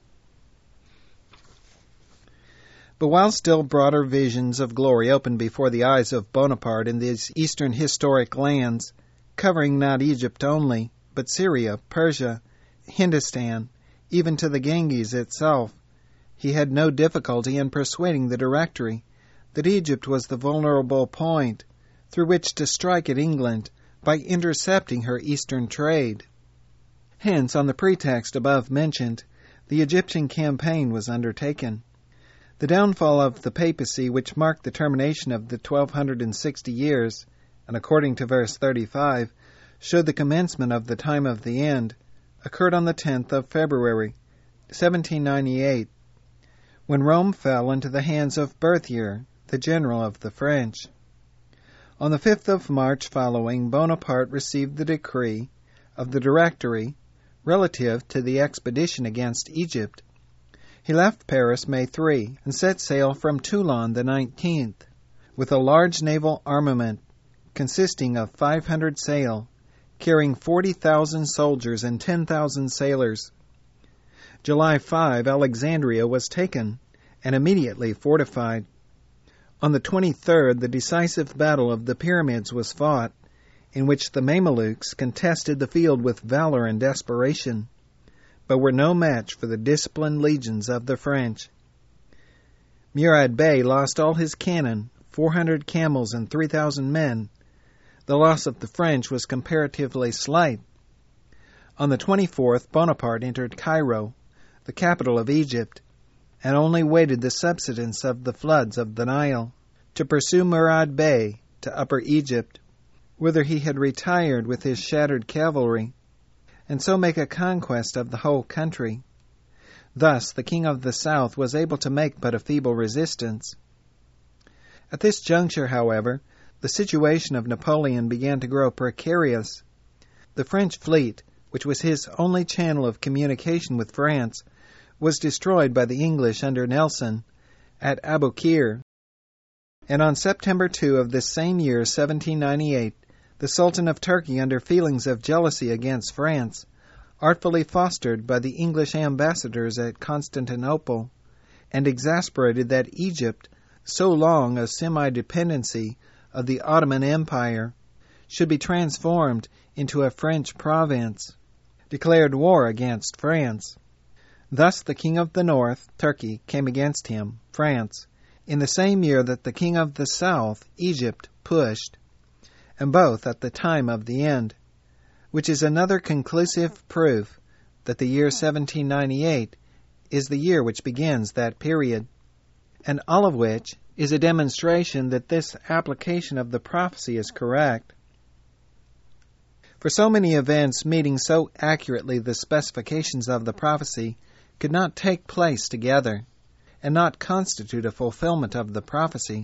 S1: But while still broader visions of glory opened before the eyes of Bonaparte in these eastern historic lands, covering not Egypt only, but Syria, Persia, Hindustan, even to the Ganges itself, he had no difficulty in persuading the Directory that Egypt was the vulnerable point through which to strike at England by intercepting her eastern trade. Hence, on the pretext above mentioned, the Egyptian campaign was undertaken. The downfall of the papacy, which marked the termination of the twelve sixty years, and according to verse thirty-five, showed the commencement of the time of the end, occurred on the tenth of February, seventeen ninety-eight, when Rome fell into the hands of Berthier, the general of the French. On the fifth of March following, Bonaparte received the decree of the Directory relative to the expedition against Egypt. He left Paris May third and set sail from Toulon the nineteenth, with a large naval armament consisting of five hundred sail, carrying forty thousand soldiers and ten thousand sailors. July fifth, Alexandria was taken and immediately fortified. On the twenty-third, the decisive battle of the Pyramids was fought, in which the Mamelukes contested the field with valor and desperation, but were no match for the disciplined legions of the French. Murad Bey lost all his cannon, four hundred camels, and three thousand men. The loss of the French was comparatively slight. On the twenty-fourth, Bonaparte entered Cairo, the capital of Egypt, and only waited the subsidence of the floods of the Nile to pursue Murad Bey to Upper Egypt, whither he had retired with his shattered cavalry, and so make a conquest of the whole country. Thus the king of the south was able to make but a feeble resistance. At this juncture, however, the situation of Napoleon began to grow precarious. The French fleet, which was his only channel of communication with France, was destroyed by the English under Nelson at Aboukir. And on September second of this same year, seventeen ninety-eight, the Sultan of Turkey, under feelings of jealousy against France, artfully fostered by the English ambassadors at Constantinople, and exasperated that Egypt, so long a semi-dependency of the Ottoman Empire, should be transformed into a French province, declared war against France. Thus the king of the north, Turkey, came against him, France, in the same year that the king of the south, Egypt, pushed, and both at the time of the end, which is another conclusive proof that the year seventeen ninety-eight is the year which begins that period, and all of which is a demonstration that this application of the prophecy is correct. For so many events meeting so accurately the specifications of the prophecy could not take place together, and not constitute a fulfillment of the prophecy.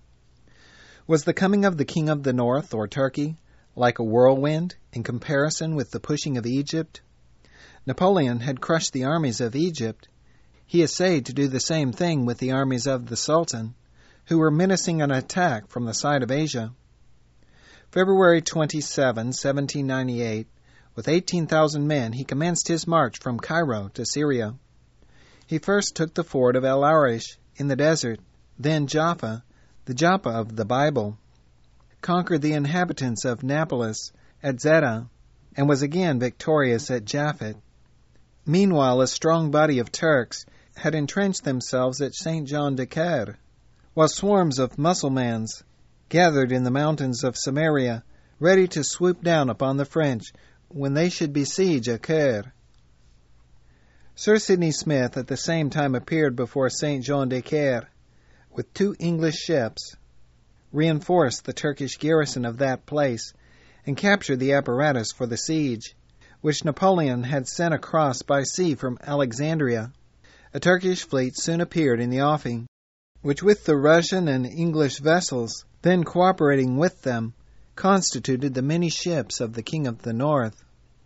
S1: Was the coming of the king of the north, or Turkey, like a whirlwind in comparison with the pushing of Egypt? Napoleon had crushed the armies of Egypt. He essayed to do the same thing with the armies of the Sultan, who were menacing an attack from the side of Asia. February twenty-seventh, seventeen ninety-eight, with eighteen thousand men, he commenced his march from Cairo to Syria. He first took the fort of El Arish in the desert, then Jaffa, the Joppa of the Bible, conquered the inhabitants of Nablus at Zeta, and was again victorious at Japhet. Meanwhile, a strong body of Turks had entrenched themselves at Saint Jean de Acre, while swarms of Mussulmans gathered in the mountains of Samaria, ready to swoop down upon the French when they should besiege Acre. Sir Sidney Smith at the same time appeared before Saint Jean de Acre with two English ships, reinforced the Turkish garrison of that place, and captured the apparatus for the siege, which Napoleon had sent across by sea from Alexandria. A Turkish fleet soon appeared in the offing, which with the Russian and English vessels then cooperating with them constituted the many ships of the King of the North.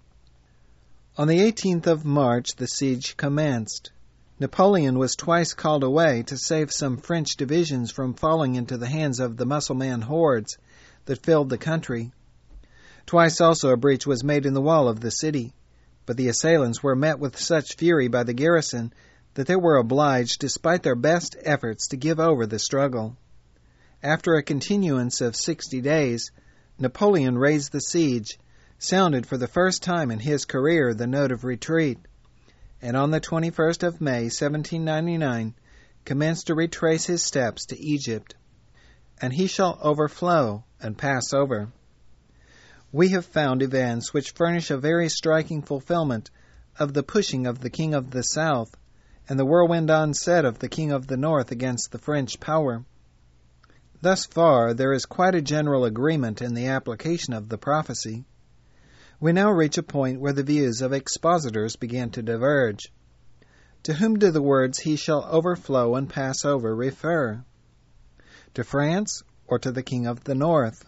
S1: On the eighteenth of March the siege commenced. Napoleon was twice called away to save some French divisions from falling into the hands of the Mussulman hordes that filled the country. Twice also a breach was made in the wall of the city, but the assailants were met with such fury by the garrison that they were obliged, despite their best efforts, to give over the struggle. After a continuance of sixty days, Napoleon raised the siege, sounded for the first time in his career the note of retreat, and on the twenty-first of May, seventeen ninety-nine, commenced to retrace his steps to Egypt. And he shall overflow and pass over. We have found events which furnish a very striking fulfillment of the pushing of the King of the South and the whirlwind onset of the King of the North against the French power. Thus far there is quite a general agreement in the application of the prophecy. We now reach a point where the views of expositors begin to diverge. To whom do the words, "he shall overflow and pass over," refer? To France or to the King of the North?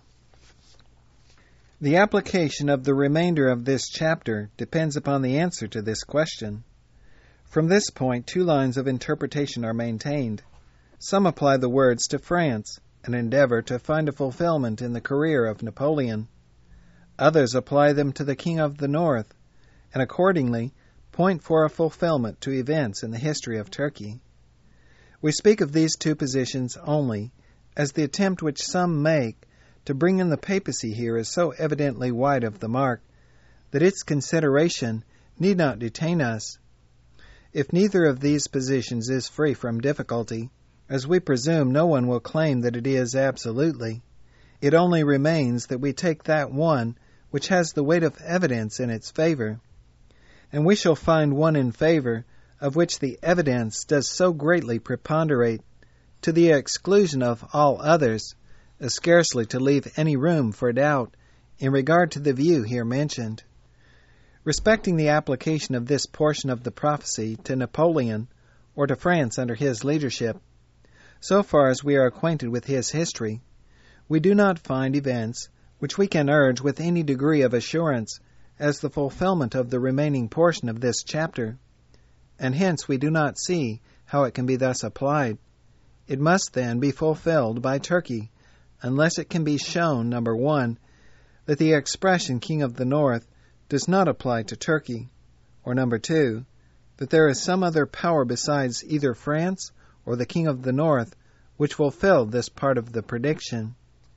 S1: The application of the remainder of this chapter depends upon the answer to this question. From this point, two lines of interpretation are maintained. Some apply the words to France and endeavor to find a fulfillment in the career of Napoleon. Others apply them to the King of the North, and accordingly point for a fulfillment to events in the history of Turkey. We speak of these two positions only, as the attempt which some make to bring in the papacy here is so evidently wide of the mark that its consideration need not detain us. If neither of these positions is free from difficulty, as we presume no one will claim that it is absolutely, it only remains that we take that one which has the weight of evidence in its favor, and we shall find one in favor of which the evidence does so greatly preponderate, to the exclusion of all others, as scarcely to leave any room for doubt in regard to the view here mentioned. Respecting the application of this portion of the prophecy to Napoleon or to France under his leadership, so far as we are acquainted with his history, we do not find events which we can urge with any degree of assurance as the fulfillment of the remaining portion of this chapter, and hence we do not see how it can be thus applied. It must then be fulfilled by Turkey, unless it can be shown, number one, that the expression King of the North does not apply to Turkey, or number two, that there is some other power besides either France or the King of the North which fulfilled this part of the prediction.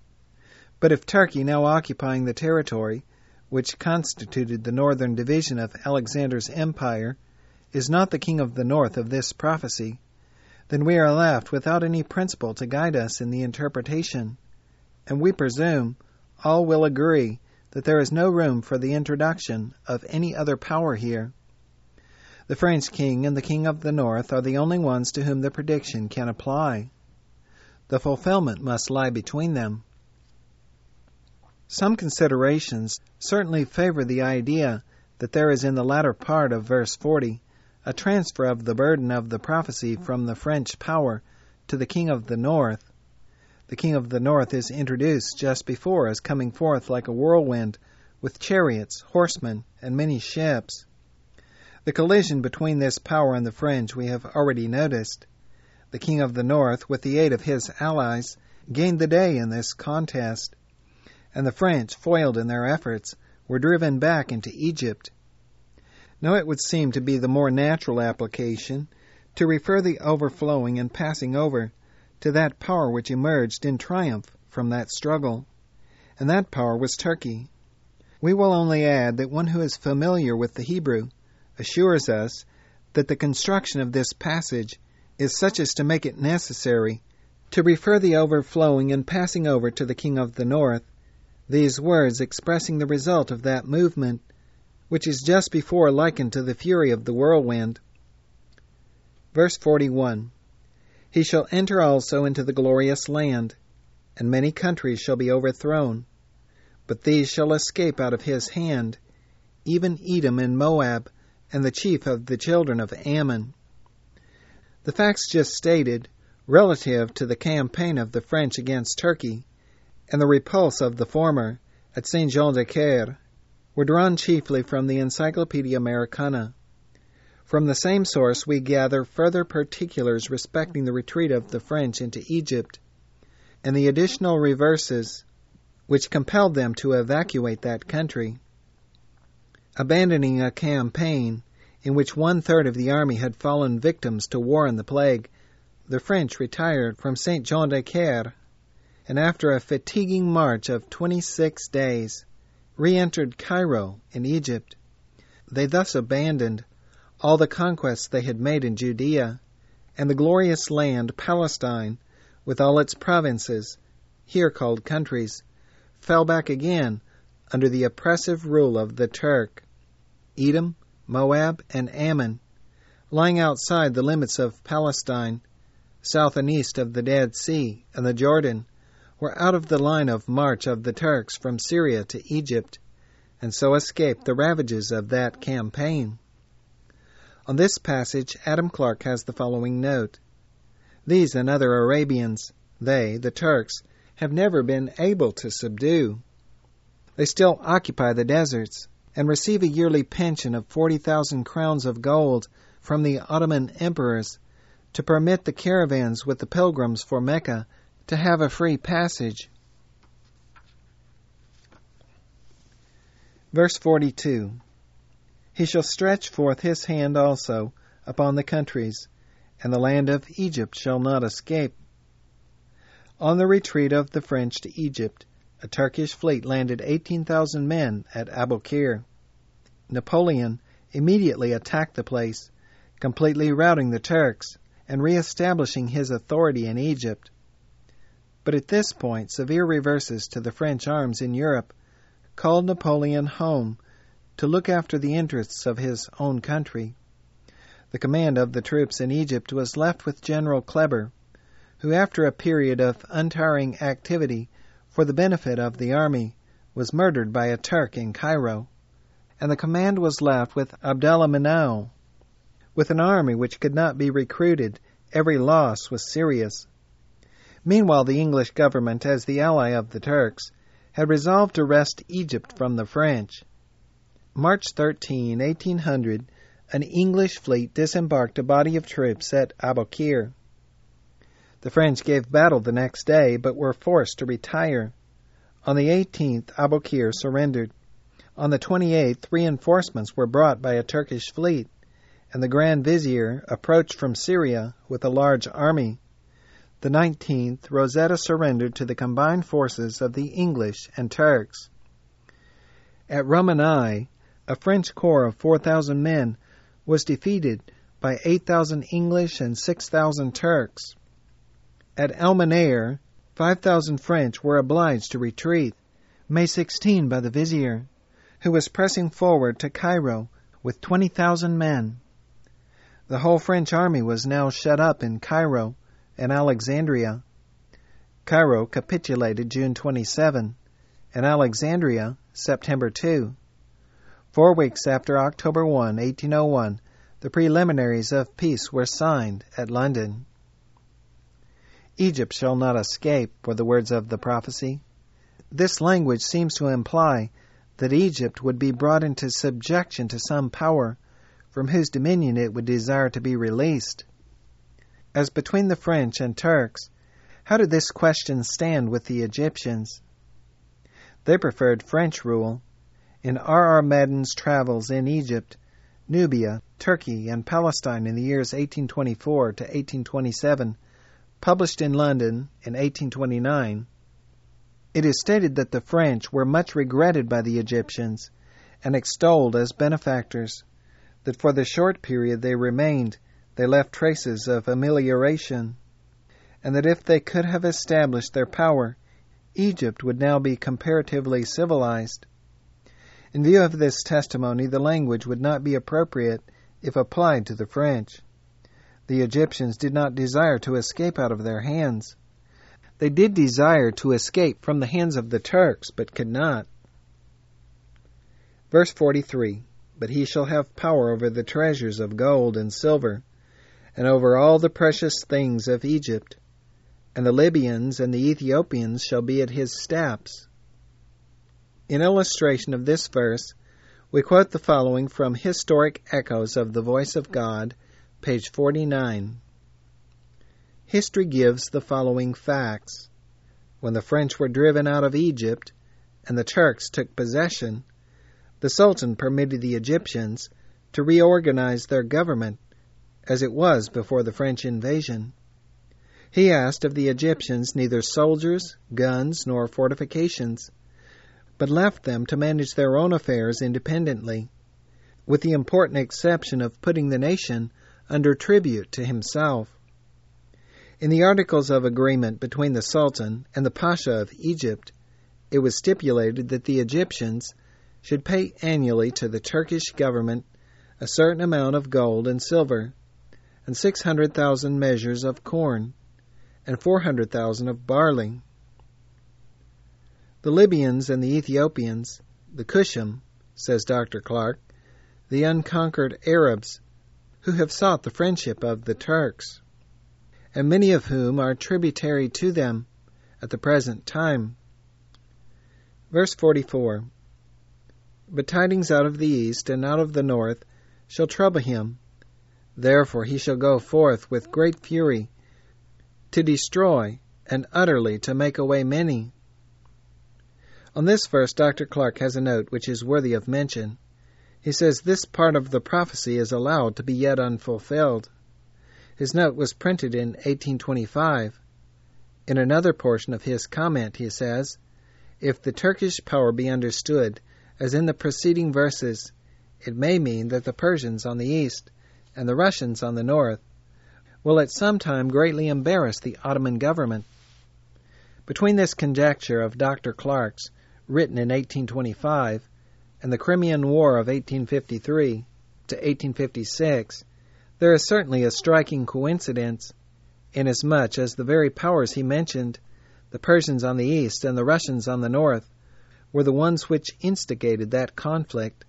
S1: But if Turkey, now occupying the territory which constituted the northern division of Alexander's empire, is not the King of the North of this prophecy, then we are left without any principle to guide us in the interpretation, and we presume all will agree that there is no room for the introduction of any other power here. The French king and the King of the North are the only ones to whom the prediction can apply. The fulfillment must lie between them. Some considerations certainly favor the idea that there is in the latter part of verse forty a transfer of the burden of the prophecy from the French power to the King of the North. The King of the North is introduced just before as coming forth like a whirlwind, with chariots, horsemen, and many ships. The collision between this power and the French we have already noticed. The King of the North, with the aid of his allies, gained the day in this contest, and the French, foiled in their efforts, were driven back into Egypt. Now it would seem to be the more natural application to refer the overflowing and passing over to that power which emerged in triumph from that struggle, and that power was Turkey. We will only add that one who is familiar with the Hebrew assures us that the construction of this passage is such as to make it necessary to refer the overflowing and passing over to the King of the North, these words expressing the result of that movement which is just before likened to the fury of the whirlwind. Verse forty-one, He shall enter also into the glorious land, and many countries shall be overthrown.
S2: but these shall escape out of his hand, even Edom and Moab, and the chief of the children of Ammon. The facts just stated, relative to the campaign of the French against Turkey, and the repulse of the former at Saint-Jean-de-Acre, were drawn chiefly from the Encyclopaedia Americana. From the same source we gather further particulars respecting the retreat of the French into Egypt, and the additional reverses which compelled them to evacuate that country. Abandoning a campaign in which one-third of the army had fallen victims to war and the plague, the French retired from Saint-Jean-de-Acre, and after a fatiguing march of twenty-six days, re-entered Cairo in Egypt. They thus abandoned all the conquests they had made in Judea, and the glorious land Palestine, with all its provinces, here called countries, fell back again under the oppressive rule of the Turk. Edom, Moab, and Ammon, lying outside the limits of Palestine, south and east of the Dead Sea and the Jordan, were out of the line of march of the Turks from Syria to Egypt, and so escaped the ravages of that campaign. On this passage, Adam Clarke has the following note. These and other Arabians, they, the Turks, have never been able to subdue. They still occupy the deserts, and receive a yearly pension of forty thousand crowns of gold from the Ottoman emperors to permit the caravans with the pilgrims for Mecca to have a free passage. Verse forty-two. He shall stretch forth his hand also upon the countries, and the land of Egypt shall not escape. On the retreat of the French to Egypt, a Turkish fleet landed eighteen thousand men at Aboukir. Napoleon immediately attacked the place, completely routing the Turks and re-establishing his authority in Egypt. But at this point, severe reverses to the French arms in Europe called Napoleon home to look after the interests of his own country. The command of the troops in Egypt was left with General Kleber, who after a period of untiring activity for the benefit of the army was murdered by a Turk in Cairo, and the command was left with Abdallah Menou. With an army which could not be recruited, every loss was serious. Meanwhile, the English government, as the ally of the Turks, had resolved to wrest Egypt from the French. March thirteenth, eighteen hundred, an English fleet disembarked a body of troops at Aboukir. The French gave battle the next day, but were forced to retire. On the eighteenth, Aboukir surrendered. On the twenty-eighth, reinforcements were brought by a Turkish fleet, and the Grand Vizier approached from Syria with a large army. The nineteenth, Rosetta surrendered to the combined forces of the English and Turks. At Romani, a French corps of four thousand men was defeated by eight thousand English and six thousand Turks. At El Manair, five thousand French were obliged to retreat, May sixteenth by the Vizier, who was pressing forward to Cairo with twenty thousand men. The whole French army was now shut up in Cairo and Alexandria. Cairo capitulated June twenty-seventh, and Alexandria September second. Four weeks after October first, eighteen oh one, the preliminaries of peace were signed at London. Egypt shall not escape, were the words of the prophecy. This language seems to imply that Egypt would be brought into subjection to some power from whose dominion it would desire to be released. As between the French and Turks, how did this question stand with the Egyptians? They preferred French rule. In R R Madden's travels in Egypt, Nubia, Turkey, and Palestine in the years eighteen twenty-four to eighteen twenty-seven, published in London in eighteen twenty-nine, it is stated that the French were much regretted by the Egyptians and extolled as benefactors, that for the short period they remained, they left traces of amelioration, and that if they could have established their power, Egypt would now be comparatively civilized. In view of this testimony, the language would not be appropriate if applied to the French. The Egyptians did not desire to escape out of their hands. They did desire to escape from the hands of the Turks, but could not. Verse forty-three, But he shall have power over the treasures of gold and silver, and over all the precious things of Egypt, and the Libyans and the Ethiopians shall be at his steps. In illustration of this verse, we quote the following from Historic Echoes of the Voice of God, page forty-nine. History gives the following facts. When the French were driven out of Egypt, and the Turks took possession, the Sultan permitted the Egyptians to reorganize their government as it was before the French invasion. He asked of the Egyptians neither soldiers, guns, nor fortifications, but left them to manage their own affairs independently, with the important exception of putting the nation under tribute to himself. In the Articles of Agreement between the Sultan and the Pasha of Egypt, it was stipulated that the Egyptians should pay annually to the Turkish government a certain amount of gold and silver, and six hundred thousand measures of corn, and four hundred thousand of barley. The Libyans and the Ethiopians, the Cushim, says Doctor Clark, the unconquered Arabs, who have sought the friendship of the Turks, and many of whom are tributary to them at the present time. Verse forty-four, But tidings out of the east and out of the north shall trouble him. Therefore he shall go forth with great fury, to destroy and utterly to make away many. On this verse, Doctor Clark has a note which is worthy of mention. He says this part of the prophecy is allowed to be yet unfulfilled. His note was printed in eighteen twenty-five. In another portion of his comment he says, If the Turkish power be understood, as in the preceding verses, it may mean that the Persians on the east and the Russians on the north will at some time greatly embarrass the Ottoman government. Between this conjecture of Doctor Clark's, written in eighteen twenty-five, and the Crimean War of eighteen fifty-three to eighteen fifty-six, there is certainly a striking coincidence, inasmuch as the very powers he mentioned, the Persians on the east and the Russians on the north, were the ones which instigated that conflict.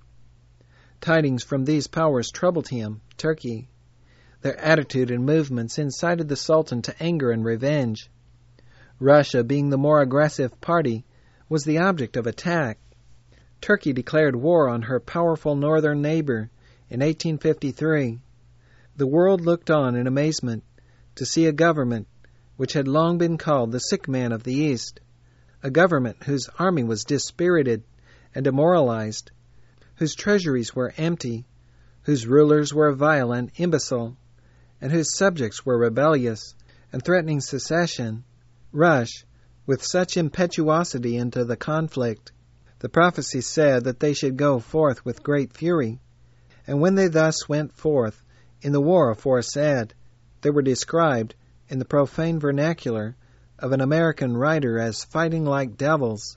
S2: Tidings from these powers troubled him, Turkey. Their attitude and movements incited the Sultan to anger and revenge. Russia, being the more aggressive party, was the object of attack. Turkey declared war on her powerful northern neighbor in eighteen fifty-three. The world looked on in amazement to see a government which had long been called the sick man of the East, a government whose army was dispirited and demoralized, whose treasuries were empty, whose rulers were vile and imbecile, and whose subjects were rebellious and threatening secession, rush with such impetuosity into the conflict. The prophecy said that they should go forth with great fury, and when they thus went forth in the war aforesaid, they were described in the profane vernacular of an American writer as fighting like devils.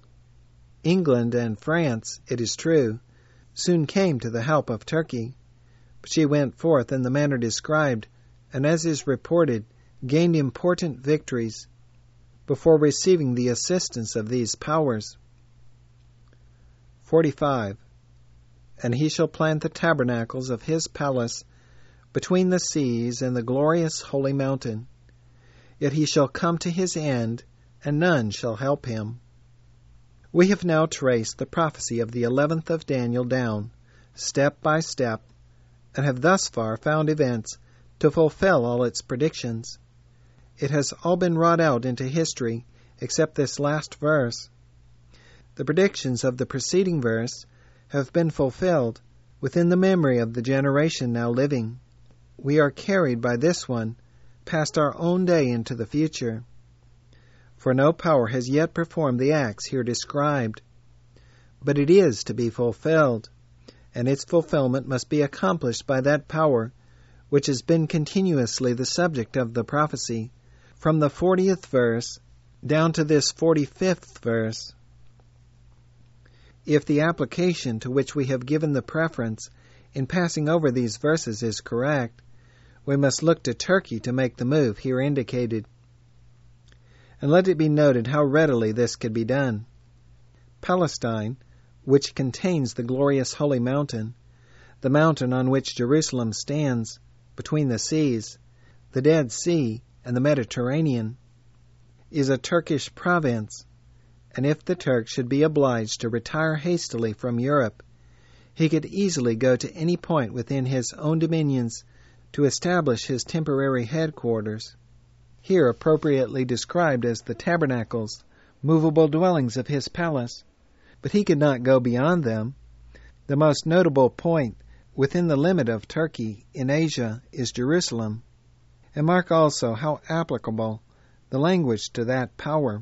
S2: England and France, it is true, soon came to the help of Turkey, but she went forth in the manner described, and as is reported, gained important victories before receiving the assistance of these powers. forty-five. And he shall plant the tabernacles of his palace between the seas and the glorious holy mountain. Yet he shall come to his end, and none shall help him. We have now traced the prophecy of the eleventh of Daniel down, step by step, and have thus far found events to fulfill all its predictions. It has all been wrought out into history, except this last verse. The predictions of the preceding verse have been fulfilled within the memory of the generation now living. We are carried by this one past our own day into the future. For no power has yet performed the acts here described. But it is to be fulfilled, and its fulfillment must be accomplished by that power which has been continuously the subject of the prophecy, from the fortieth verse down to this forty-fifth verse. If the application to which we have given the preference in passing over these verses is correct, we must look to Turkey to make the move here indicated. And let it be noted how readily this could be done. Palestine which contains the glorious holy mountain, the mountain on which Jerusalem stands, between the seas, the Dead Sea and the Mediterranean, is a Turkish province, and if the Turk should be obliged to retire hastily from Europe, he could easily go to any point within his own dominions to establish his temporary headquarters, here appropriately described as the tabernacles, movable dwellings of his palace, but he could not go beyond them. The most notable point within the limit of Turkey in Asia is Jerusalem, and mark also how applicable the language to that power.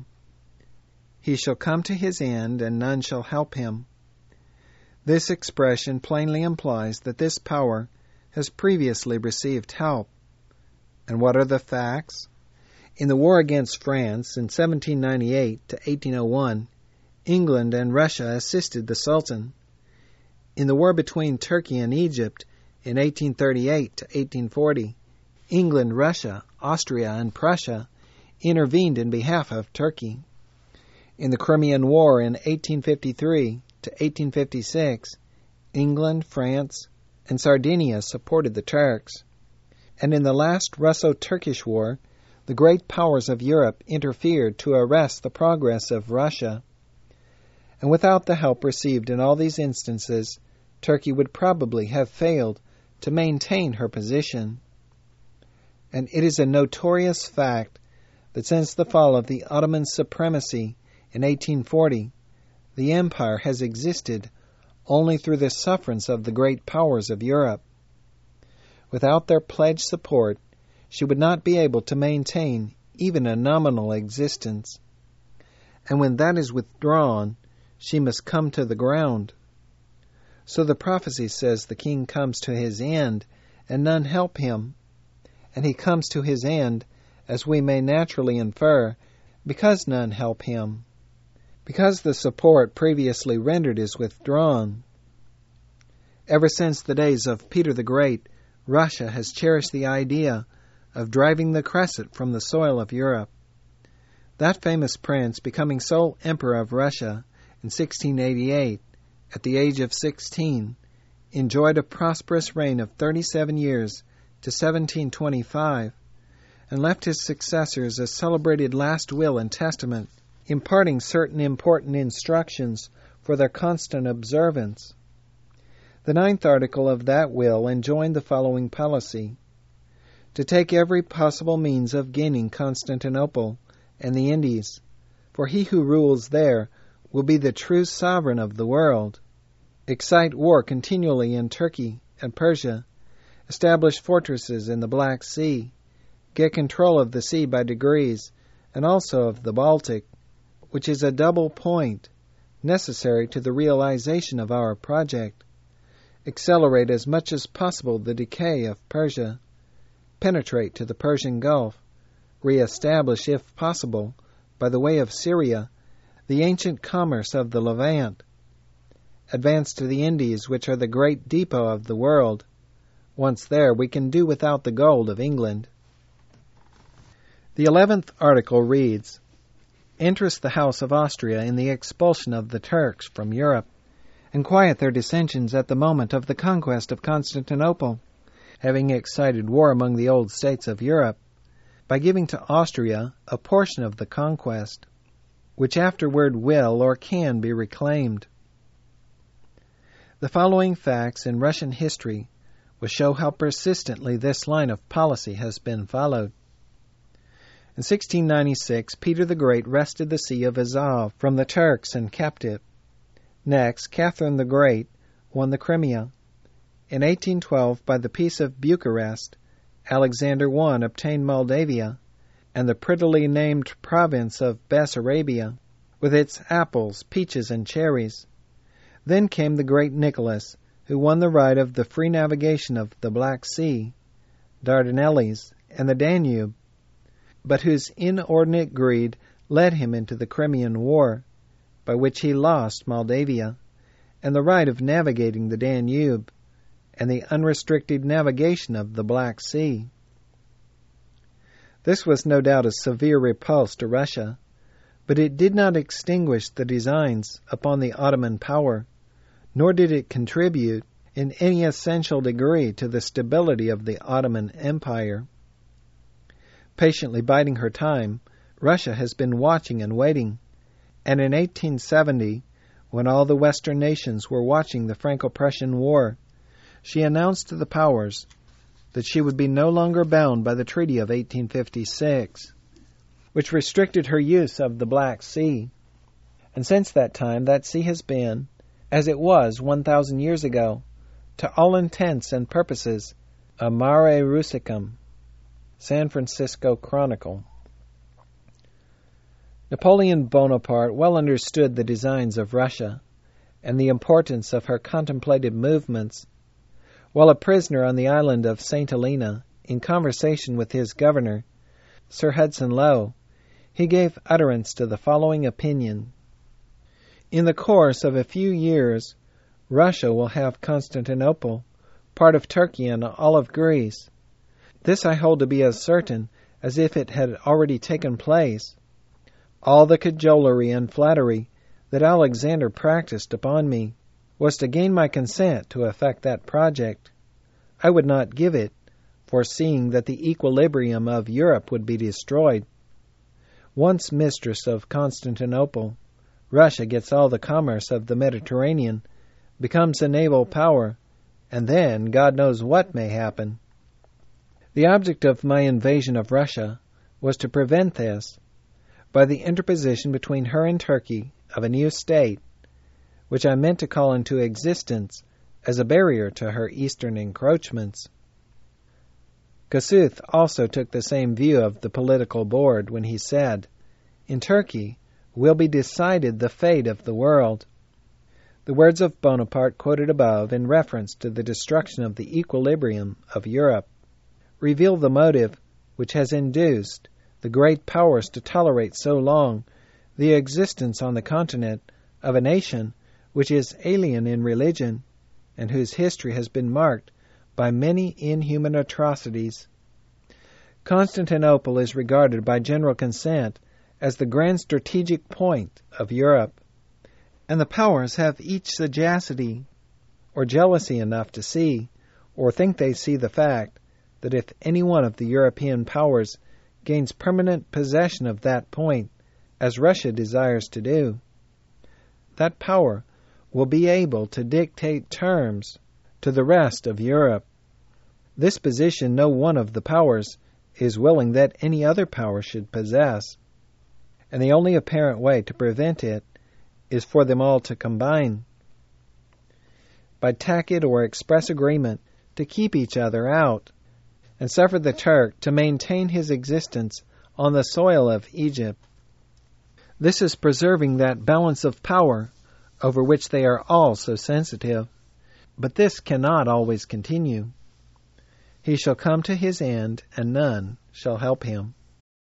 S2: He shall come to his end, and none shall help him. This expression plainly implies that this power has previously received help. And what are the facts? In the war against France in seventeen ninety-eight to eighteen oh one, England and Russia assisted the Sultan. In the war between Turkey and Egypt in eighteen thirty-eight to eighteen forty, England, Russia, Austria, and Prussia intervened in behalf of Turkey. In the Crimean War in eighteen fifty-three to eighteen fifty-six, England, France, and Sardinia supported the Turks. And in the last Russo-Turkish War, the great powers of Europe interfered to arrest the progress of Russia. And without the help received in all these instances, Turkey would probably have failed to maintain her position. And it is a notorious fact that since the fall of the Ottoman supremacy in eighteen forty, the empire has existed only through the sufferance of the great powers of Europe. Without their pledged support, she would not be able to maintain even a nominal existence. And when that is withdrawn, she must come to the ground. So the prophecy says the king comes to his end, and none help him. And he comes to his end, as we may naturally infer, because none help him, because the support previously rendered is withdrawn. Ever since the days of Peter the Great, Russia has cherished the idea of driving the crescent from the soil of Europe. That famous prince, becoming sole emperor of Russia in sixteen eighty-eight, at the age of sixteen, enjoyed a prosperous reign of thirty-seven years to seventeen twenty-five, and left his successors a celebrated last will and testament, imparting certain important instructions for their constant observance. The ninth article of that will enjoined the following policy: to take every possible means of gaining Constantinople and the Indies, for he who rules there will be the true sovereign of the world; excite war continually in Turkey and Persia; establish fortresses in the Black Sea; get control of the sea by degrees, and also of the Baltic, which is a double point necessary to the realization of our project; accelerate as much as possible the decay of Persia; penetrate to the Persian Gulf; re-establish, if possible, by the way of Syria, the ancient commerce of the Levant; advance to the Indies, which are the great depot of the world. Once there, we can do without the gold of England. The eleventh article reads, interest the House of Austria in the expulsion of the Turks from Europe, and quiet their dissensions at the moment of the conquest of Constantinople, having excited war among the old states of Europe, by giving to Austria a portion of the conquest, which afterward will or can be reclaimed. The following facts in Russian history will show how persistently this line of policy has been followed. In sixteen ninety-six, Peter the Great wrested the Sea of Azov from the Turks and kept it. Next, Catherine the Great won the Crimea. In eighteen twelve, by the Peace of Bucharest, Alexander the First obtained Moldavia and the prettily named province of Bessarabia, with its apples, peaches, and cherries. Then came the great Nicholas, who won the right of the free navigation of the Black Sea, Dardanelles, and the Danube, but whose inordinate greed led him into the Crimean War, by which he lost Moldavia, and the right of navigating the Danube, and the unrestricted navigation of the Black Sea. This was no doubt a severe repulse to Russia, but it did not extinguish the designs upon the Ottoman power, nor did it contribute in any essential degree to the stability of the Ottoman Empire. Patiently biding her time, Russia has been watching and waiting, and in eighteen seventy, when all the Western nations were watching the Franco-Prussian War, she announced to the powers that she would be no longer bound by the Treaty of eighteen fifty-six, which restricted her use of the Black Sea. And since that time, that sea has been, as it was one thousand years ago, to all intents and purposes, a mare rusicum. San Francisco Chronicle. Napoleon Bonaparte well understood the designs of Russia and the importance of her contemplated movements. While a prisoner on the island of Saint Helena, in conversation with his governor, Sir Hudson Lowe, he gave utterance to the following opinion. In the course of a few years, Russia will have Constantinople, part of Turkey, and all of Greece. This I hold to be as certain as if it had already taken place. All the cajolery and flattery that Alexander practiced upon me was to gain my consent to effect that project. I would not give it, foreseeing that the equilibrium of Europe would be destroyed. Once mistress of Constantinople, Russia gets all the commerce of the Mediterranean, becomes a naval power, and then God knows what may happen. The object of my invasion of Russia was to prevent this by the interposition between her and Turkey of a new state, which I meant to call into existence as a barrier to her eastern encroachments. Kossuth also took the same view of the political board when he said, "In Turkey will be decided the fate of the world." The words of Bonaparte quoted above in reference to the destruction of the equilibrium of Europe reveal the motive which has induced the great powers to tolerate so long the existence on the continent of a nation which is alien in religion and whose history has been marked by many inhuman atrocities. Constantinople is regarded by general consent as the grand strategic point of Europe, and the powers have each sagacity or jealousy enough to see, or think they see, the fact that if any one of the European powers gains permanent possession of that point, as Russia desires to do, that power will be able to dictate terms to the rest of Europe. This position no one of the powers is willing that any other power should possess, and the only apparent way to prevent it is for them all to combine, by tacit or express agreement, to keep each other out, and suffer the Turk to maintain his existence on the soil of Egypt. This is preserving that balance of power over which they are all so sensitive, but this cannot always continue. He shall come to his end, and none shall help him.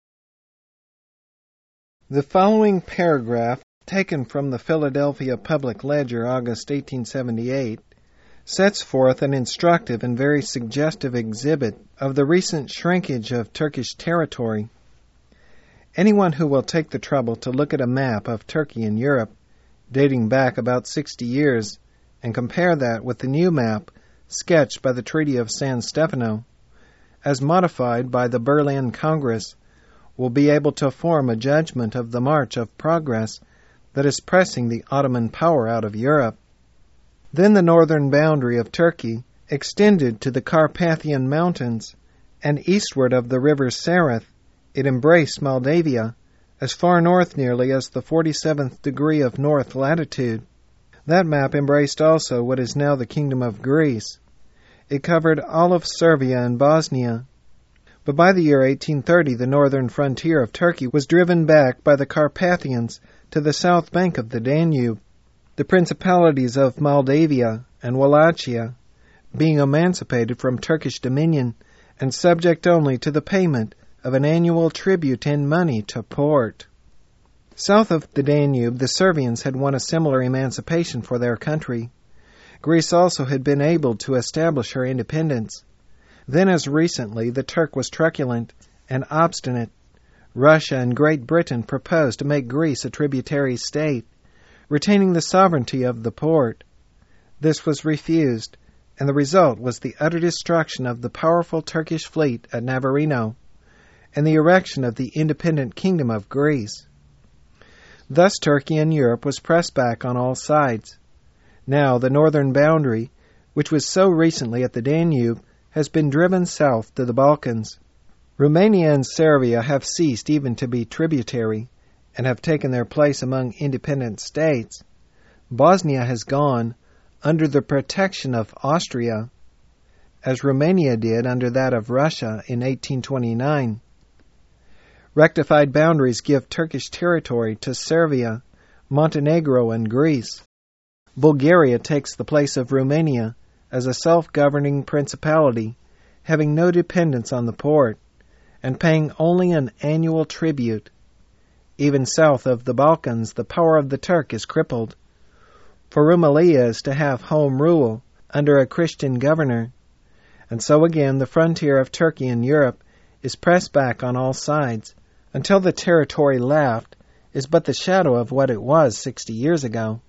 S2: The following paragraph, taken from the Philadelphia Public Ledger, August eighteen seventy-eight, sets forth an instructive and very suggestive exhibit of the recent shrinkage of Turkish territory. Anyone who will take the trouble to look at a map of Turkey in Europe, dating back about sixty years, and compare that with the new map sketched by the Treaty of San Stefano, as modified by the Berlin Congress, will be able to form a judgment of the march of progress that is pressing the Ottoman power out of Europe. Then the northern boundary of Turkey extended to the Carpathian Mountains, and eastward of the river Sareth it embraced Moldavia, as far north nearly as the forty-seventh degree of north latitude. That map embraced also what is now the Kingdom of Greece. It covered all of Serbia and Bosnia. But by the year eighteen thirty, the northern frontier of Turkey was driven back by the Carpathians to the south bank of the Danube, the principalities of Moldavia and Wallachia being emancipated from Turkish dominion and subject only to the payment of an annual tribute in money to Port. South of the Danube, the Servians had won a similar emancipation for their country. Greece also had been able to establish her independence. Then, as recently, the Turk was truculent and obstinate. Russia and Great Britain proposed to make Greece a tributary state, retaining the sovereignty of the Porte. This was refused, and the result was the utter destruction of the powerful Turkish fleet at Navarino and the erection of the independent Kingdom of Greece. Thus Turkey in Europe was pressed back on all sides. Now the northern boundary, which was so recently at the Danube, has been driven south to the Balkans. Romania and Serbia have ceased even to be tributary and have taken their place among independent states. Bosnia has gone under the protection of Austria, as Romania did under that of Russia in eighteen twenty-nine. Rectified boundaries give Turkish territory to Serbia, Montenegro, and Greece. Bulgaria takes the place of Romania as a self-governing principality, having no dependence on the Porte, and paying only an annual tribute. Even south of the Balkans, the power of the Turk is crippled, for Rumelia is to have home rule under a Christian governor, and so again the frontier of Turkey in Europe is pressed back on all sides, until the territory left is but the shadow of what it was sixty years ago.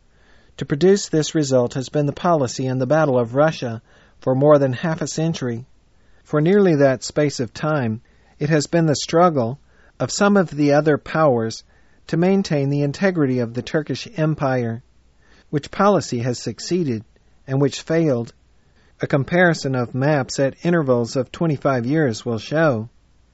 S2: To produce this result has been the policy in the Battle of Russia for more than half a century. For nearly that space of time, it has been the struggle of some of the other powers to maintain the integrity of the Turkish Empire, which policy has succeeded and which failed. A comparison of maps at intervals of twenty-five years will show.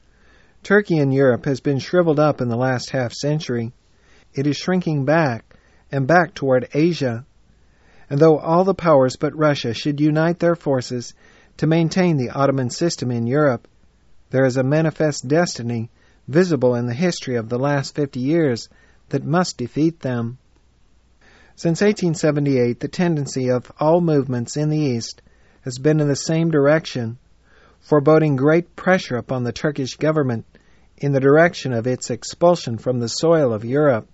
S2: Turkey in Europe has been shriveled up in the last half-century. It is shrinking back and back toward Asia. And though all the powers but Russia should unite their forces to maintain the Ottoman system in Europe, there is a manifest destiny visible in the history of the last fifty years that must defeat them. Since eighteen seventy-eight, the tendency of all movements in the East has been in the same direction, foreboding great pressure upon the Turkish government in the direction of its expulsion from the soil of Europe.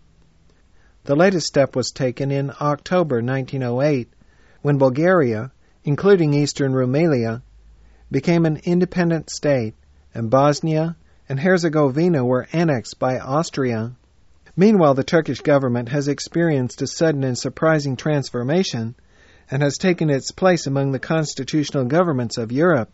S2: The latest step was taken in October nineteen oh eight, when Bulgaria, including eastern Rumelia, became an independent state, and Bosnia and Herzegovina were annexed by Austria. Meanwhile, the Turkish government has experienced a sudden and surprising transformation and has taken its place among the constitutional governments of Europe.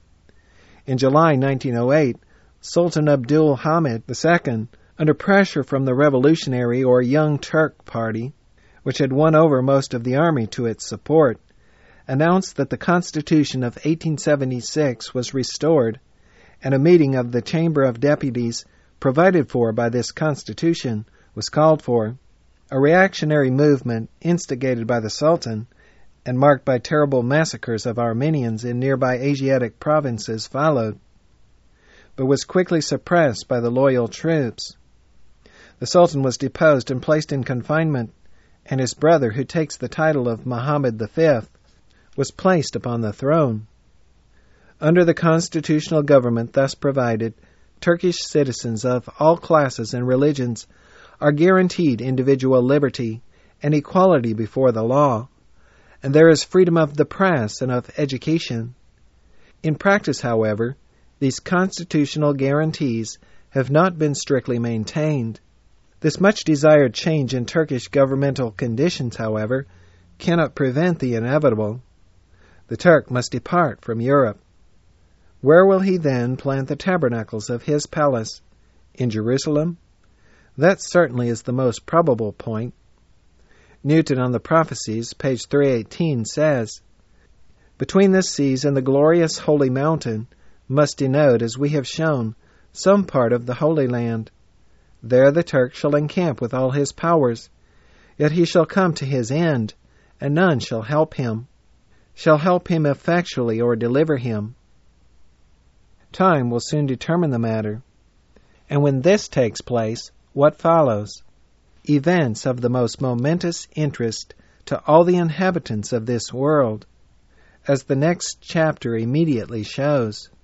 S2: In July nineteen oh eight, Sultan Abdul Hamid the Second, under pressure from the revolutionary or Young Turk Party, which had won over most of the army to its support, announced that the Constitution of eighteen seventy-six was restored, and a meeting of the Chamber of Deputies provided for by this Constitution was called for. A reactionary movement instigated by the Sultan and marked by terrible massacres of Armenians in nearby Asiatic provinces followed, but was quickly suppressed by the loyal troops. The Sultan was deposed and placed in confinement, and his brother, who takes the title of Muhammad the Fifth, was placed upon the throne. Under the constitutional government thus provided, Turkish citizens of all classes and religions are guaranteed individual liberty and equality before the law, and there is freedom of the press and of education. In practice, however, these constitutional guarantees have not been strictly maintained. This much-desired change in Turkish governmental conditions, however, cannot prevent the inevitable. The Turk must depart from Europe. Where will he then plant the tabernacles of his palace? In Jerusalem? That certainly is the most probable point. Newton on the Prophecies, page three eighteen, says, "Between the seas and the glorious holy mountain must denote, as we have shown, some part of the Holy Land. There the Turk shall encamp with all his powers, yet he shall come to his end, and none shall help him, shall help him effectually or deliver him." Time will soon determine the matter. And when this takes place, what follows? Events of the most momentous interest to all the inhabitants of this world, as the next chapter immediately shows.